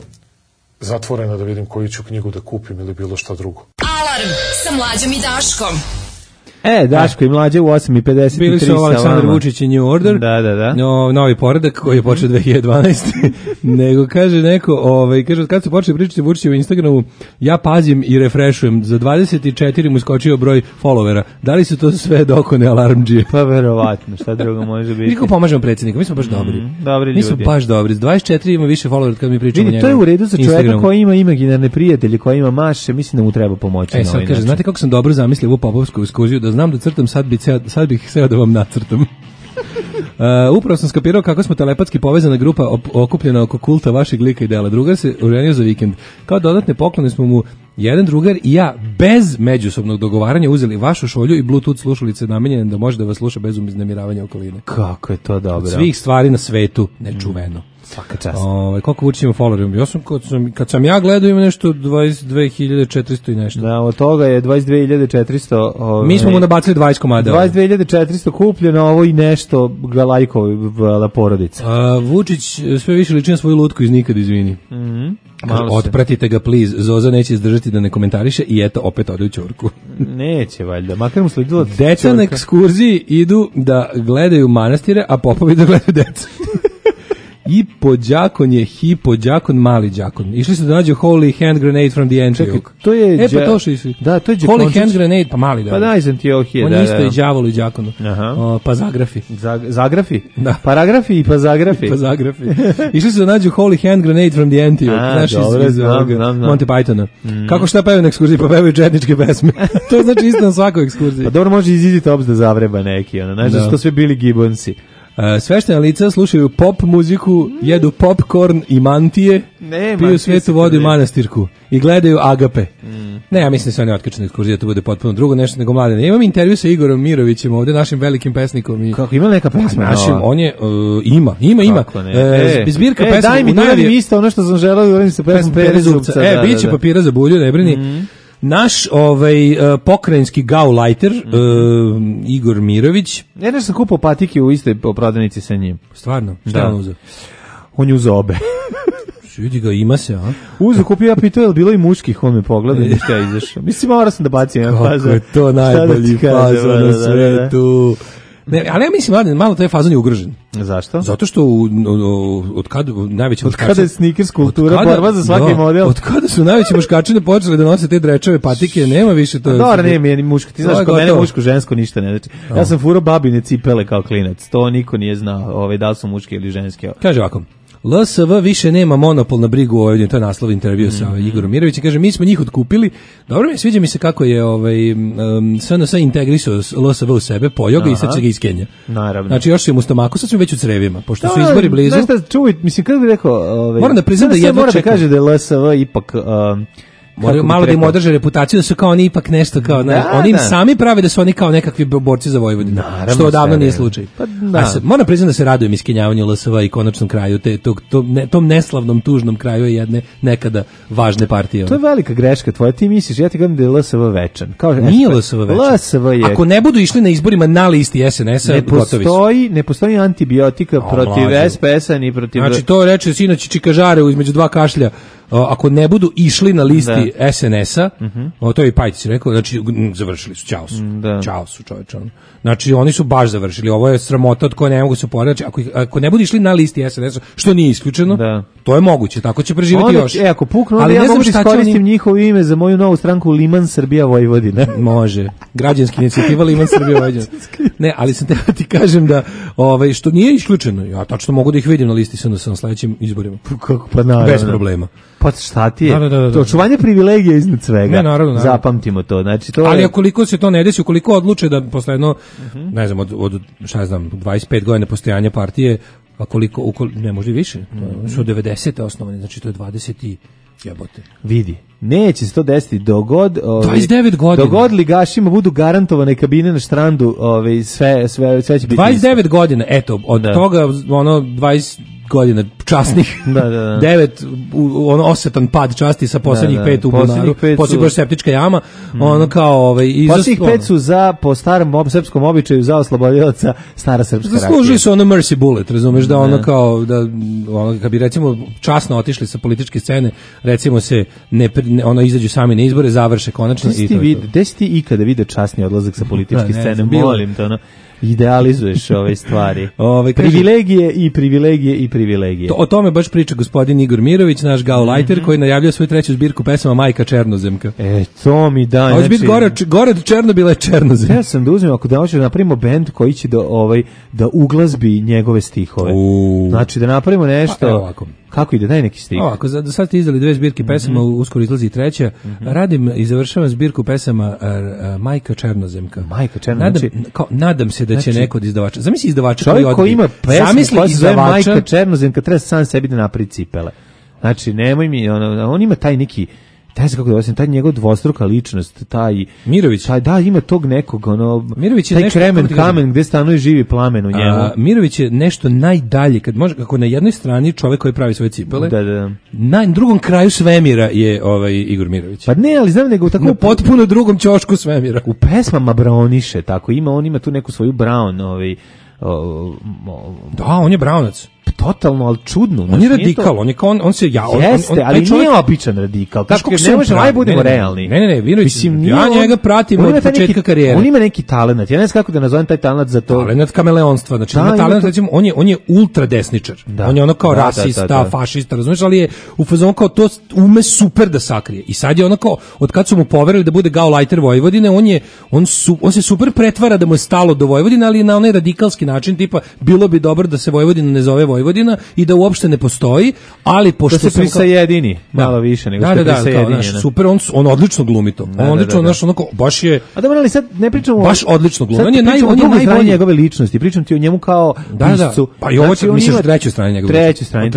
zatvorena da vidim koju ću knjigu da kupim ili bilo šta drugo. Alarm sa Mlađom i Daškom. Daško i Mlađe u 8:53 bili su Aleksandar Vučić i New Order. Da. Novi poredak koji je počeo 2012. Nego kaže neko, kaže kad se počeli pričati Vučić u Instagramu, ja pazim i refreshujem. Za 24 mu skočio broj followera. Da li su to sve dokone alarmdžije? Pa verovatno, šta drugo može biti. Niko pomažemo predsjedniku, mi smo baš dobri. Dobri ljudi. Mi smo baš dobri. 24 ima više followera kad mi pričamo o njemu. To je u redu za čovjeka koji ima imaginarne prijatelje, koji ima maše, mislim da mu treba pomoći. Sad kaže, znate kako sam dobro zamislio ovu popovsku ekskurziju, da znam da crtam, sad bih seo da vam nacrtam. Upravo sam skapirao kako smo telepatski povezana grupa okupljena oko kulta vašeg lika i dela. Drugar se urenio za vikend. Kao dodatne poklone smo mu jedan drugar i ja bez međusobnog dogovaranja uzeli vašu šolju i Bluetooth slušalice namenjene da može da vas sluša bez uznemiravanja okoline. Kako je to dobro. Od svih stvari na svetu nečuveno. Svaka čast. Koliko Vučić ima followera? Ja sam, kad sam ja gledao ima nešto 22.400 i nešto. Da, od toga je 22.400. Mi smo mu nabacili 20 komada. 22.400 kupljeno, ovo i nešto ga lajkovala porodica. Vučić sve više liči na svoju lutku iz Nikad, izvini. Otpratite ga, please. Zoza neće izdržati da ne komentariše i eto, opet ode u ćorku. Neće, valjda. Makar mu sledila deca na ekskurziji idu da gledaju manastire, a popovi da gledaju decu. I pođakon je hipođakon, mali đakon. Išli su da nađu Holy Hand Grenade from the Antioch. To je pa to što išli. Da, to je Holy Hand Grenade, pa mali da. Pa daj sam ti ohije. On isto i đavolu i đakonu. Pa zagrafi. Zagrafi? Da. Paragrafi i pa zagrafi. Pa zagrafi. Išli su da nađu Holy Hand Grenade from the Antioch. Znaš iz Monty Pythona. Kako šta pevaju na ekskurziji? Pa pevaju četničke pesme. To znači isto na svakoj ekskurziji. Pa dobro, može iz Easy Tops da zavreba neki. Znaš da su to sve bili Gibbonsi. Sveštena lica slušaju pop muziku, jedu popcorn i mantije, piju svetu vodu i manastirku i gledaju Agape. Ne, ja mislim da se oni otkaču na ekskurziju, to bude potpuno drugo nešto nego Mladene. Imam intervju sa Igorom Mirovićem ovde, našim velikim pesnikom. Kako, ima neka pesma? Našim, on je, ima. Zbirka pesma. Daj mi, daj mi isto ono što sam želeo da uradim sa pesmom Pere Zubca. Biće papira za bulju, ne brini. Naš pokrajinski gauleiter Igor Mirović. Jedan sam kupao patike u istoj prodavnici sa njim. Stvarno? Šta je on uzeo? On je uzeo obe. Vidi ga, ima se, a? Uzeo, kupio, ja pitao, je li bilo i muških, on me pogleda i ništa je izašao. Mislim, morao sam da bacim. Kako je to najbolji fazon na svetu. Ne, ali ja mislim, Mladen, malo taj fazon je ugrožen. Zašto? Zato što od kada je sneakers kultura, borba za svaki model. Od kada su najveći muškačine počeli da nose te drečave patike, nema više to. Dobro, nije mi muško. Ti znaš, kod mene muško, žensko ništa ne znači. Ja sam furao babine cipele kao klinac. To niko nije znao, da li su muške ili ženske. Kaže ovako. LSV više nema monopol na brigu ovdje, to je naslov intervjua sa Igorom Mirovićem, kaže mi smo njih otkupili. Dobro, sviđa mi se kako je SNS integrisao LSV u sebe, pojeo ga i sad će ga iskenja. Naravno. Znači još im u stomaku, sad smo već u crevima, pošto su izbori blizu. Znaš šta, čuj, mislim, kako bih rekao, moram da priznam da jedva čekam. Da kaže da je LSV ipak malo da im održe reputaciju da su kao oni ipak nešto kao oni im sami prave da su oni kao nekakvi borci za Vojvodinu, što odavno nije slučaj. Moram priznati da se radujem iskenjavanju LSV i konačnom kraju tom neslavnom tužnom kraju jedne nekada važne partije. To je velika greška tvoja, ti misliš, ja ti gledam da je LSV večan. Nije LSV večan. Ako ne budu išli na izborima na listi SNS-a, gotovi su. Ne postoji antibiotika protiv SPS-a ni protiv... Znači to reče sinoć čikažare između dva kašlja. Ako ne budu išli na listi SNS-a, to je i Pajtić rekao, znači završili su, čao su čoveče. Znači oni su baš završili, ovo je sramota od koje ne mogu se oporaviti. Ako ne budu išli na listi SNS-a, što nije isključeno, To je moguće, tako će preživjeti onda, još. Ako puknu, onda ja mogu da iskoristim njihovo ime za moju novu stranku Liman Srbija Vojvodina. Može. Građanska inicijativa Liman Srbija Vojvodina. Ne, ali sam teo ti kažem da što nije isključeno. Ja tačno mogu da ih vidim na listi SNS na sledećim izborima. Kako pa naravno. Bez problema. Pa šta ti je? To očuvanje privilegija iznad svega. Ne, naravno. Zapamtimo to. Znači, to ali ukoliko se to ne desi, ukoliko odluče da posle jedno, ne znam, od šta znam, 25 godina postojanja partije, a koliko ne može više, to su 90. osnovane, znači to je 20 i jebote. Vidi, neće se to desiti dogod 29 godina. Dogod ligašima budu garantovane kabine na štrandu, sve će biti 29 isto. Godina, eto, od toga 20 godina časnih. 9 osetan pad časti sa poslednjih 5 u bunaru. Poslednjih baš septička jama. Ono kao poslednjih 5 su po starom srpskom običaju za oslobodilaca stara srpska rakija. Zaslužili su ono mercy bullet, razumeš, da ono kao da kad bi recimo časno otišli sa političke scene, recimo se ono izađu sami na izbore, završe konačno i to. Gde si ti ikada video časni odlazak sa političke scene? Molim te, ono idealizuješ ove stvari. Privilegije i privilegije i privilegije. O tome baš priča gospodin Igor Mirović, naš gaulajter, koji najavljuje svoju treću zbirku pesama Majka Černozemka. To mi da. Hoće biti gore od Černobila je Černozem. Ja sam da uzmem, ako da hoćemo da napravimo bend koji će da uglazbi njegove stihove. Znači da napravimo nešto. Kako ide, daj neki stih. Ovako, do sad ste izdali 2 zbirke pesama, uskoro izlazi i treća. Radim i završavam zbirku pesama Majka Černozemka. Majka Černozemka. Nadam se da će neko od izdavača. Zamisli izdavača čovjek koji ima pesmu koja se zove Majka Černozemka, treba sam sebi da napravi cipele. Znači, nemoj mi, on ima taj neki, taj njegov dvostruka ličnost, taj Mirović, ima tog nekog, Mirović je taj nešto, kremen kamen gde stanuje živi plamen u njemu. Mirović je nešto najdalje, kad može, kako na jednoj strani čovjek koji pravi svoje cipele, na drugom kraju svemira je Igor Mirović. Pa ne, ali znam nego tako na potpuno drugom ćošku svemira. U pesmama Browniše, tako on ima tu neku svoju Brown, da, on je Brownac. Totalno, ali čudno. On je radikal, on je kao on se jeste, ali nije običan radikal. Kako ne možemo, aj budemo realni. Ne, Mirović, ja njega pratim od početka karijere. On ima neki talenat. Ja ne znam kako da nazovem taj talenat za to. Talenat kameleonstva, znači ima talenat, recimo on je ultra desničar. On je ono kao rasista, fašista, razumeš, ali je u fazonu kao to ume super da sakrije. I sad je ono kao od kad su mu poverili da bude gaulajter Vojvodine, on se super pretvara da mu je stalo do Vojvodine, ali na onaj radikalski način, tipa bilo bi dobro da se Vojvodina ne zove Vojvodina i da uopšte ne postoji, ali pošto se prisajedini malo više nego što prisajedini. Super, on odlično glumi to. On odlično, onako baš je. A da ali sad ne pričamo. Baš odlično glumi. On je najbolji njegove ličnosti. Pričam ti o njemu kao piscu. Pa i ovo će misliš trećoj strani njegove. Trećoj strani.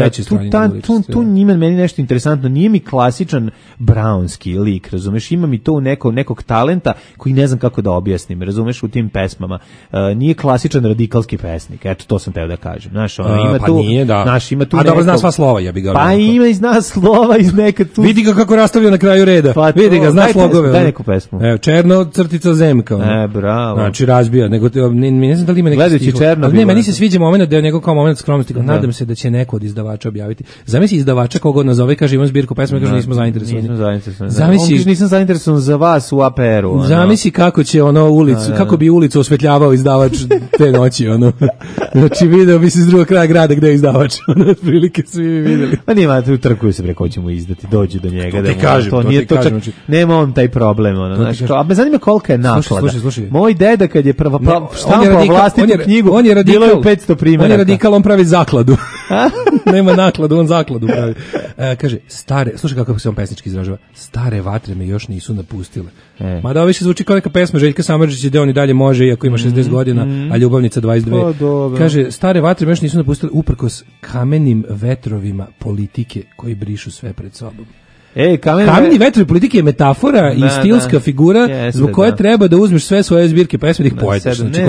Tu njime meni nešto interesantno. Nije mi klasičan brownski lik, razumeš? Ima mi to nekog talenta koji ne znam kako da objasnim, razumeš, u tim pesmama. Nije klasičan radikalski pesnik. Eto, to sam teo da kažem. Znaš, ima tu nije, da. Naš ima tu. A dobro zna sva slova, ja bih ga. Pa ima i zna slova iz neka tu. Vidi ga kako rastavlja na kraju reda. Pa vidi ga, zna slogove. Daj neku pesmu. Evo, Černo-zemka. Bravo. Znači razbija, nego ne znam da li ima neki. Gledajući Černo. Ali ne, meni se sviđa momenat da je njegov kao momenat skromnosti. Nadam se da će neko od izdavača objaviti. Zamisli izdavača koga nazove, kaže imam zbirku pesama, kaže nismo zainteresovani. Zamisli nisam zainteresovan za vas u APR-u. Zamisli kako će kako bi ulicu osvetljavao izdavač te noći, Znači video bi se s drugog kraja grada gde je izdavač. Prilike svi videli. Pa nema tu trkuju se preko ćemo izdati, dođu do njega. To nije to čak, nema on taj problem. A me zanima kolika je naklada. Slušaj. Moj deda kad je štampao vlastitu knjigu, bilo je 500 primjeraka. On je radikal, on pravi zakladu. Nema nakladu, on zakladu pravi. Kaže, slušaj kako se on pesnički izražava, stare vatre me još nisu napustile. Mada više zvuči kao neka pesma Željka Samardžića gde on i dalje može, iako ima 60 godina, a ljubavnica 22. Kaže, stare vatre me još nisu napustile uprkos kamenim vetrovima politike koji brišu sve pred sobom. Kameni vetrovi politike je metafora i stilska figura zbog koje treba da uzmeš sve svoje zbirke pesme da ih poetiš. Znači,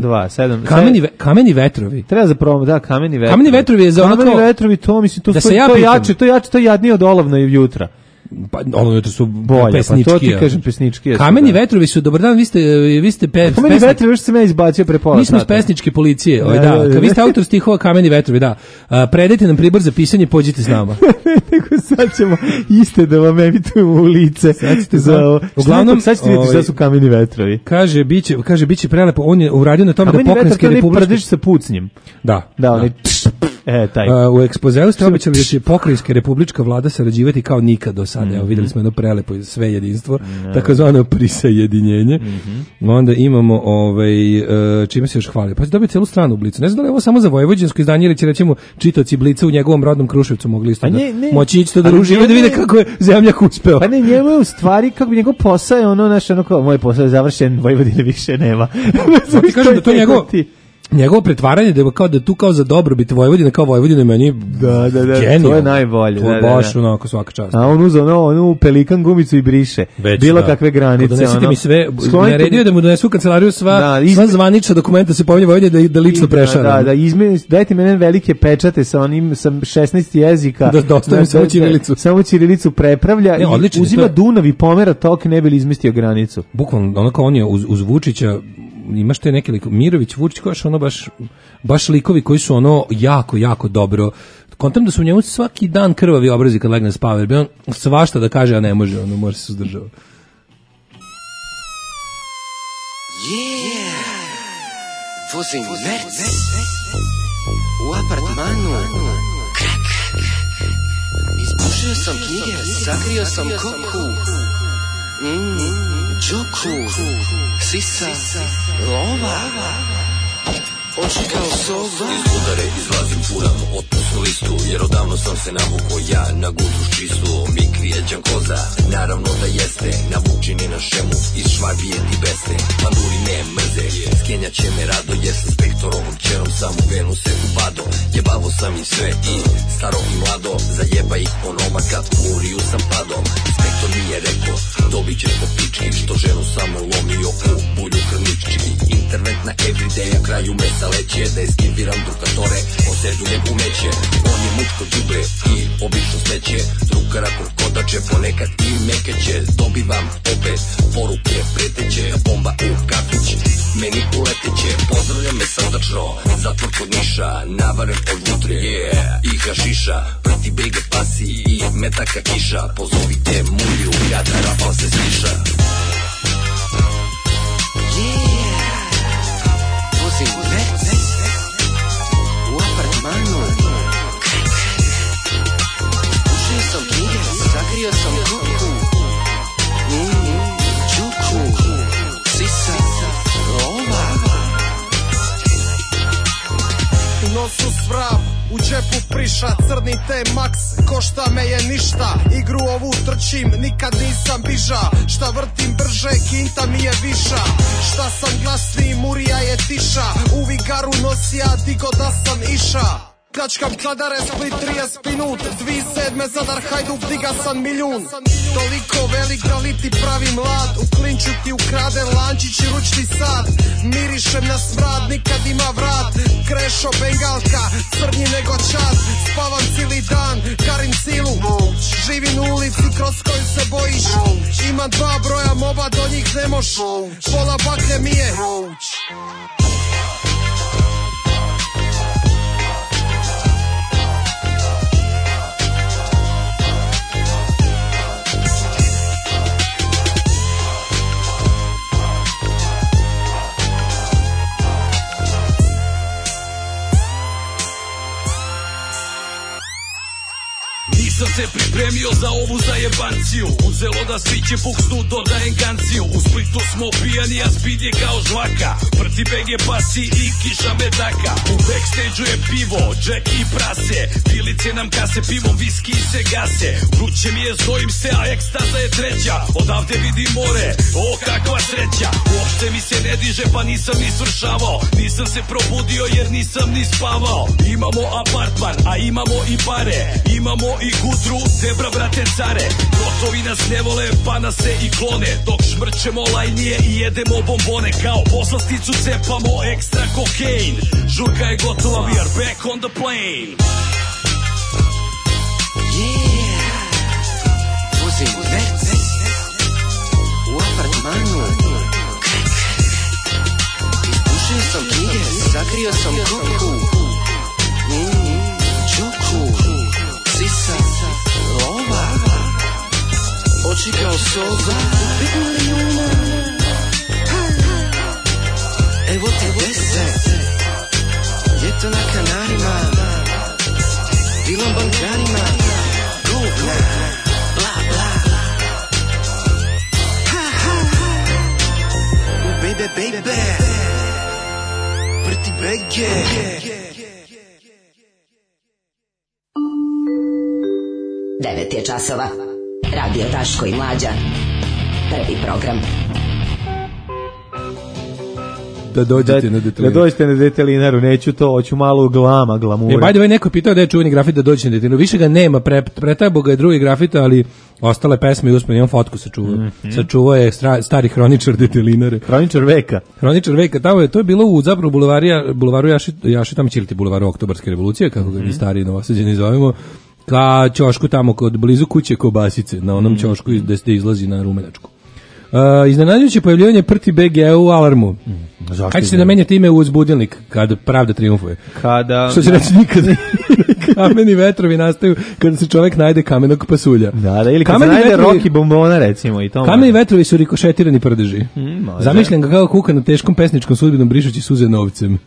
7-2. Kameni vetrovi. Treba za promo, da, kameni vetrovi. Kameni vetrovi je za ono kao... Kameni vetrovi, to mislim, to je jače, to je jadnije od olovna i jutra. Pa ono su bolje, pesnički. Pa to ti kažem pesnički. Kameni vetrovi su, dobar dan, vi ste Kameni vetrovi još se me izbacio pre pola. Mi smo iz pesničke policije, kad vi ste autor stihova Kameni vetrovi, da. Predajte nam pribor za pisanje, pođite s nama. Nego sad ćemo iste da vam emitujemo u lice. Uglavnom, sad ćete vidjeti šta su Kameni vetrovi. Kaže, biće prelepo, on je uradio na tome da Pokrajinska republika... Kameni vetrovi, prdiš sa pucnjem. Da. Da, oni... Taj. U ekspozeu ste obećali da će pokrajinska republička vlada sarađivati kao nikad do sada. Evo, videli smo jedno prelepo sve jedinstvo, takozvano prisajedinjenje. Onda imamo čime se još hvali. Pa će dobiti celu stranu u Blicu. Ne znam da li je ovo samo za vojvođansko izdanje ili će recimo čitaoci Blica u njegovom rodnom Kruševcu mogli isto moći ići to da užive da vide kako je zemljak uspeo. Pa ne, njemu je u stvari kako bi njegov posao je moj posao je završen, Vojvodine više nema. Ti kažem da to njegovo pretvaranje da je kao da tu kao za dobrobit Vojvodine kao Vojvodine meni genijal. To je najbolje. To je baš onako svaka čast. A on uzeo onu pelikan gumicu i briše. Bilo kakve granice. Donesite mi sve, naredio da mu donesu u kancelariju sva zvanična dokumenta se pominje Vojvodine da lično prešara. Dajte mi velike pečate sa 16 jezika. Da ostavim samo ćirilicu. Samo ćirilicu prepravlja i uzima Dunav i pomera tok ne bi li izmestio granicu. Bukvalno, onako on je uz Vučića imaš te neke Mirović, Vučić, kao što baš likovi koji su jako dobro. Kontam da su u njemu svaki dan krvavi obrazi kad legne spava, jer bi on svašta da kaže, a ne može, može se suzdržava. Vozim Merc u apartmanu. Izbušio sam knjige, sakrio sam koku. Džoku, sisa, lova, oči kao sova. Iz udare izlazim, furam otpusnu listu, jer odavno sam se navukao ja na guzu čistu. Mikri je Đankoza, naravno da jeste, navučeni na šemu, iz Švabije ti beste. Panduri me mrze, skenja će me rado, jer sam spektorovom čerom sam u venu se ubado. Jebavo sam im sve i staro i mlado, zajeba ih onoma kad u Muriju sam pado. Spektor mi je rekao, dobit ćeš po pički, što ženu samo lomio u bulju krnički. Intervent na everyday, a kraju mesa leće, da eskiviram drukatore, osedujem umeće. On je mučko džubre i obično smeće, drugara kod kodače, ponekad i mekeće. Dobivam opet poruke preteće, bomba u kafić, meni uleteće. Pozdravljam me srdačno, zatvor kod Niša, navaren od vutre, i hašiša, prati brige pasi i metaka kiša. Pozovite Muriju, kada rafal se sliša. Vozim Merc u apartmanu. Izbušio sam knjige, sakrio sam koku. Džoku, sisa, lova. U nosu svrab, u džepu priša, crni T-Max, košta me je ništa. Igru ovu trčim, nikad nisam biža. Šta vrtim brže, kinta mi je viša. Šta sam glasniji, Murija je tiša. U Vigaru nosija, digo da sam iša. Pljačkam kladare, Split 30 minut. 2007. Zadar, Hajduk, diga sam milijun. Toliko velik da li ti pravi mlad. U klinču ti ukrade lančić i ručni sad. Mirišem na smrad, nikad ima vrat. Krešo bengalka, crnji nego čad. Spavam cijeli dan, karim cilu. Živim u ulici kroz koju se bojiš. Imam 2 broja moba, do njih ne moš. Pola baklje mi je Nisam se pripremio za ovu zajebanciju. Uzelo da svi će puksnu, dodajem ganciju. U Splitu smo pijani, a speed je kao žvaka. Prti BG pasi i kiša medaka. U backstage-u je pivo, džek i prase. Pilice nam kase, pivom viski se gase. Vruće mi je, zojim se, a ekstaza je treća. Odavde vidim more, o kakva sreća. Uopšte mi se ne diže, pa nisam ni svršavao. Nisam se probudio jer nisam ni spavao. Imamo apartman, a imamo i pare. Imamo i gudru, zebra brate care. Gotovi nas ne vole, pa nas se i klone. Dok šmrčemo lajnije i jedemo bombone. Kao poslasticu cepamo ekstra kokain. Žurka je gotova, we are back on the plane. Vozim Merc u apartmanu. Izbušio sam knjige, sakrio sam koku. Džoku, sisa, lova, oči kao sova. 5 milijuna, evo ti 10, ljeto na Kanarima. dilam bankarima, dugla, bla bla. Ha ha ha. Baby, baby, pretty baby. 9 je časova. Radio Daško i Mlađa. Prvi program. Da dođete na detelinaru. Da dođete na detelinaru, neću to, hoću malo glama, glamura. By the way, neko je pitao da je čuveni grafit da dođete na detelinaru. Više ga nema, pretajbo ga je drugi grafit, ali ostale pesme i uspomenu, imam fotku sačuvao. Sačuvao je stari hroničar detelinare. Hroničar veka. Hroničar veka, to je bilo u zapravo bulevaru Jaši, tamo će li ti bulevaru Oktobarske revolucije, kako ga mi stari novosađeni zovemo, ka ćošku tamo kod blizu kuće Kobasice, na onom ćošku gde se izlazi na Rumenačku. Iznenađujuće pojavljivanje Prti BG u Alarmu. Kad ćete da menjate ime u uzbudilnik kada pravda triumfuje? Što će reći nikada. Kameni vetrovi nastaju kada se čovjek najde kamenog pasulja. Da, ili kada se najde Rocky bombona, recimo. I kameni vetrovi su rikošetirani prdeži. Zamišljam ga kao kuka na teškom pesničkom sudbinom brišući suze novcem.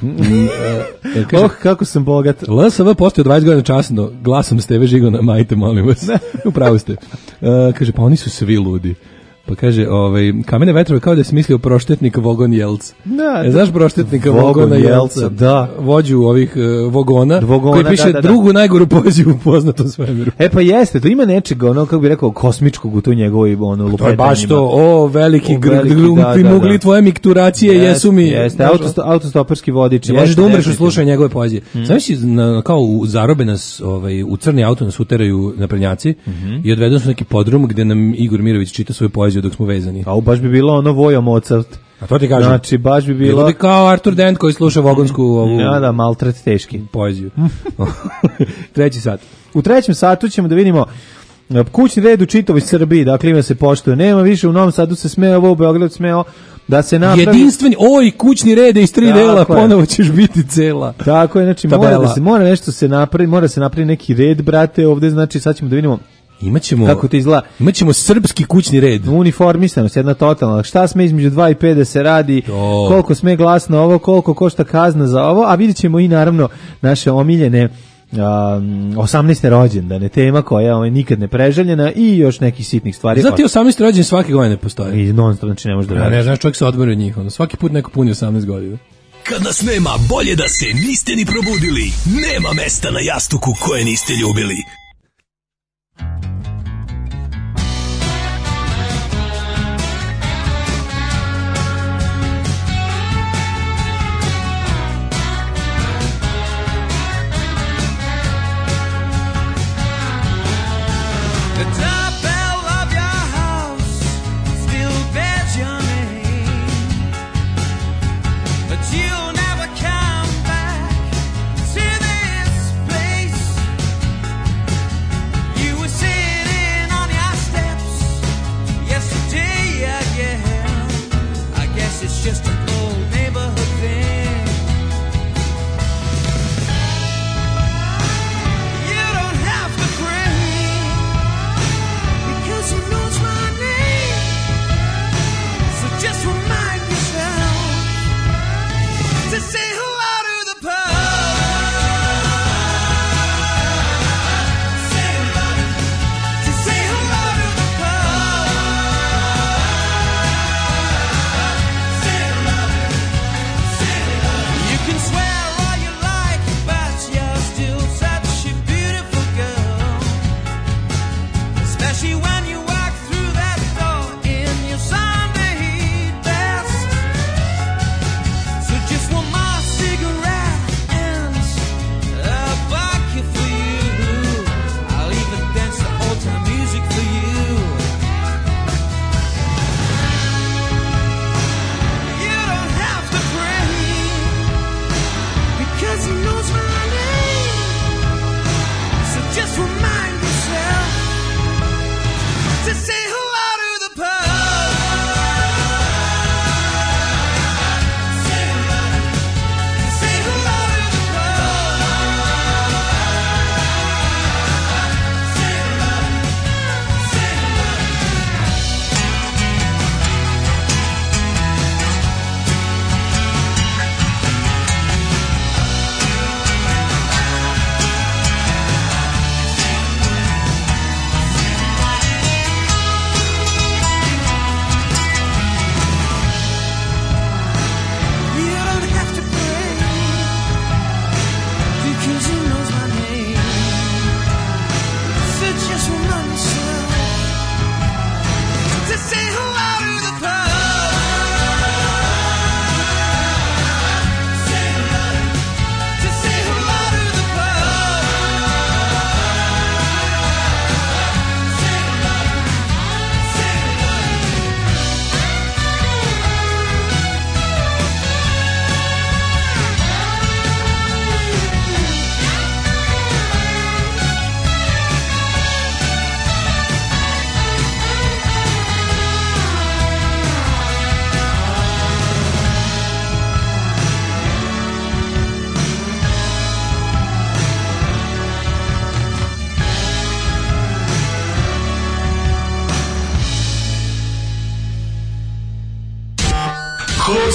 Kako sam bogat. LSV postoje 20 godina časno, glasom Steve Žigona, majte, molim vas. Upravo ste. Kaže, pa oni su svi ludi. Pa kaže, kamene vetrove kao da se mislio proštetnik Vogon Jelc. Znaš proštetnika Vogona Jelca? Da. Vođu ovih Vogona, koji piše drugu najgoru poeziju u poznatom svemiru. Pa jeste, to ima nečega, kako bi rekao, kosmičkog u tu njegovoj lupetanjima. To je baš to, veliki mugli tvoje mikturacije jesu mi. Jeste, autostoperski vodič. Možeš da umreš u slušanju njegove poezije. Znaš, kao u zarobe nas, u crni auto nas uteraju naprednjaci i odvedu su neki podrum gde nam Igor Mirović čita svoju poeziju dok smo vezani. A baš bi bilo ono Vojo Mozart. A to ti kažem. Znači, baš bi bilo... Bilo bi kao Artur Dent koji sluša vogonsku ovu... Da, maltret teški. Poeziju. Treći sat. U trećem satu ćemo da vidimo kućni red u čitavoj Srbiji, dakle ima se poštuje. Nema više, u Novom Sadu se smeo, ovo u Beogradu smeo da se napravi... Jedinstveni, kućni red iz 3 dela, ponovo ćeš biti cela. Tako je, znači mora nešto se napravi, mora se napravi neki red, brate, ovde, znači sad ćemo da vidimo kako to izgleda. Imaćemo srpski kućni red. Uniformisanost, jedna totalna. Šta sme između 2 i 5 da se radi, koliko sme glasno ovo, koliko košta kazna za ovo, a vidjet ćemo i naravno naše omiljene 18. rođendane, tema koja je nikad ne preželjena i još nekih sitnih stvari. Zato 18. rođendan svake godine postoji. I non-stop, znači ne možeš da veriš. Ne znaš, čovjek se odmori od njih. Svaki put neko puni 18 godina. Kad nas nema, bolje da se niste ni probudili. Nema mesta na jastuku koje niste ljubili.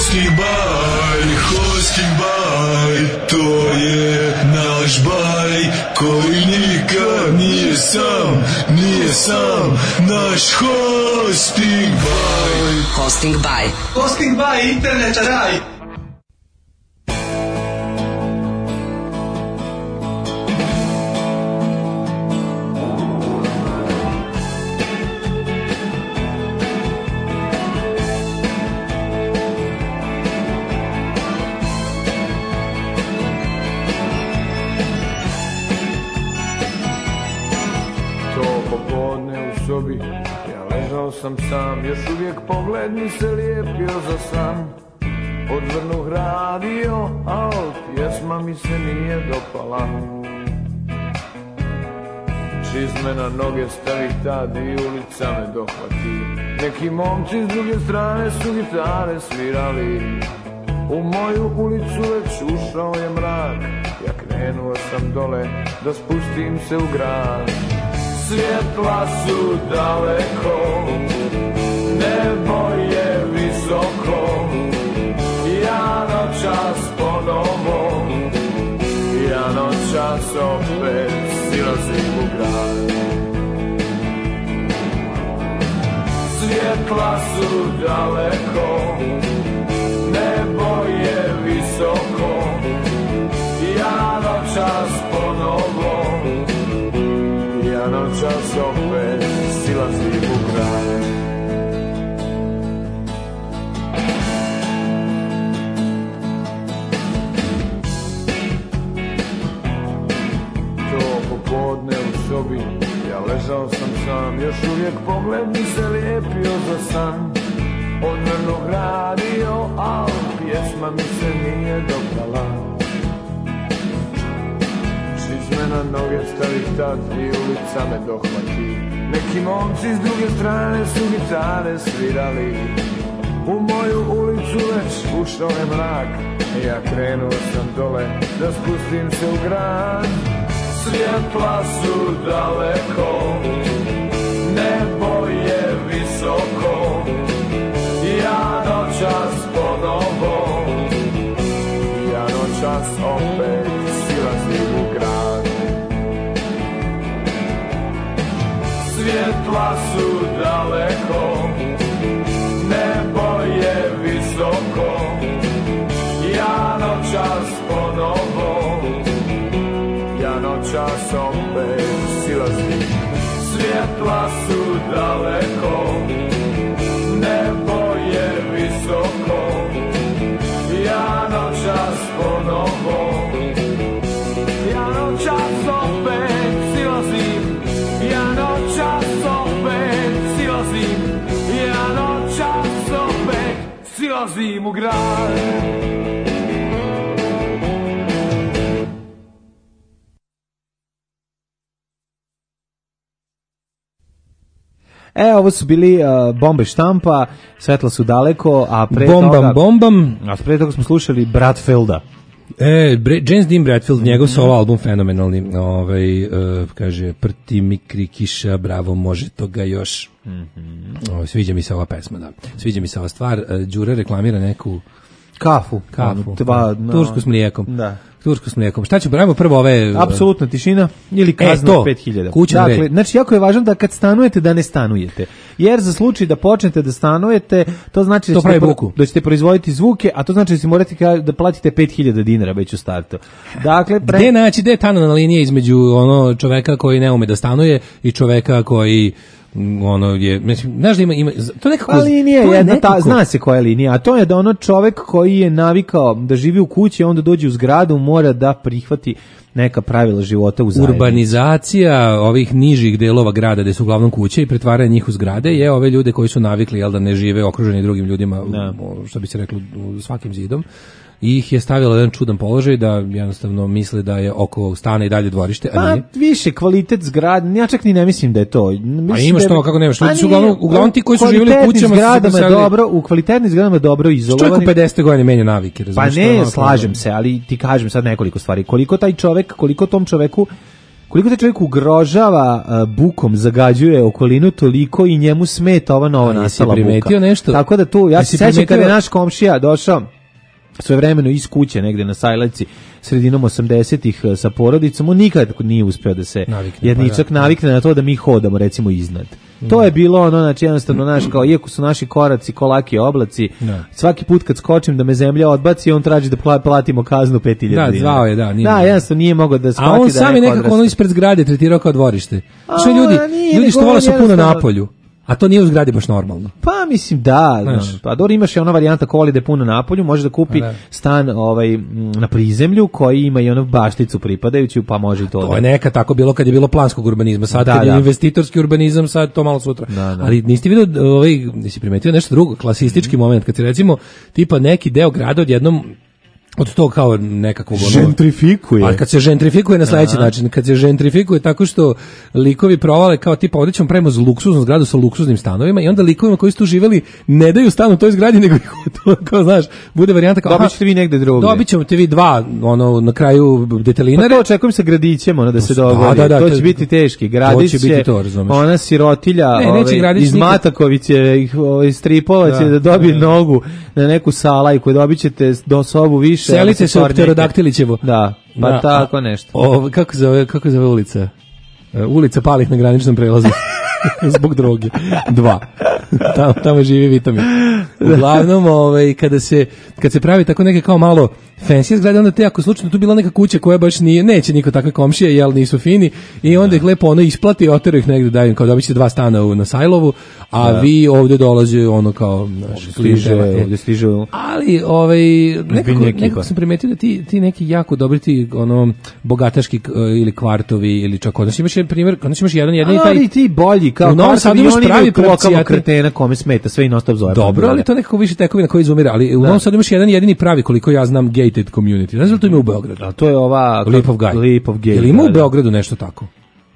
hosting baj, to je naš baj koji nikad nije sam, naš hosting baj. Hosting baj. Hosting baj, internet raj. Ja ležao sam sam, još uvijek pogled mi se lijepio za san. Odvrnuh radio, a pjesma mi se nije dopala. Čizme na noge stavih tad i ulica me dohvati. Neki momci s druge strane su gitare svirali. U moju ulicu već ušao je mrak. Ja krenuo sam dole da spustim se u grad. Svjetla su daleko, nebo je visoko. Ja noćas ponovo, ja noćas opet silazim u grad. Svjetla su daleko, nebo je visoko. Ja noćas ponovo, ja noćas opet silazim u grad. To popodne u sobi, ja ležao sam sam, još uvijek pogled mi se lijepio za san. Odvrnuh radio, a pjesma mi se nije dopala. Čizme na noge stavih tad i ulica me dohvati. Neki momci s druge strane su gitare svirali. U moju ulicu već ušao je mrak. Ja krenuo sam dole da spustim se u grad. Svjetla su daleko, nebo je visoko. Ja noćas ponovo, ja noćas opet silazim u grad. Svjetla su daleko, nebo je visoko. Ja noćas ponovo, ja noćas opet silazim. Svjetla su daleko, nebo je visoko. Ja noćas ponovo, ja noćas opet silazim. Ja noćas opet silazim. Ja noćas opet silazim u grad. Ovo su bili Bombe štampa, Svetla su daleko, a pre Bombam. A pre toga smo slušali Bradfielda. James Dean Bradfield, njegov solo album fenomenalni. Kaže, prti mi kri kiša, bravo, može toga još. Sviđa mi se ova pesma, da. Sviđa mi se ova stvar. Đure reklamira neku kafu. Tursku s mlijekom. Da. Tursku s mlijekom. Šta ću prvo ove... Apsolutna tišina ili kazna 5000. Kućan red. Znači, jako je važno da kad stanujete, da ne stanujete. Jer za slučaj da počnete da stanujete, to znači da ćete proizvoditi zvuke, a to znači da si morate da platite 5000 dinara već u startu. Dakle, gde je ta linija između ono čoveka koji ne ume da stanuje i čoveka koji je, znaš da ima to nekako, pa linija je jedna, zna se koja je linija, a to je da ono čovek koji je navikao da živi u kući, onda dođe u zgradu, mora da prihvati neka pravila života u zajednici. Urbanizacija ovih nižih delova grada gde su uglavnom kuće i pretvaranje njih u zgrade je ove ljude koji su navikli da ne žive okruženi drugim ljudima, što bi se reklo, svakim zidom, ih je stavilo jedan čudan položaj da jednostavno misle da je oko stana i dalje dvorište, a nije. Više kvalitet zgrada, ja čak ni ne mislim da je to. A imaš to, kako nemaš, ljudi su uglavnom ti koji su živjeli u kućama u kvalitetnim zgradama dobro izolovani. Čovjek u 50. godine menja navike, razumiješ? Pa ne, slažem se, ali ti kažem sad nekoliko stvari. Koliko tom čoveku koliko taj čovjek ugrožava bukom, zagađuje okolinu toliko i njemu smeta ova nova nastala buka. Nešto? Tako da tu, ja se sećam kada je naš komšija došao svojevremeno iz kuće negde na Sajlajci sredinom 80-ih sa porodicom, on nikad nije uspeo da se jedničak navikne na to da mi hodamo recimo iznad. To je bilo ono, znači jednostavno naš, kao iako su naši koraci kolaki oblaci, svaki put kad skočim da me zemlja odbaci, on traži da platimo kaznu 5.000 dinara. Da, zvao je, da. Da, jednostavno nije mogao da shvati da neko odrasta. A on sam je nekako ono ispred zgrade tretirao kao dvorište. Što ljudi što vole su puno napolju. A to nije u zgradi baš normalno. Pa mislim da, pa dobro, imaš je ona varijanta ko voli da je puno napolju, može da kupi stan na prizemlju koji ima i onu bašticu pripadajuću, pa može i to. To je nekad tako bilo kad je bilo planskog urbanizma, sad kad je investitorski urbanizam, sad to malo sutra. Ali niste vidio, nisi primetio nešto drugo, klasistički moment, kad se recimo tipa neki deo grada odjednom od tog kao nekakvog žentrifikuje. A kad se žentrifikuje na sledeći način, kad se žentrifikuje tako što likovi provale kao tipa ovdje ćemo pravimo luksuznu zgradu sa luksuznim stanovima i onda likovima koji su tu živeli ne daju stan u toj zgradi nego kao znaš, bude varijanta kao dobit ćete vi negde drugdje. Dobit ćemo te vi dva na kraju detelinare. Pa to očekujem sa gradićem da se dogodi. To će biti teški. Gradić će ona sirotilja iz Matakoviće stripova će da dobije nogu na neku salajku, dobit ćete do sobu više. Selite se u Pterodaktilićevo. Da, pa tako nešto. Kako zove ulica? Ulica palih na graničnom prelazu. Zbog droge. 2. Tamo živi vitamin. Uglavnom, kad se pravi tako neke kao malo fancy zgrade, onda te ako slučajno tu bila neka kuća koja baš neće niko takve komšije, jel nisu fini, i onda ih lepo isplati, otero ih negde, daju kao dobit ćete 2 stana na Sajlovu, a vi ovde dolaze kao ovde stiže. Ali nekako sam primetio da ti neki jako dobri ti bogataški ili kvartovi ili čak odnos imaš jedan primjer, odnos imaš jedan taj ti bolji kao kvartovi, oni pravi lokalnog kretena kome smeta sve i non-stop zove. Dobro, ali to nekako više tekovina koji izumira, ali u Novom Sadu imaš jedan jedini pravi, koliko ja znam, gated community. Ne znam li to ima u Beogradu? A to je ova Lipov Gaj. Jel ima u Beogradu nešto tako?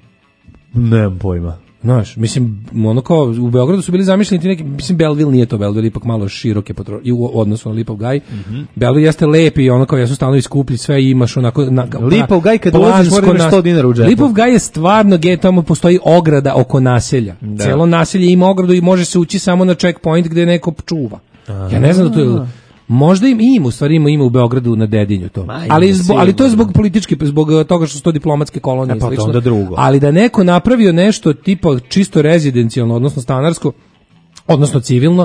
Nemam pojma. Znaš, mislim, kao u Beogradu su bili zamišljeni ti neki, mislim, Belleville nije to, Belleville ipak malo široke i u odnosu na Lipov Gaj. Belleville jeste lepi, kao jesu stanovi skuplji, sve imaš onako... Lipov Gaj kad ulaziš moraš imaš 100 dinara u džepu. Lipov Gaj je stvarno gej, tamo postoji ograda oko naselja. Celo naselje ima ogradu i može se ući samo na checkpoint gde neko čuva. Ja ne znam da to je... Možda ima u Beogradu na Dedinju to. Ali to je zbog politički, zbog toga što su to diplomatske kolonije i slično. Ali da neko napravio nešto tipa čisto rezidencijalno, odnosno stanarsko, odnosno civilno,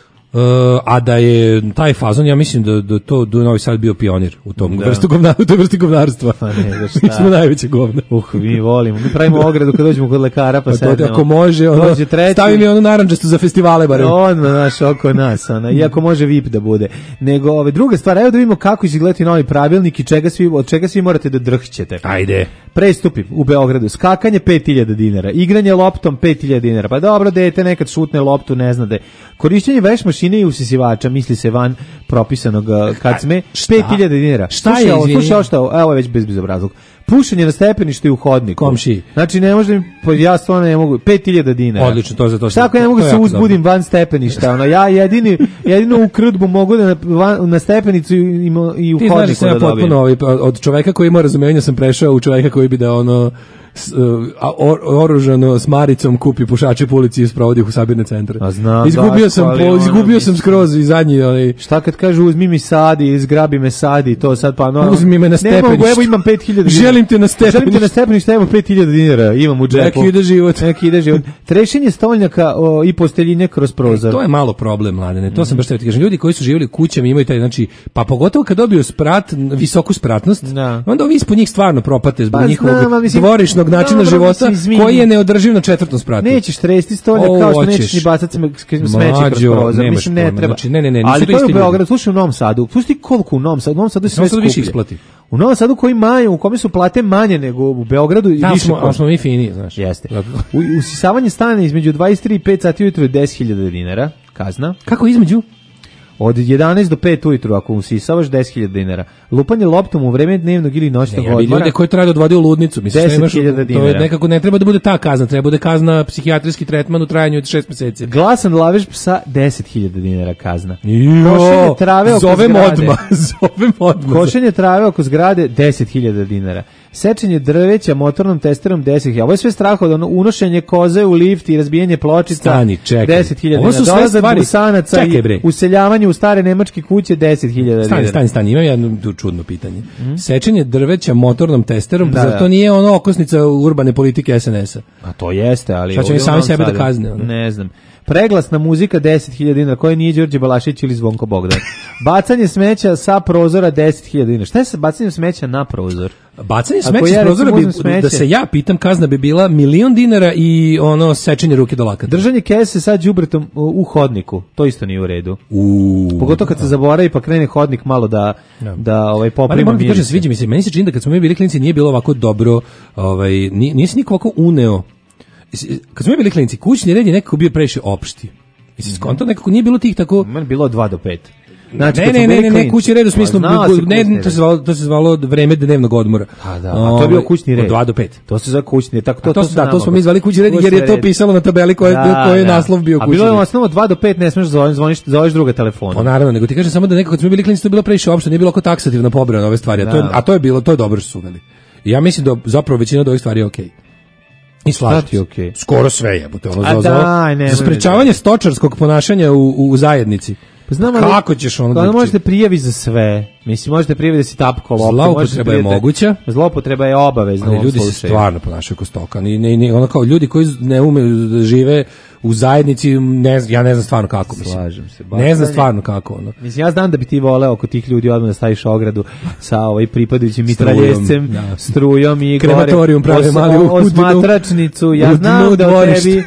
a da je taj fazon, ja mislim da to Novi Sad bio pionir u tom vrsti govnarstva. Pa ne, mi smo najveće govna. Mi volimo. Mi pravimo ogradu kad dođemo kod lekara, pa sednemo. Ako može, stavi mi onu narandžastu za festivale barem. Odmah, znaš, oko nas. Iako može VIP da bude. Nego, druga stvar, evo da vidimo kako izgleda novi pravilnik i od čega svi morate da drhćete. Ajde. Prestupi u Beogradu. Skakanje 5.000 dinara. Igranje loptom 5.000 dinara. Pa dobro, dete nekad šutne loptu, ne zna da je. Korišćenje veš mašine i usisivača, misli se van propisanog kacme, 5.000 dinara. Šta je? Slušaj, evo je već bezobrazluk. Pušenje na stepeništu i u hodniku. Komši. Znači ne može ja stvarno ne mogu 5.000 dinara. Odlično, to za to. Šta ako ne mogu se uzbudim van stepeništa? Ja jedino u krudbu mogu da na stepenicu i u hodniku da dobijem. Od čoveka koji ima razumevanja sam prešao u čoveka koji bi da oružano s maricom kupi pušače po ulici i sprovodi ih u sabirne centre. Izgubio sam skroz i zadnji. Šta kad kaže uzmi mi sadi, zgrabi me sadi, to sad pa uzmi me na stepeništu. Evo imam 5.000 dinara. Želim te na stepeništu, evo 5.000 dinara, imam u džepu. Neki ide život. Trešenje stolnjaka i posteljine kroz prozor. To je malo problem, mladene. To sam baš te kažem. Ljudi koji su živjeli u kućama imaju taj, znači, pa pogotovo kad dobiju visoku spratnost, onda ovi ispod njih stvarno propate zbog njihovog dvorišnog načina života koji je neodrživ na 4. spratu. Nećeš tresti stolnjak kao što nećeš ni bacati smeće kroz prozor. Mislim, ne treba. Ali to je u Beogradu, slušaj, u Novom Sadu. Slušaj koliko u Novom Sadu. U Novom Sadu je sve skuplje. U Novom Sadu u kome su plate manje nego u Beogradu i više. Smo mi fini, znaš. Jeste. Usisavanje stana između 23 i 5 sati ujutro je 10.000 dinara, kazna. Kako između? Od 11 do 5 ujutru, ako usisavaš 10.000 dinara. Lupanje loptom u vreme dnevnog ili noćnog odmora. Ljude koji treba da odvode u ludnicu. 10.000 dinara. To nekako ne treba da bude ta kazna, treba da bude kazna psihijatrijski tretman u trajanju od 6 meseci. Glasan lavež psa 10.000 dinara kazna. Košenje trave oko zgrade. Zovem odmah. Košenje trave oko zgrade 10.000 dinara. Sečenje drveća motornom testerom 10.000. Ovo je sve strah od unošenje koze u lift i razbijanje pločica. Stani, čekaj. 10.000. Ovo su sve stvari. Busanaca i useljavanje u stare nemačke kuće 10.000. Stani. Imam jedno čudno pitanje. Sečenje drveća motornom testerom, zar to nije ono okosnica urbane politike SNS-a? A to jeste, ali... Šta će oni sami sebe da kazne? Ne znam. Preglasna muzika 10.000 dinara, koja nije Đorđe Balašić ili Zvonko Bogdan. Bacanje smeća sa prozora 10.000 dinara. Šta je sa bacanjem smeća na prozor? Bacanje smeća sa prozora da se ja pitam, kazna bi bila 1.000.000 dinara i ono sečenje ruke do lakata. Držanje kese sa đubretom u hodniku, to isto nije u redu. Pogotovo kad se zaboravi pa krene hodnik malo da poprima miris. Kažem, sviđa mi se, meni se čini da kad smo mi bili klinici nije bilo ovako dobro, nije se niko ovako uneo. Kad smo mi bili klinici, kućni red je nekako bio previše opšti. Mislim, skonto nekako nije bilo tih tako... Meni bilo od 2 do 5. Znači, ne, kućni red u smislu, to se zvalo vreme dnevnog odmora. A to je bio kućni red. Od 2 do 5. To se zove kućni red. To smo mi zvali kućni red jer je to pisalo na tabeli koji je naslov bio kućni red. A bilo je osnovno 2 do 5, ne smeš zoveš druga telefona. Naravno, nego ti kažem samo da nekako kad smo bili klinici to je bilo previše opšte, nije bilo oko taksativno pobrojano ove stvari, a to je dobro što su uveli. I ja mislim da zapravo većina od ovih stvari je okej. I slažem okay. Skoro sve jebote. Za sprečavanje stočarskog ponašanja u zajednici. Pa znam, kako ćeš ono da možete prijavi za sve. Mislim, možete prijavi da si tapko loptu. Zloupotreba je moguća. Zloupotreba je obavezna. Ali ljudi se stvarno ponašaju kao stoka. Ono kao ljudi koji ne umeju da žive u zajednici, ja ne znam stvarno kako. Slažem se. Ne znam stvarno kako. Ono. Mislim, ja znam da bi ti voleo oko tih ljudi odmah da staviš ogradu sa pripadajućim mitraljescem, strujom i krematorijum prave mali osmatračnicu. Ja znam da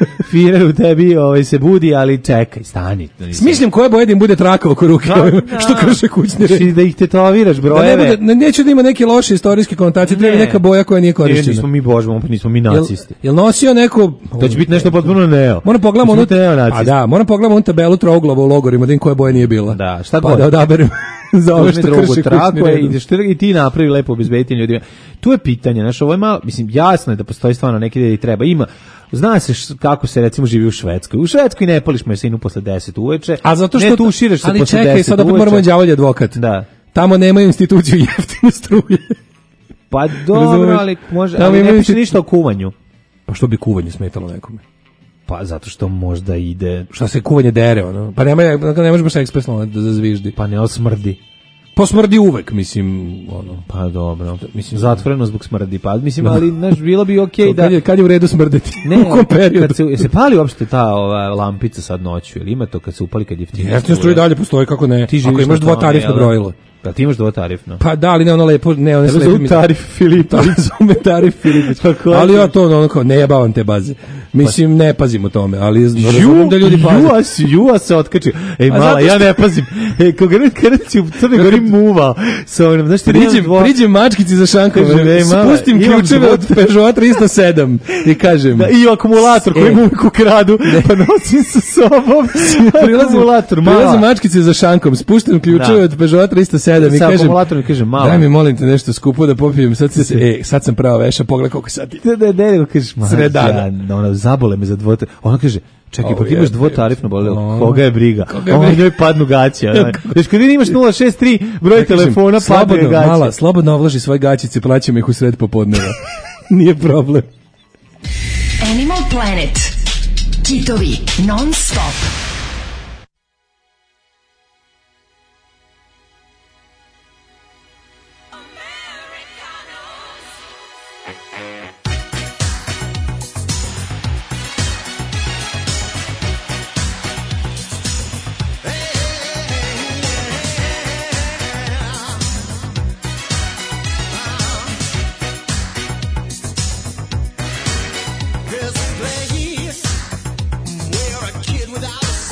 u tebi se budi, ali čekaj, stani. Smišljam koje boje da im bude traka oko ruke, što krše kućni red. Da ih tetoviraš brojeve. Neću da ima neke loše istorijske konotacije, treba neka boja koja nije korišćena. Nismo mi božmo, nismo mi nacisti. Jel nosio neko... To će biti nešto potpuno neo. Moram pogledamo onu tabelu trouglovo u logorima, da im koja boja nije bila. Da, šta god. Pa da odaberem za ove što krši kućni red. I ti napravi lepo obezbediti ljudima. Tu je pitanje, znaš, ovo je malo, mislim, jasno je da postoji stvarno neki da treba. Zna se kako se recimo živi u Švedskoj. U Švedskoj ne pališ mesinu posle 10 uveče. A zato što ne tuširaš se posle 10 uveče. Ali čekaj, sad opet moramo đavolji advokat. Da. Tamo nemaju instituciju jeftine struje. Pa dobro, ali može, ali ne piše ništa o kuvanju. Pa što bi kuvanje smetalo nekome? Pa zato što možda ide... Šta se kuvanje dere, ono? Pa ne može baš ekspresno da zazviždi. Pa ne osmrdi. Pa smrdi uvek, mislim, ono. Pa dobro, mislim, zatvoreno zbog smrdi, pa mislim, ali, znaš, bilo bi okej da... Kad je u redu smrdeti? Ne, u kom periodu? Se pali uopšte ta lampica sad noću, ili ima to kad se upali kad jeftinije? Jeftinije struje dalje postoji, kako ne? Ako imaš dvotarifno brojilo. Da ti imaš dvotarifno. Pa da, ali ne ono lepo, ne one slepi. Zove tarif Filipa. Zove tarif Filipa. Ali ja to ono kao ne jebavam te baze. Mislim ne pazim o tome, ali razumijem da ljudi paze. Jua se otkači. Ej mala, ja ne pazim. Ej kad si u Crnoj Gori muva. Sa onim, znaš ti priđem mačkici za šankove. Spustim ključeve od Peugeot 307 i kažem. I akumulator koji mu uvijek ukradu, pa nosim sa sobom. Prilazim mačkici za šankom, spuštam ključeve od Peugeot 307 i kažem, daj mi molim te nešto skupo da popijem, sad sam prava veša, pogledaj koliko sad ti. Ne, kažeš, sredana. Zabole me za dvotarifno. Ona kaže, čekaj, pa ti imaš dvotarifno bolelo. Koga je briga? Ona njoj padnu gaće. Znaš, kad imaš 063 broj telefona, padne gaće. Mala, slobodno ovlaži svoje gaćice, plaćam ih u sred popodneva. Nije problem. Animal Planet. Kitovi non stop. There's a place where a kid without a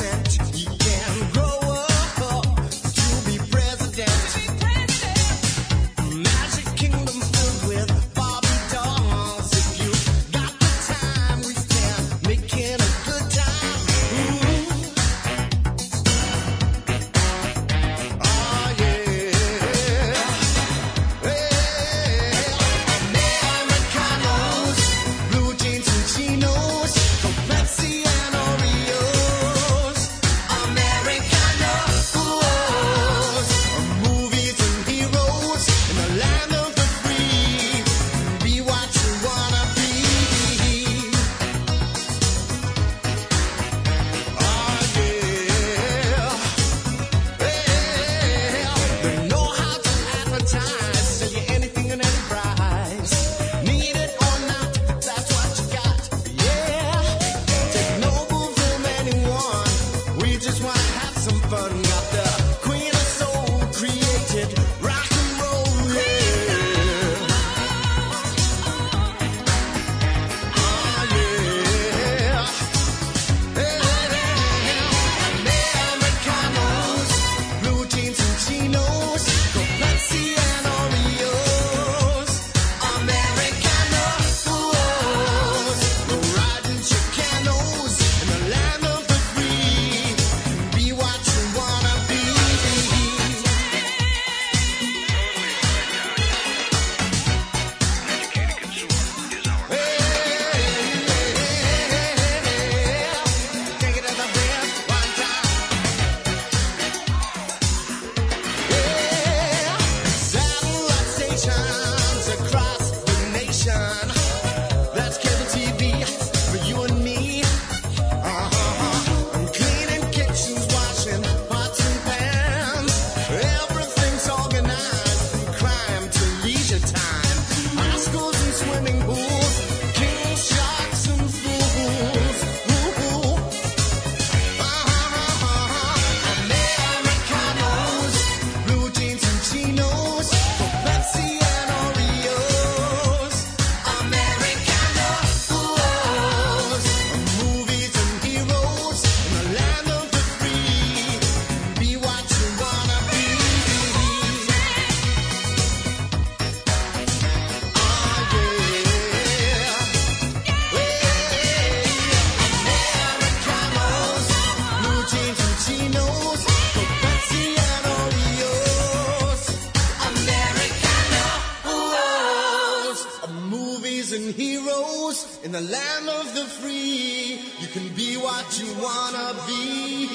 In the land of the free, you can be what you wanna be.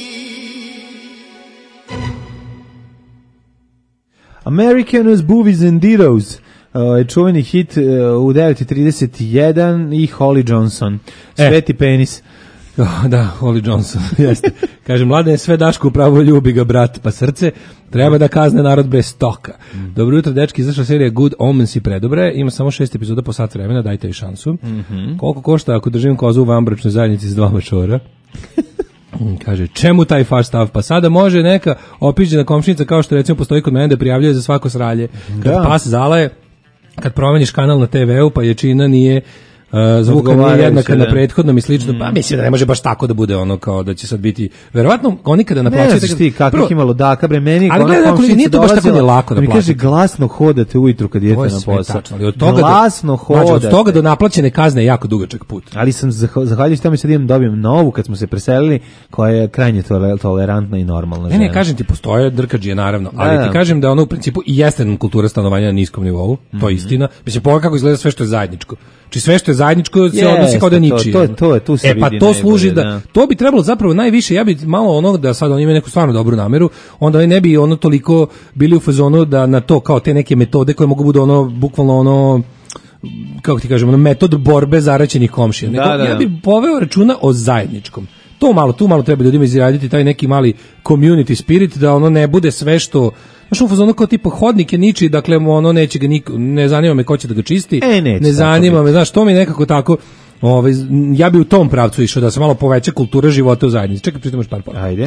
Americanus Boobies and Heroes, čuveni hit u 9:31 i Holly Johnson, Sveti penis. Da, Holly Johnson, jeste. Kaže, Mladen, sve Daško pravo ljubi ga, brat, pa srce, treba da kazne narod bez stoka. Dobro jutro, dečki, izašla serija Good Omens i predobre, ima samo 6 epizoda po sat vremena, dajte joj šansu. Koliko košta ako držim kozu u vanbračnoj zajednici s 2 mačora? Kaže, čemu taj faš stav? Pa sada može neka opiđena komšinica, kao što recimo postoji kod mene, da prijavljuje za svako sralje. Kad pas zalaje, kad promeniš kanal na TV-u, pa jačina nije zvuka nije jednaka na prethodnom i slično, pa mislim da ne može baš tako da bude ono kao da će sad biti, verovatno oni kada naplaćaju... Ne znaš ti kakvih ima ludaka, bre, meni ali gledaj, nije to baš tako da je lako da plaćati. Mi kaže, glasno hodate ujutru kad idete na posao. Glasno hodate. Od toga do naplaćene kazne je jako dugačak put. Ali sam zahvaljujući tamo sad dobijem novu kad smo se preselili, koja je krajnje tolerantna i normalna žena. Ne, kažem ti, postoje drkađije naravno, ali ti kažem da ono u principu i jeste kultura stanovanja na niskom nivou, to je istina. Mislim, pogledaj kako izgleda sve što je zajedničko. Či sve što je zajedničko se odnosi kao da ničije. To je tu se vidi. Pa to služi da to bi trebalo zapravo najviše, ja bih malo onog da sad oni imaju neku stvarno dobru nameru, onda oni ne bi ono toliko bili u fazonu da na to kao te neke metode koje mogu budu ono bukvalno ono kako ti kažemo, metod borbe zaraćenih komšija. Ja bih poveo računa o zajedničkom. Tu malo treba ljudima izraditi taj neki mali community spirit, da ono ne bude sve što znaš, u fazonu kao tipa hodnik je ničiji, dakle ono neće ga ne zanima me ko će da ga čisti, ne zanima me, znaš, to mi nekako tako, ja bi u tom pravcu išao da se malo poveća kultura života u zajednici. Čekaj, pritom još par pola. Ajde.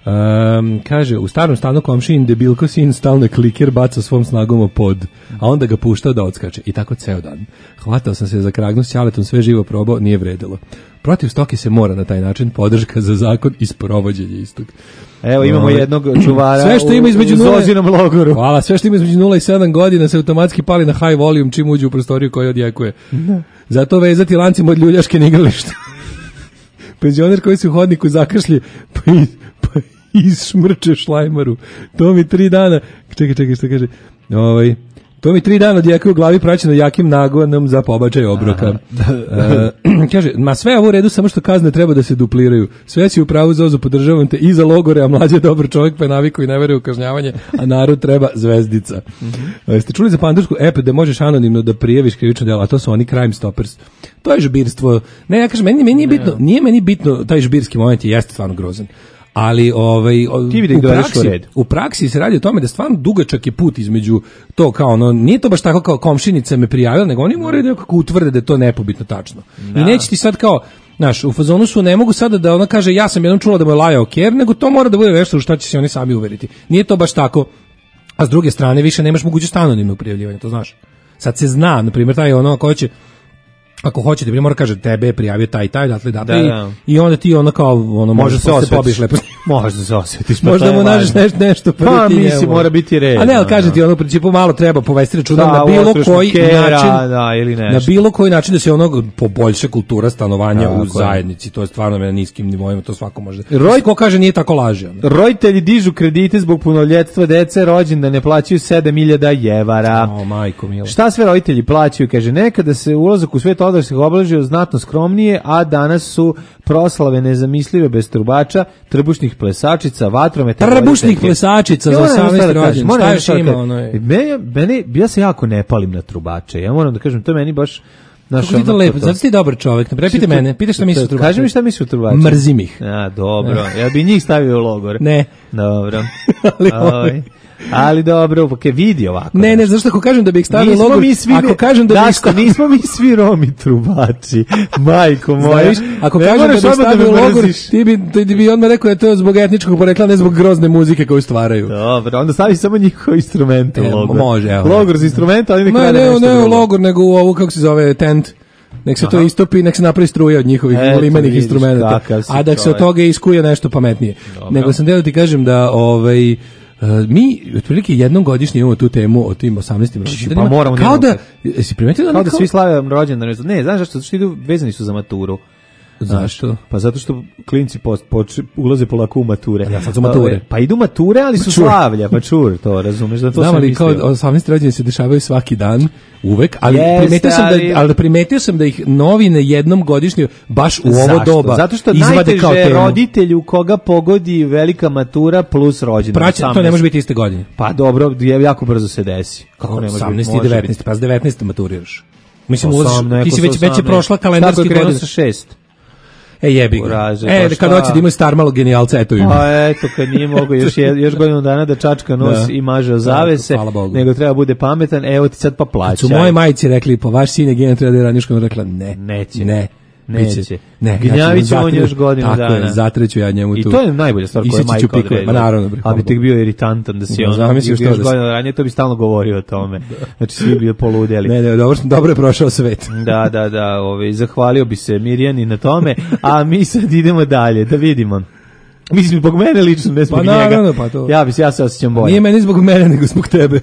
Kaže, u starom stanu komšin debilko sin stalno kliker baca svom snagom o pod, a onda ga puštao da odskače. I tako ceo dan. Hvatao sam se za kragnu s ćaletom, sve živo probao, nije vredilo. Protiv stoke se mora na taj način, podrška za zakon i sprovođenje istog. Evo imamo jednog čuvara sve što ima između u Zozinom logoru. Hvala, sve što ima između 0 i 7 godina se automatski pali na high volume čim uđe u prostoriju koju odjekuje. Zato vezati lancima od ljuljaške na igrališta. Penzioner koji se u hodniku zakašlje pa isšmrče šlajmaru. To mi 3 dana... Čekaj, što kaže? To mi 3 dana odjekuje u glavi praćeno jakim nagonom za pobačaj obroka. Kaže, ma sve ovo u redu, samo što kazne treba da se dupliraju. Sve si u pravu, Zozo, podržavam te i za logore, a mlađe je dobar čovjek, pa je navikao i ne veruje u kažnjavanje, a narod treba zvezdica. Ste čuli za pandursku app da možeš anonimno da prijaviš krivično delo, a to su oni Crime Stoppers. To je žbirstvo. Ne, ja kažem, nije meni bitno, taj žbirski moment jeste stvarno grozan. Ali u praksi se radi o tome da stvarno dugačak je put između to kao ono, nije to baš tako kao komšinica me prijavila, nego oni moraju nekako utvrde da je to nepobitno tačno. I neće ti sad kao, znaš, u fazonu su ne mogu sada da ona kaže ja sam jednom čula da mu je lajao ker, nego to mora da bude nešto u šta će se oni sami uveriti. Nije to baš tako, a s druge strane više nemaš mogućnost anonimnog prijavljivanja, to znaš. Sad se zna, na primjer, taj ono ko će ako hoćete, primjer, kaže tebe je prijavio taj, i onda ti ono kao, ono, može se pobiješ lepo. Može se osjetiš. Možda mu nađeš nešto. Pa misli, mora biti red. A ne, ali kaže ti, ono, u principu malo treba povesti računa na bilo koji način, na bilo koji način da se ono poboljša kultura stanovanja u zajednici. To je stvarno na niskim nivoima, to svako može. Ko kaže nije tako laže. Roditelji dižu kredite zbog punoljetstva dece, rođen da ne plaćaju 7.000 evara. O, majko mila. Šta sve roditelji plaćaju? Kaže, nekada se ulazak u svet odraslih obeležio znatno skromnije, a danas su proslave nezamislive bez trubača, trbušnih plesačica, vatrometa. Trbušnih plesačica za 18 rođen. Šta još ima ono je? Ja se jako ne palim na trubače. Ja moram da kažem, to meni baš Kako lepo, zato ti dobar čovjek. Ne prepite mene, pitaš šta misliš o trubačima. Kaži mi šta misliš o trubačima. Mrzim ih. Dobro. Ja bi njih stavio u logor. Ne. Dobro. Ali dobro, vidi ovako. Ne, zašto ako kažem da bih stavio logor, ako kažem da bih stavio... Nismo mi svi Romi trubači, majko moja. Ako kažem da bih stavio logor, ti bi odmah rekao da je to zbog etničkog porekla, ne zbog grozne muzike koju stvaraju. Dobro, onda stavi samo njihov instrument u logor. Može, evo. Logor za instrumenta, ali ne u logor, nego u ovu, kako se zove, tent. Nek se to istopi, nek se napravi struja od njihovih limenih instrumenta. A da se od toga iskuje nešto pametnije. Nego sam da ti kažem da mi otprilike jednom godišnje imamo tu temu o tim 18. rođendanima. Pa moramo jesi primetio da svi slave rođendan? Ne, znaš zašto? Zato što idu vezani su za maturu. Zašto? Pa zato što klinci ulaze polako u mature. Ja sad su mature. Pa idu mature, ali su slavlja, pa čur, to razumeš, da to znam, sam ali mislio. kao 18 rođendan se dešavaju svaki dan, uvek, ali primetio sam da ih novine jednom godišnje baš u ovo doba zato što izvade kao najteže temu. Roditelj u koga pogodi velika matura plus rođendan. To ne može biti iste godine. Pa dobro, jako brzo se desi. Kako ne može 18 i 19, pa s 19 maturiraš. Mislim, ti si već je prošla kalendarski godina. Tako je sa 6. Jebi ga. Kad hoće da imaju star malog genijalca, eto im. Pa eto, kad nije mogo još godinu dana da čačka nos i maže o zavese, nego treba bude pametan, evo ti sad pa plaća. Kad su moje majci rekli, pa vaš sin je genijalno, treba da je raniškom, rekla ne. Neće. Ne, Gnjavit će on još godinu dana. Tako je, zatreću ja njemu tu. I to je najbolja stvar koja je majka odredila. Naravno. A bi tek bio iritantan da si on još godinu ranije, to bi stalno govorio o tome. Znači svi bi poludeli. Ne, dobro je prošao svet. Da, zahvalio bi se Mirjani na tome, a mi sad idemo dalje, da vidimo. Mislim, zbog mene lično, ne zbog njega. Naravno, pa to. Ja se osjećam bolje. Nije meni zbog mene, nego zbog tebe.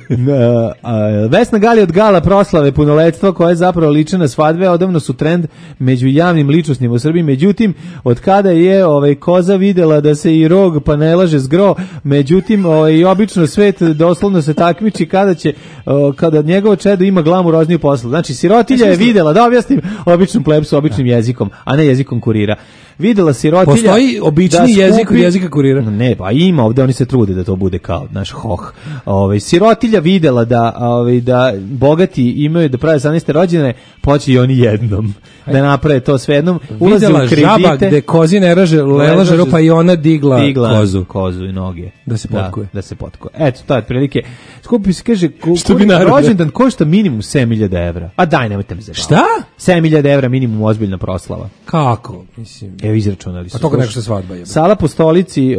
Vesna Gali od gala proslave punoletstva, koja je zapravo liče na svadbe, odavno su trend među javnim ličnostima u Srbiji. Međutim, od kada je koza videla da se i rog pa ne laže zgro, međutim, i obično svet doslovno se takmiči kada njegovo čedo ima glamurozniju poslu. Znači, sirotilja je videla, da objasnim običnom plebsu, običnim jezikom, a ne jezikom kurira. Videla sirotilja. Postoji obični jezik od jezika kurira? Ne, pa ima ovde, oni se trude da to bude kao naš hoh. Sirotilja videla da bogati imaju da prave 18. rođene, poći i oni jednom. Da naprave to sve jednom. Videla žaba gde kozi ne laže pa i ona digla kozu i noge. Da se potkuje. Da se potkuje. Eto, to je otprilike. Skupi se kaže, rođendan košta minimum 7.000 evra. A daj, nemojte me zabaviti. Šta? 7.000 evra minimum ozbiljna proslava. Kako? Mislim. Evo izračunali su. A toga neko što svadba je. Sala po stolici,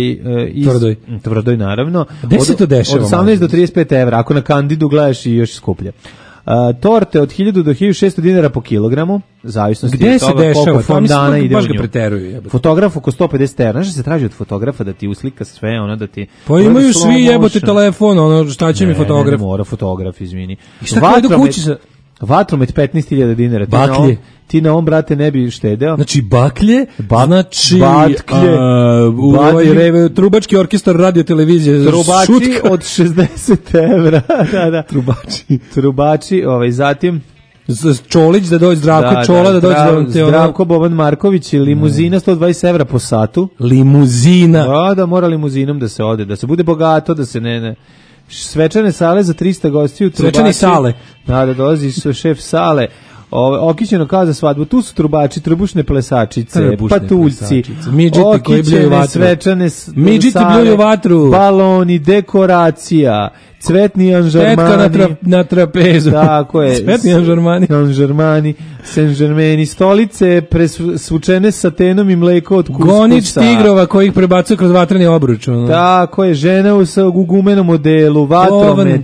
Tvrdoj naravno. Gde se to dešava? Od 18 do 35 evra, ako na Kandidu gledaš i još skuplje. Torte od 1000 do 1600 dinara po kilogramu, zavisnosti od toga koliko fondana ide u nju. Fotograf oko 150 evra. Znaš da se traži od fotografa da ti uslika sve, da ti... Pa imaju svi jebote telefon, šta će mi fotograf? Ne mora fotograf, izvini. I šta kada idu kući sa... Vatromet 15.000 dinara. Baklje. Ti na ovom, brate, ne bi štedeo. Znači baklje, trubački orkestar radio televizije. Trubači od 60 evra. Da. Trubači, zatim... Čolić da dođe, Zdravko Čola da dođe. Zdravko Boban Marković, limuzina 120 evra po satu. Limuzina. Da, mora limuzinom da se ode, da se bude bogato, da se ne... Svečane sale za 300 gostiju. Svečani sale. Da dolazi šef sale. Okićeno kao za svadbu. Tu su trubači, trbušne plesačice, patuljci, okićene svečane sale, baloni, dekoracija, cvetni anžarmani. Tetka na trapezu. Tako je. Cvetni anžarmani. Saint-Germaini, stolice presvučene satenom i mleko od kuskusa. Gonič tigrova koji ih prebacuje kroz vatreni obruč. Tako je, žena u gumenom modelu, vatromet,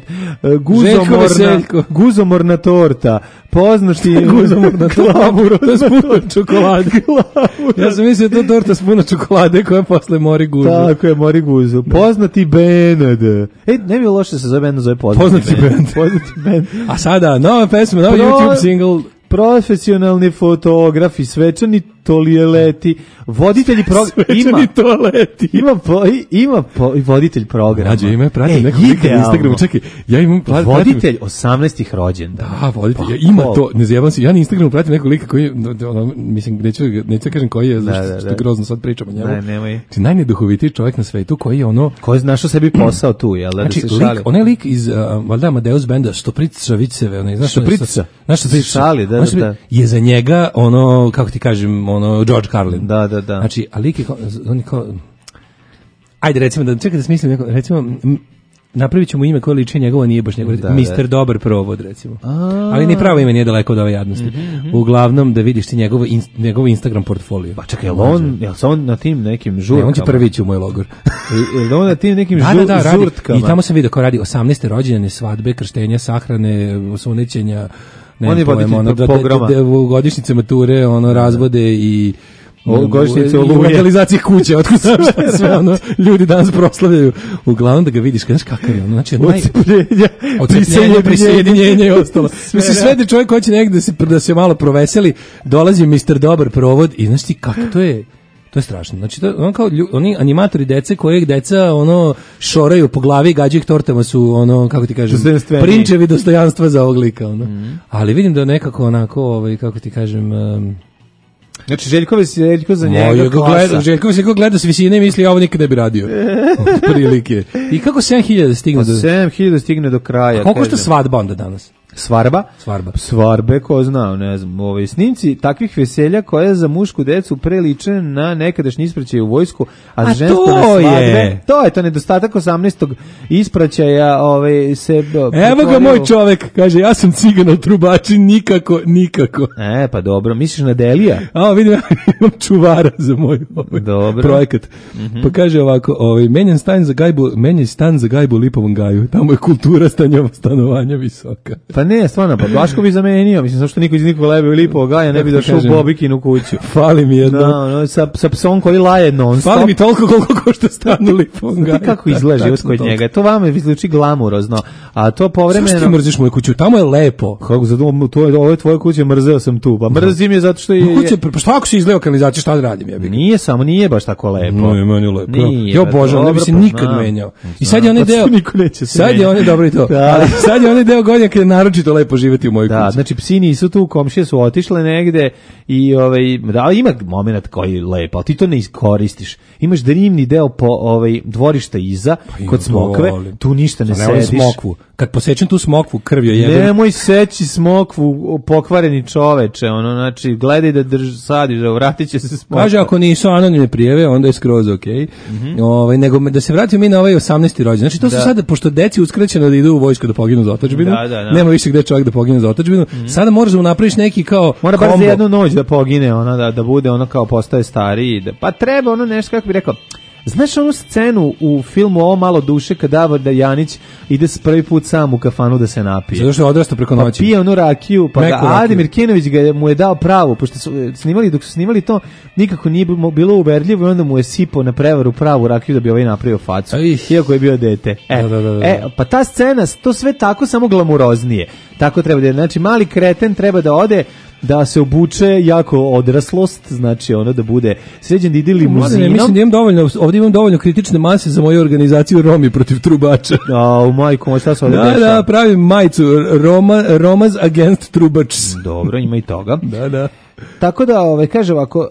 guzomorna torta, poznati glamuro, to je s puno čokolade. Ja sam mislio to torta s puno čokolade koja posle mori guzu. Tako je, mori guzu. Poznati Benad. Ne bi loše se zove bend, zove Poznati bend. A sada, nova pesma, nova YouTube single. Profesionalni fotografi, svečani toaleti, voditelji svečani toaleti. Ima voditelj programa. Rađe, ima, pratim nekog lika na Instagramu, čekaj, ja imam... Voditelj 18. rođendan. Da, voditelj, ima to, ne zajebam se, ja na Instagramu pratim nekog lika koji, mislim, neću kažem koji je, zašto grozno sad pričamo njemu. Ne, nemoj. Najneduhovitiji čovjek na svetu koji je ono... Koji je našao sebi posao tu, jel da se šali? On je lik iz, valjda, Amadeus benda, Štoprica Viceve, znaš što šali, da. Je za njega ono, kako ti kažem, George Carlin. Da. Znači, a lik je on je kao... Ajde, recimo, čekaj da smislim neko, recimo, napravit ćemo ime koje liči njegovo, nije baš njegovo, Mr. Dobar provod, recimo. Ali ni pravo ime nije daleko od ove jadnosti. Uglavnom, da vidiš ti njegov Instagram portfolio. Pa čekaj, jel se on na tim nekim žurkama? Ne, on će prvi ići u moj logor. Jel on na tim nekim žurtkama? I tamo sam vidio kao radi 18. rođendane, svadbe, krštenja, sahrane, osunećenja, on je voditelj programa. Godišnjice mature, razvode i godišnjice u legalizaciji kuće, otkud znam šta sve ono, ljudi danas proslavljaju. Uglavnom da ga vidiš, znaš kakav je ono, znači odcepljenja, prisjedinjenja i ostalo. Mislim, sve da čovjek hoće negde da se malo proveseli, dolazi Mr. Dobar provod i znaš ti kako to je strašno. Znači, on kao oni animatori dece kojeg deca ono šoraju po glavi i gađaju ih tortama su ono, kako ti kažem, prinčevi dostojanstva za ovog lika. Ono. Ali vidim da nekako onako, kako ti kažem... Znači, Željko za njega klasa. Željko se gleda s visine i misli, ovo nikad ne bi radio. Prilike. I kako 7.000 stigne do... 7.000 stigne do kraja. A koliko što svadba onda danas? Svarbe, ko zna, ne znam. Snimci takvih veselja koje za mušku decu preliče na nekadašnji ispraćaj u vojsku, a za žensko na svadbe. To je nedostatak 18. ispraćaja. Evo ga moj čovek, kaže, ja sam cigan od trubači, nikako. Pa dobro, misliš na Delija? Vidim, ja imam čuvara za moj projekat. Pa kaže ovako, menjan stan za gajbu u Lipovom gaju, tamo je kultura stanovanja visoka. Pa ne, stvarno, pa Blaško bi zamenio, mislim, zašto niko iz nikog lebe u Lipovog gaja ne bi došao u Bobikinu kuću. Fali mi jedno. Sa psom koji laje non stop. Fali mi toliko koliko košta stan u Lipovom gaju. Kako izgleda život kod njega, to vama zvuči glamurozno, a to povremeno... Zašto ti mrziš moju kuću, tamo je lepo. Kako ovo je tvoja kuća, mrzeo sam tu, pa mrzim je zato što je... Pa šta ako se izleo kanalizacija, šta da radim? Nije baš tako lepo. No, meni lepo. Ja obožavam, ne bi se nikad menjao. I sad je onaj deo... Sad je onaj, dobro i to. Sad je onaj deo godina kada je naročito lepo živjeti u mojoj kući. Znači psi nisu tu, komšije su otišle negde i ima moment koji je lep, ali ti to ne iskoristiš. Imaš drivni deo po dvorišta iza, kod smokve, tu ništa ne sediš. Smokvu. Kad posečem tu smokvu, krvio jedan. Nemoj seći smokvu, pokvareni čoveče, znači gledaj da sadiš, vratit će se smokva. Kaže, ako nisu anonimne prijeve, onda je skroz okej. Nego da se vratimo mi na ovaj 18. rođendan. Znači to su sada, pošto deci uskraćeno da idu u vojsku da poginu za otadžbinu, nema više gde čovjek da pogine za otadžbinu, sada moraš da mu napraviš neki kao mora bar za jednu noć da pogine, da bude kao postaje stariji, pa treba nešto, kako bi rekao, znaš onu scenu u filmu Ovo malo duše kad Davor Dajanić ide prvi put sam u kafanu da se napije. Zato što je odrastao preko noći. Pa pije onu rakiju, pa ga Ademir Kenović mu je dao pravu, pošto su dok su snimali to, nikako nije bilo uverljivo i onda mu je sipao na prevaru pravu rakiju da bi ovaj napravio facu. Iako je bio dete. Pa ta scena, to sve tako samo glamuroznije. Tako treba da je. Znači, mali kreten treba da ode, da se obuče jako odraslost, znači da bude sređen, da ide limuzinom. Mislim da ovdje imam dovoljno kritične mase za moju organizaciju Romi protiv trubača. U majku, šta se ovdje dešava? Da, pravim majicu Romas against trubačs. Dobro, ima i toga. Da. Tako da, kaže ovako,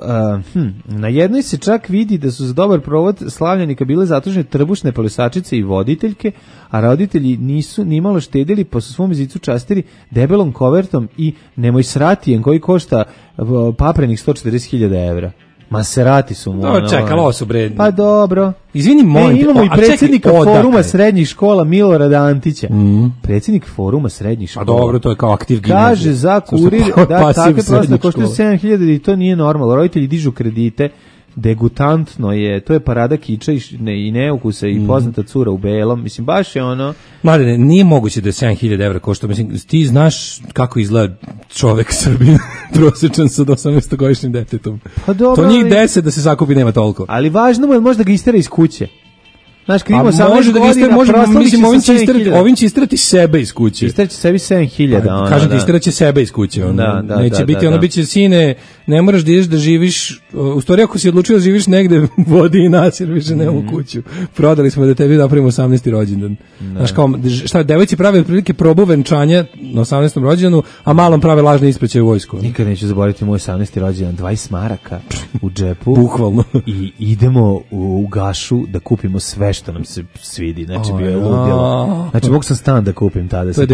na jednoj se čak vidi da su za dobar provod slavljenika bile zatužene trbušne palesačice i voditeljke, a roditelji nisu nimalo štedili, pa su svom zicu častili debelom kovertom i nemoj sratijem koji košta paprenih 140.000 evra. Maserati su mu. Čekalo, ovo su bre. Pa dobro. Izvini, molim te. Imamo i predsjednika foruma srednjih škola Milorada Antića. Predsjednik foruma srednjih škola. A dobro, to je kao aktiv gimnazije. Kaže za kurir da takve prosto koštaju 7.000 i to nije normalno. Roditelji dižu kredite. Degutantno je, to je parada kiča i neukusa i poznata cura u belom, mislim, baš je Mladene, nije moguće da je 7.000 evra košta, mislim, ti znaš kako izgleda čovek Srbin prosječan sa 18-godišnjim detetom. Pa dobro, to njih 10 da se sakupi nema toliko. Ali važno mu je možda ga istera iz kuće. Znaš, kad imamo 18 godina, mislim, ovim će istirati sebe iz kuće. Istiraće sebi 7.000. Kažem ti, istiraće sebe iz kuće. Neće biti, bit će, sine, ne moraš da ideš da živiš, u stvari ako si odlučio da živiš negde, vodi i nas, jer više nemamo kuću. Prodali smo da tebi napravimo 18. rođendan. Znaš, kao, šta, devojci prave otprilike probu venčanja na 18. rođendanu, a malom prave lažne ispraćaje u vojsku. Nikad neću zaboraviti moj 18. rođendan, 20 maraka u džepu. Bukvalno. I idemo u Gašu da kupimo sve što nam se svidi, znači bio je ludilo. Znači mogu sam stan da kupim tada. To je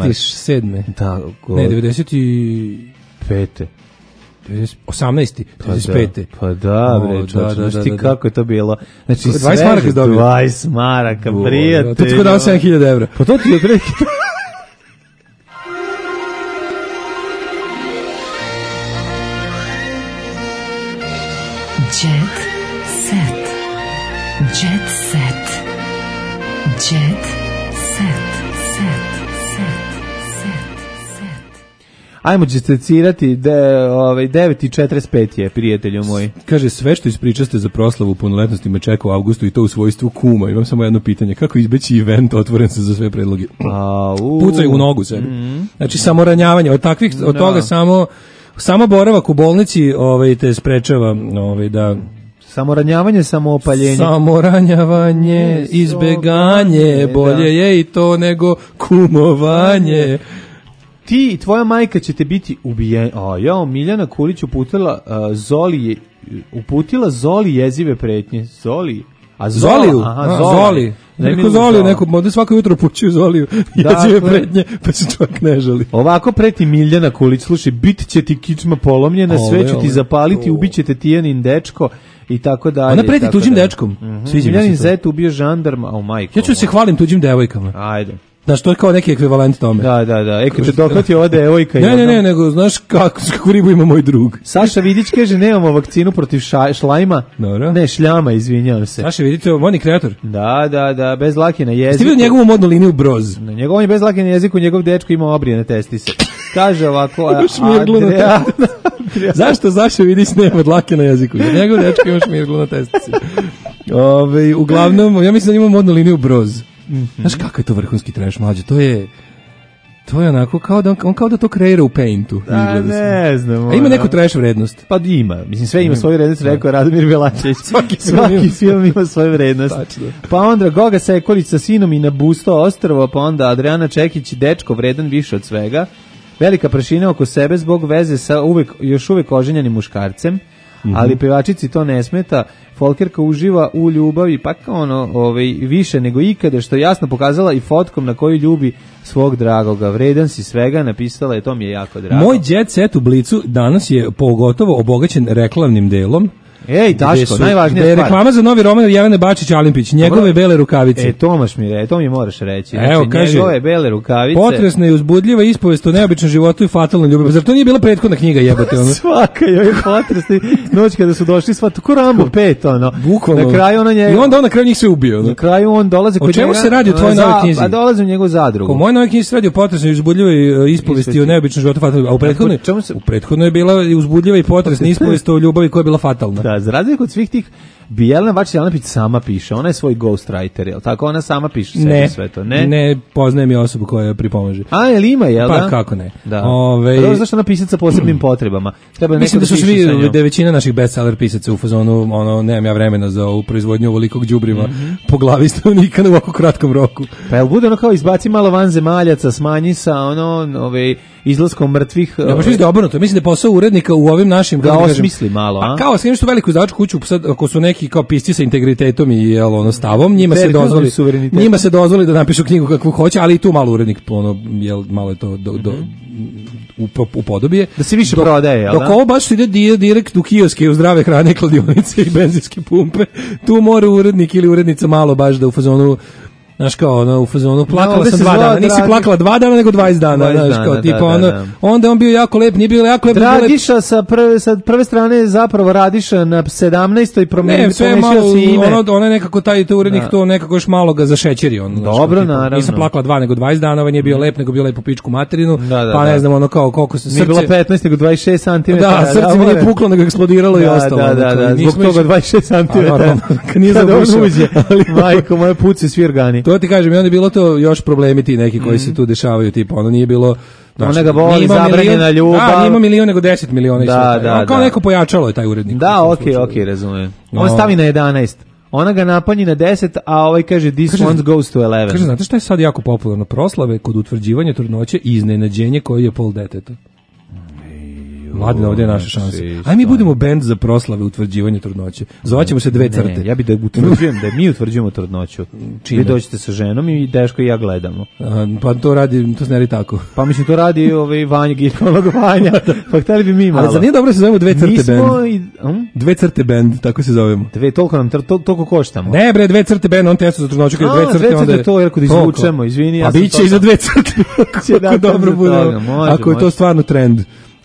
97. Ne, 95. 18. 95. Pa da, bre, čoč, ti kako je to bilo. Znači 20 maraka je dobio. 20 maraka, prijatelj. To ti ko dao 7.000 evra. Pa to ti je prijatelj. Jet set. Jet set. Jet set. Ajmo distacirati, 9:45 je, prijatelju moj. Kaže, sve što ispričaste za proslavu punoletnosti me čeka u avgustu i to u svojstvu kuma. Imam samo jedno pitanje, kako izbeći event otvoren se za sve predloge? Pucaj u nogu sebi. Znači, samoranjavanje, od toga samo boravak u bolnici te sprečava da... Samoranjavanje, samoopaljenje. Samoranjavanje, izbeganje, bolje je i to nego kumovanje. Ti i tvoja majka ćete biti ubijeni. Miljana Kulić uputila Zoli jezive pretnje. Zoliju? Zoli. Neko Zoliju, ovdje svako jutro pućuju Zoliju jezive pretnje, pa se čovjek ne žali. Ovako preti Miljana Kulić, slušaj, bit će ti kičma polomljena, sve ću ti zapaliti, ubit će te Tijanin dečko, i tako dalje. Ona preti tuđim dečkom. Miljanin zet ubio žandarma, majko. Ja ću se hvalim tuđim devojkama. Ajde. Znaš, to je kao neki ekvivalent tome. Da. Kad te dohvati ova devojka... Ne, nego znaš kakvu ribu ima moj drug. Saša Vidić kaže, nemamo vakcinu protiv šlajma. Dobro. Ne, šljama, izvinjavam se. Saša Vidić je modni kreator. Da, bez lake na jeziku. Ste vidio njegovu modnu liniju Broz? Na njegovom je bez lake na jeziku, njegov dečko ima obrijene testise. Kaže ovako... Zašto Saša Vidić nema dlake na jeziku? Jer njegov dečko ima šmirglu na testise. Uglavnom, ja mislim da ima modnu liniju Broz. Znaš kakav je to vrhunski trash, mlađe, to je onako kao da on kao da to kreira u Paintu. Ne znam. A ima neku trash vrednost? Pa ima, mislim sve ima svoju vrednost, rekao Radomir Belačević. Svaki film ima svoju vrednost. Pa onda Goga Sekulić sa sinom i na Busto ostrvo, pa onda Adriana Čekić, dečko vredan više od svega. Velika prašina oko sebe zbog veze sa još uvek oženjenim muškarcem. Ali pevačici to ne smeta. Folkerka uživa u ljubavi pa više nego ikada, što je jasno pokazala i fotkom na koju ljubi svog dragoga. Vredan si svega, napisala je, to mi je jako drago. Moj jet set u Blicu danas je pogotovo obogaćen reklamnim delom. Ej, Daško, najvažnija stvar. Da je reklama za novi roman od Jelene Bačić-Alimpić, njegove bele rukavice. To mi moraš reći. Evo, kaže, njegove bele rukavice. Potresna i uzbudljiva ispovest o neobičnom životu i fatalnoj ljubavi. Zar to nije bila prethodna knjiga, jebote? Svaka je potresna. Noć kada su došli sva, ko Rambo 5, Bukvalno. Na kraju I onda on na kraju njih sve ubio. Na kraju on dolazi kod njega. O čemu se radi u tvojoj novoj knjizi? A dolazi u njegovu zadrugu. U mojoj novoj knjizi se radi o potresnoj i uzbudljivoj ispovesti o neobičnom životu i fatalnoj ljubavi. A u prethodnoj je bila uzbudljiva i potresna ispovest o ljubavi koja je bila fatalna. Da, za razliku od svih tih Jelena Bačić-Alimpić sama piše, ona je svoj ghostwriter, jel tako? Ona sama piše sve to, ne? Ne, poznajem je osobu koja pripomaže. A, jel ima, jel da? Pa kako ne? Da. Pa zašto ona pisac sa posebnim potrebama? Mislim da su svi, da je većina naših bestseller pisaca u fazonu, nemam ja vremena za ovu proizvodnju ovolikog đubriva po glavi stanovnika na ovako kratkom roku. Pa jel bude ono kao izbaci malo vanzemaljaca, smanji sa izlaskom mrtvih... Ja baš mislim da je obrnuto, mislim da je posao urednika u ovim našim... Da osmisli malo, a? Kao, s što veliku izdavačku kuću, sad, ako su neki kao pisci sa integritetom i stavom, njima se dozvoli da napišu knjigu kakvu hoće, ali i tu malo urednik, malo je to upodobije. Da se više prodaje, jel da? Dok ovo baš ide direkt u kioske, u zdrave hrane, kladionice i benzinske pumpe, tu mora urednik ili urednica malo baš da u fazonu... Znaš kao, u fazonu, plakala sam 2 dana, nisi plakala 2 dana, nego 20 dana, znaš kao, tipa onda on bio jako lep, nije bio jako lep. Dragiša sa prve strane zapravo Radiša na 17. i promenio si ime. Ono je nekako, taj urednik to nekako još malo ga zašećeri. Dobro, naravno. Nisam plakala 2 nego 20 dana, ovaj nije bio lep, nego bio lep u pičku materinu, pa ne znam, kao koliko se srce... Nije bilo 15 nego 26 cm. Da, srce mi nije puklo, nego eksplodiralo i ostalo. Da, zbog toga 26 cm. Nije zabušao. Majko, moje puci svi organi. To ti kažem, i onda je bilo to još problemi ti neki koji se tu dešavaju, tipa, ono nije bilo... Ona ga voli, zabranjena ljubav. Da, nije ima milion, nego 10 miliona. Da. Kao neko pojačalo je taj urednik. Da, okej, razumijem. On stavi na 11. Ona ga napanji na 10, a ovaj kaže this one goes to 11. Kaže, znate šta je sad jako popularno? Proslave kod utvrđivanja trudnoće i iznenađenje koji je pol deteta. Mladine, ovdje je naša šansa. Aj mi budemo bend za proslave utvrđivanja trudnoće. Zvaćemo se Dve crte. Ne, ja bih da utvrđujem, da mi utvrđujemo trudnoću. Vi dođete sa ženom i Deško i ja gledamo. Pa to radi, to se ne radi tako. Pa mislim, to radi Vanja, ginekolog Vanja. Pa hteli bi mi malo. Ali za nije dobro se zovemo Dve crte bend. Dve crte bend, tako se zovemo. Toliko koštamo. Ne bre, Dve crte bend, on testo za trudnoću, kada Dve crte, onda je to, jer kod izvučemo, izvini. Pa bit će i za Dve crte. Dobro bude, ako je to stvarno trend.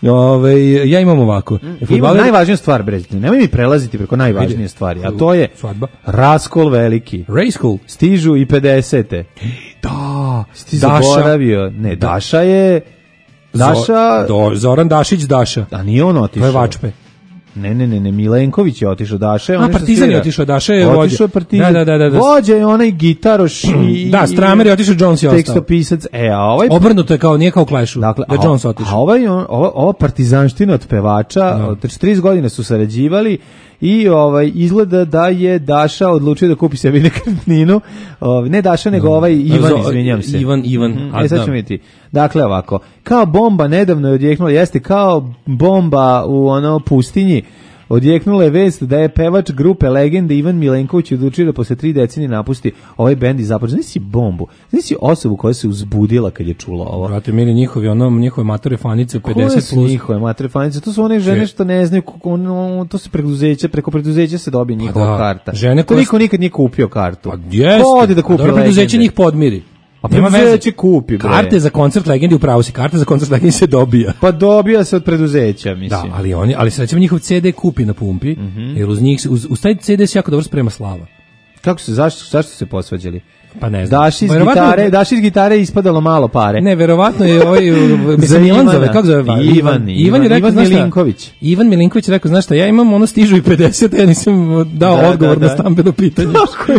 Ja imam ovako. Imam najvažniju stvar, Brezite. Nemoj mi prelaziti preko najvažnije stvari, a to je svadba. Raskol veliki. Raskol. Stižu i 50. Da. Ti zaboravio. Ne, Daša je... Zoran Dašić Daša. A nije on otišao. To je Vačpe. Ne, Milenković je otišao, Daša je Partizan je otišao, Daša je vođa. Otišao je Partizan. Da. Vođa je onaj gitaroš i... Da, Stramer je otišao, Jones je ostao. Tekstopisac, a ovaj... Obrnuto je nije kao Clash-u, dakle, da Jones otišao. A ova partizanština od pevača, od 30 godina su sarađivali i izgleda da je Daša odlučio da kupi sebi nekretninu. Ne Daša, nego Ivan, izvinjam se. Ivan. Sad ćemo vidjeti. Dakle, ovako, kao bomba nedavno je odjeknula, jeste kao bomba u pustinji, odjeknula je vest da je pevač grupe Legende Ivan Milenković odlučio da posle 3 decenije napusti ovaj bend i započne. Znaš si bombu, znaš si osobu koja se uzbudila kad je čula ovo. Brate, mili njihove matore fanice 50+. Koje su njihove matore fanice? To su one žene što ne znaju, to se preko preduzeća se dobije njihova karta. Žene koje niko nikad nije kupio kartu. Jeste. Ko ode da kupi Legende? Preduzeće njih podmiri. A preduzeće kupi, bre. Karte za koncert Legendi, upravo si, karte za koncert Legendi se dobija. Pa dobija se od preduzeća, mislim. Da, ali se recimo njihov CD kupi na pumpi, jer uz taj CD se jako dobro sprema slava. Kako se, zašto se posvađali? Pa ne znam. Daši iz gitare ispadalo malo pare. Ne, verovatno je za Milan zove, kako zove? Ivan je rekao, Milinković. Ivan Milinković je rekao, znaš šta, ja imam stižu i 50, ja nisam dao odgovor na stambeno pitanje.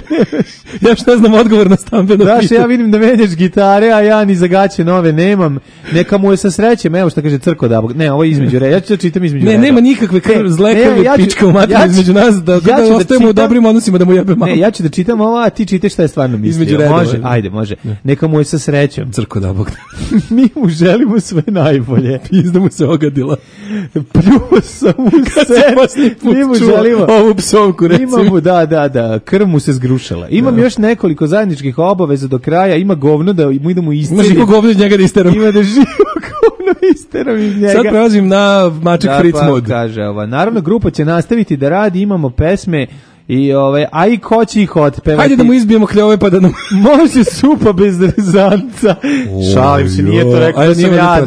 Ja što ne znam odgovor na stambeno pitanje. Daši, ja vidim da menjaš gitare, a ja ni za gaće nove nemam. Neka mu je sa srećem, evo što kaže Crko da. Ne, ovo je između reda. Ja ću da čitam između reda. Ne, nema nikakve zlekave pička u materiju između nas, da ostajemo u dobrim odnosima, da mu jebe malo. Ne, ja ću da čitam ovo, a ti čitaš šta je stvarno mislio. Može. Neka mu je sa srećom. Crko da bog. Mi mu želimo sve najbolje. Pizda mu se ogadila. Pljuo sam mu se. Mi mu želimo ovu psovku, recimo. Imamo, da, krv mu se zgrušala. Imam još nekoliko zajedničkih obaveza do kraja. Ima govno da mu idemo isterim. Ima živo govno iz njega da isteram. Ima da živo govno isteram iz njega. Sad prelazim na Maček Fritz mod. Kaže, naravno, grupa će nastaviti da radi, imamo pesme. I a i ko će ih otpevati? Hajde da mu izbijemo kljove pa da nam... Može supa bez rezanca. Šalim se, nije to rekao da sam ja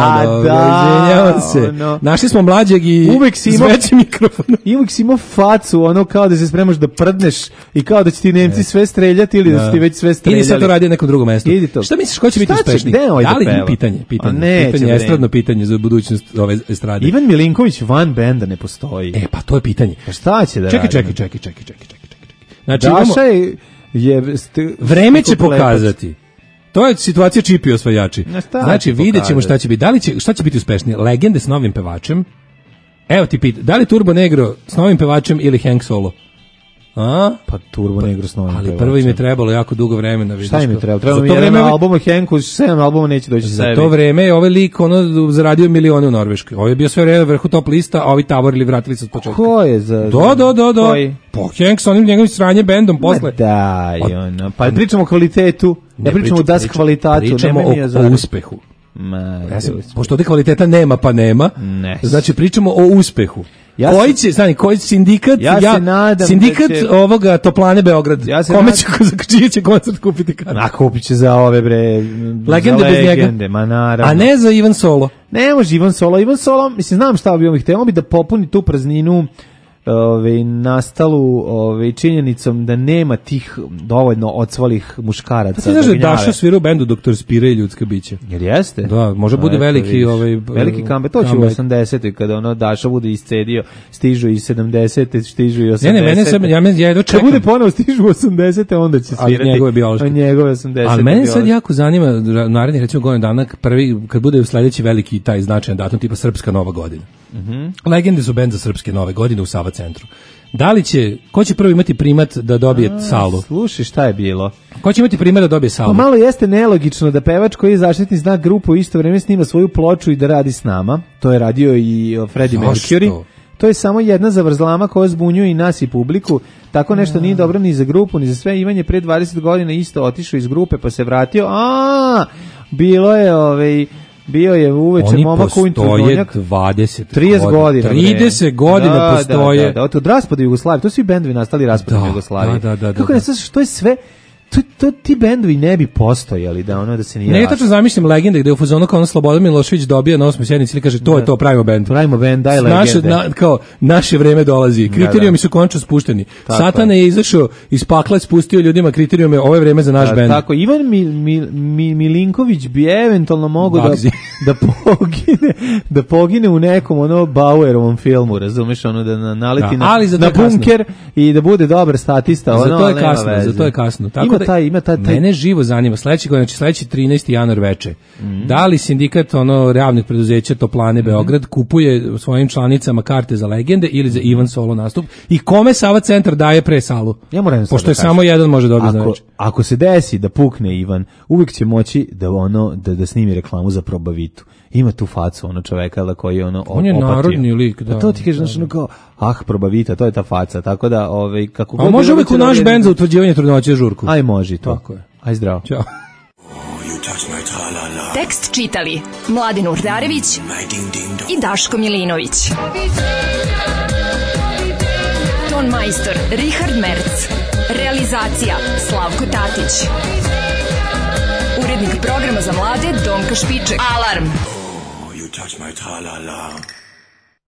izvinjavam se. Našli smo mlađeg i s većim mikrofonom. I uvijek si imao facu, kao da se spremaš da prdneš i kao da će ti Nemci sve streljati ili da su ti već sve streljali. Ili sad to radi na nekom drugom mestu. Šta misliš, ko će biti uspešniji? Da li pitanje, estradno pitanje za budućnost ove estrade? Ivan Milinković van benda ne postoji. Pa to je pitanje. Šta će da radi? Čekaj. Znači, Daša vreme će pokazati. To je situacija čipi osvajači. Znači, vidjet ćemo šta će biti. Šta će biti uspešnije? Legende s novim pevačem? Evo ti pita, da li Turbo Negro s novim pevačem ili Hank Solo? Pa Turbo Negro s novim pevačem. Ali prvo im je trebalo jako dugo vremena. Šta im je trebalo? Trebalo mi jedan album o Hanku, 7 albuma neće doći sebi. Za to vreme je ovaj lik zaradio milione u Norveškoj. Ovo je bio sve vreme vrhu top lista, a ovi tavorili vratili se od početka. Ko je za... Da. Po Hank s onim njegovim sranjem bendom posle. Pa pričamo o kvalitetu. Ne pričamo o das kvalitatu. Pričamo o uspehu. Pošto ovdje kvaliteta nema pa nema, znači pričamo o uspehu. Koji sindikat? Sindikat ovoga Toplane Beograd. Čiji će koncert kupiti kartu? Kupit će za ove Legende bez njega. A ne za Ivan Solo. Ne može Ivan Solo, mislim, znam šta bi on htio, on bi da popuni tu prazninu nastalu činjenicom da nema tih dovoljno odsvalih muškaraca. Ti znaš da je Daša svira u bendu Doktor Spira i ljudska bića? Jer jeste? Da, može bude veliki veliki comeback, to će u 80. kada Daša bude iscedio, stižu i 70. stižu i 80. Ne, mene ja jedno čekam. Kad bude ponovo stižu u 80. onda će svirati. Ali njegove biološke. Njegove 80. Ali mene sad jako zanima, narednih recimo godinu dana, prvi, kad bude sledeći veliki taj značajan datum, tipa Srpska Nova godina. Legende su bend za Srpske Nove godine u Sava centru. Da li će, ko će prvo imati primat da dobije salu? Slušaj, šta je bilo? Ko će imati primat da dobije salu? Pa malo jeste nelogično da pevač koji je zaštitni znak grupu u isto vrijeme snima svoju ploču i da radi s nama. To je radio i Freddie Mercury. To je samo jedna zavrzlama koja zbunjuje i nas i publiku. Tako nešto nije dobro ni za grupu, ni za sve. Ivan je pre 20 godina isto otišao iz grupe pa se vratio. Bilo je bio je uveče momak u Introdonjak. 30 godina. 30 godina postoje. Od raspada Jugoslavije. To su svi bendovi nastali raspadom Jugoslavije. Da. Kako ne, što je sve... ti bendovi ne bi postojali da se nije. Ne, tačno zamišljam legende gde u fazonu kao Slobodan Milošević dobija na 8. sjednici ili kaže to je to, pravimo bend. Pravimo bend, daj legende. Kao naše vreme dolazi. Kriterijumi su konačno spušteni. Satan je izašao iz pakla, spustio ljudima kriterijume, ovo je vreme za naš bend. Tako, Ivan Milinković bi eventualno mogao da pogine u nekom Bauerovom filmu, razumeš, da naleti na bunker i da bude dobar statista. Za to je kasno. Tako ima taj mene živo zanima sledeći 13. januar veče. Da li sindikat javnih preduzeća Toplane Beograd kupuje svojim članicama karte za legende ili za Ivan solo nastup i kome Sava centar daje pre salu? Ja moram pošto je samo jedan može dobiti za večer. Ako se desi da pukne Ivan, uvijek će moći da snimi reklamu za Probavitu. Ima tu facu čoveka koji je on je narodni lik, da. To ti kažeš kao Probavita, to je ta faca, tako da kako god. A može uvijek u naš bend za utvrđivanje trudnoće žurku. Aj može to. Tako je. Aj zdravo. Ćao. Tekst čitali Mladin Urdarević i Daško Milinović. Ton majstor Richard Merc. Realizacija Slavko Tatić. Urednik programa za mlade Donka Špiček. Alarm! You touch my tra-la-la.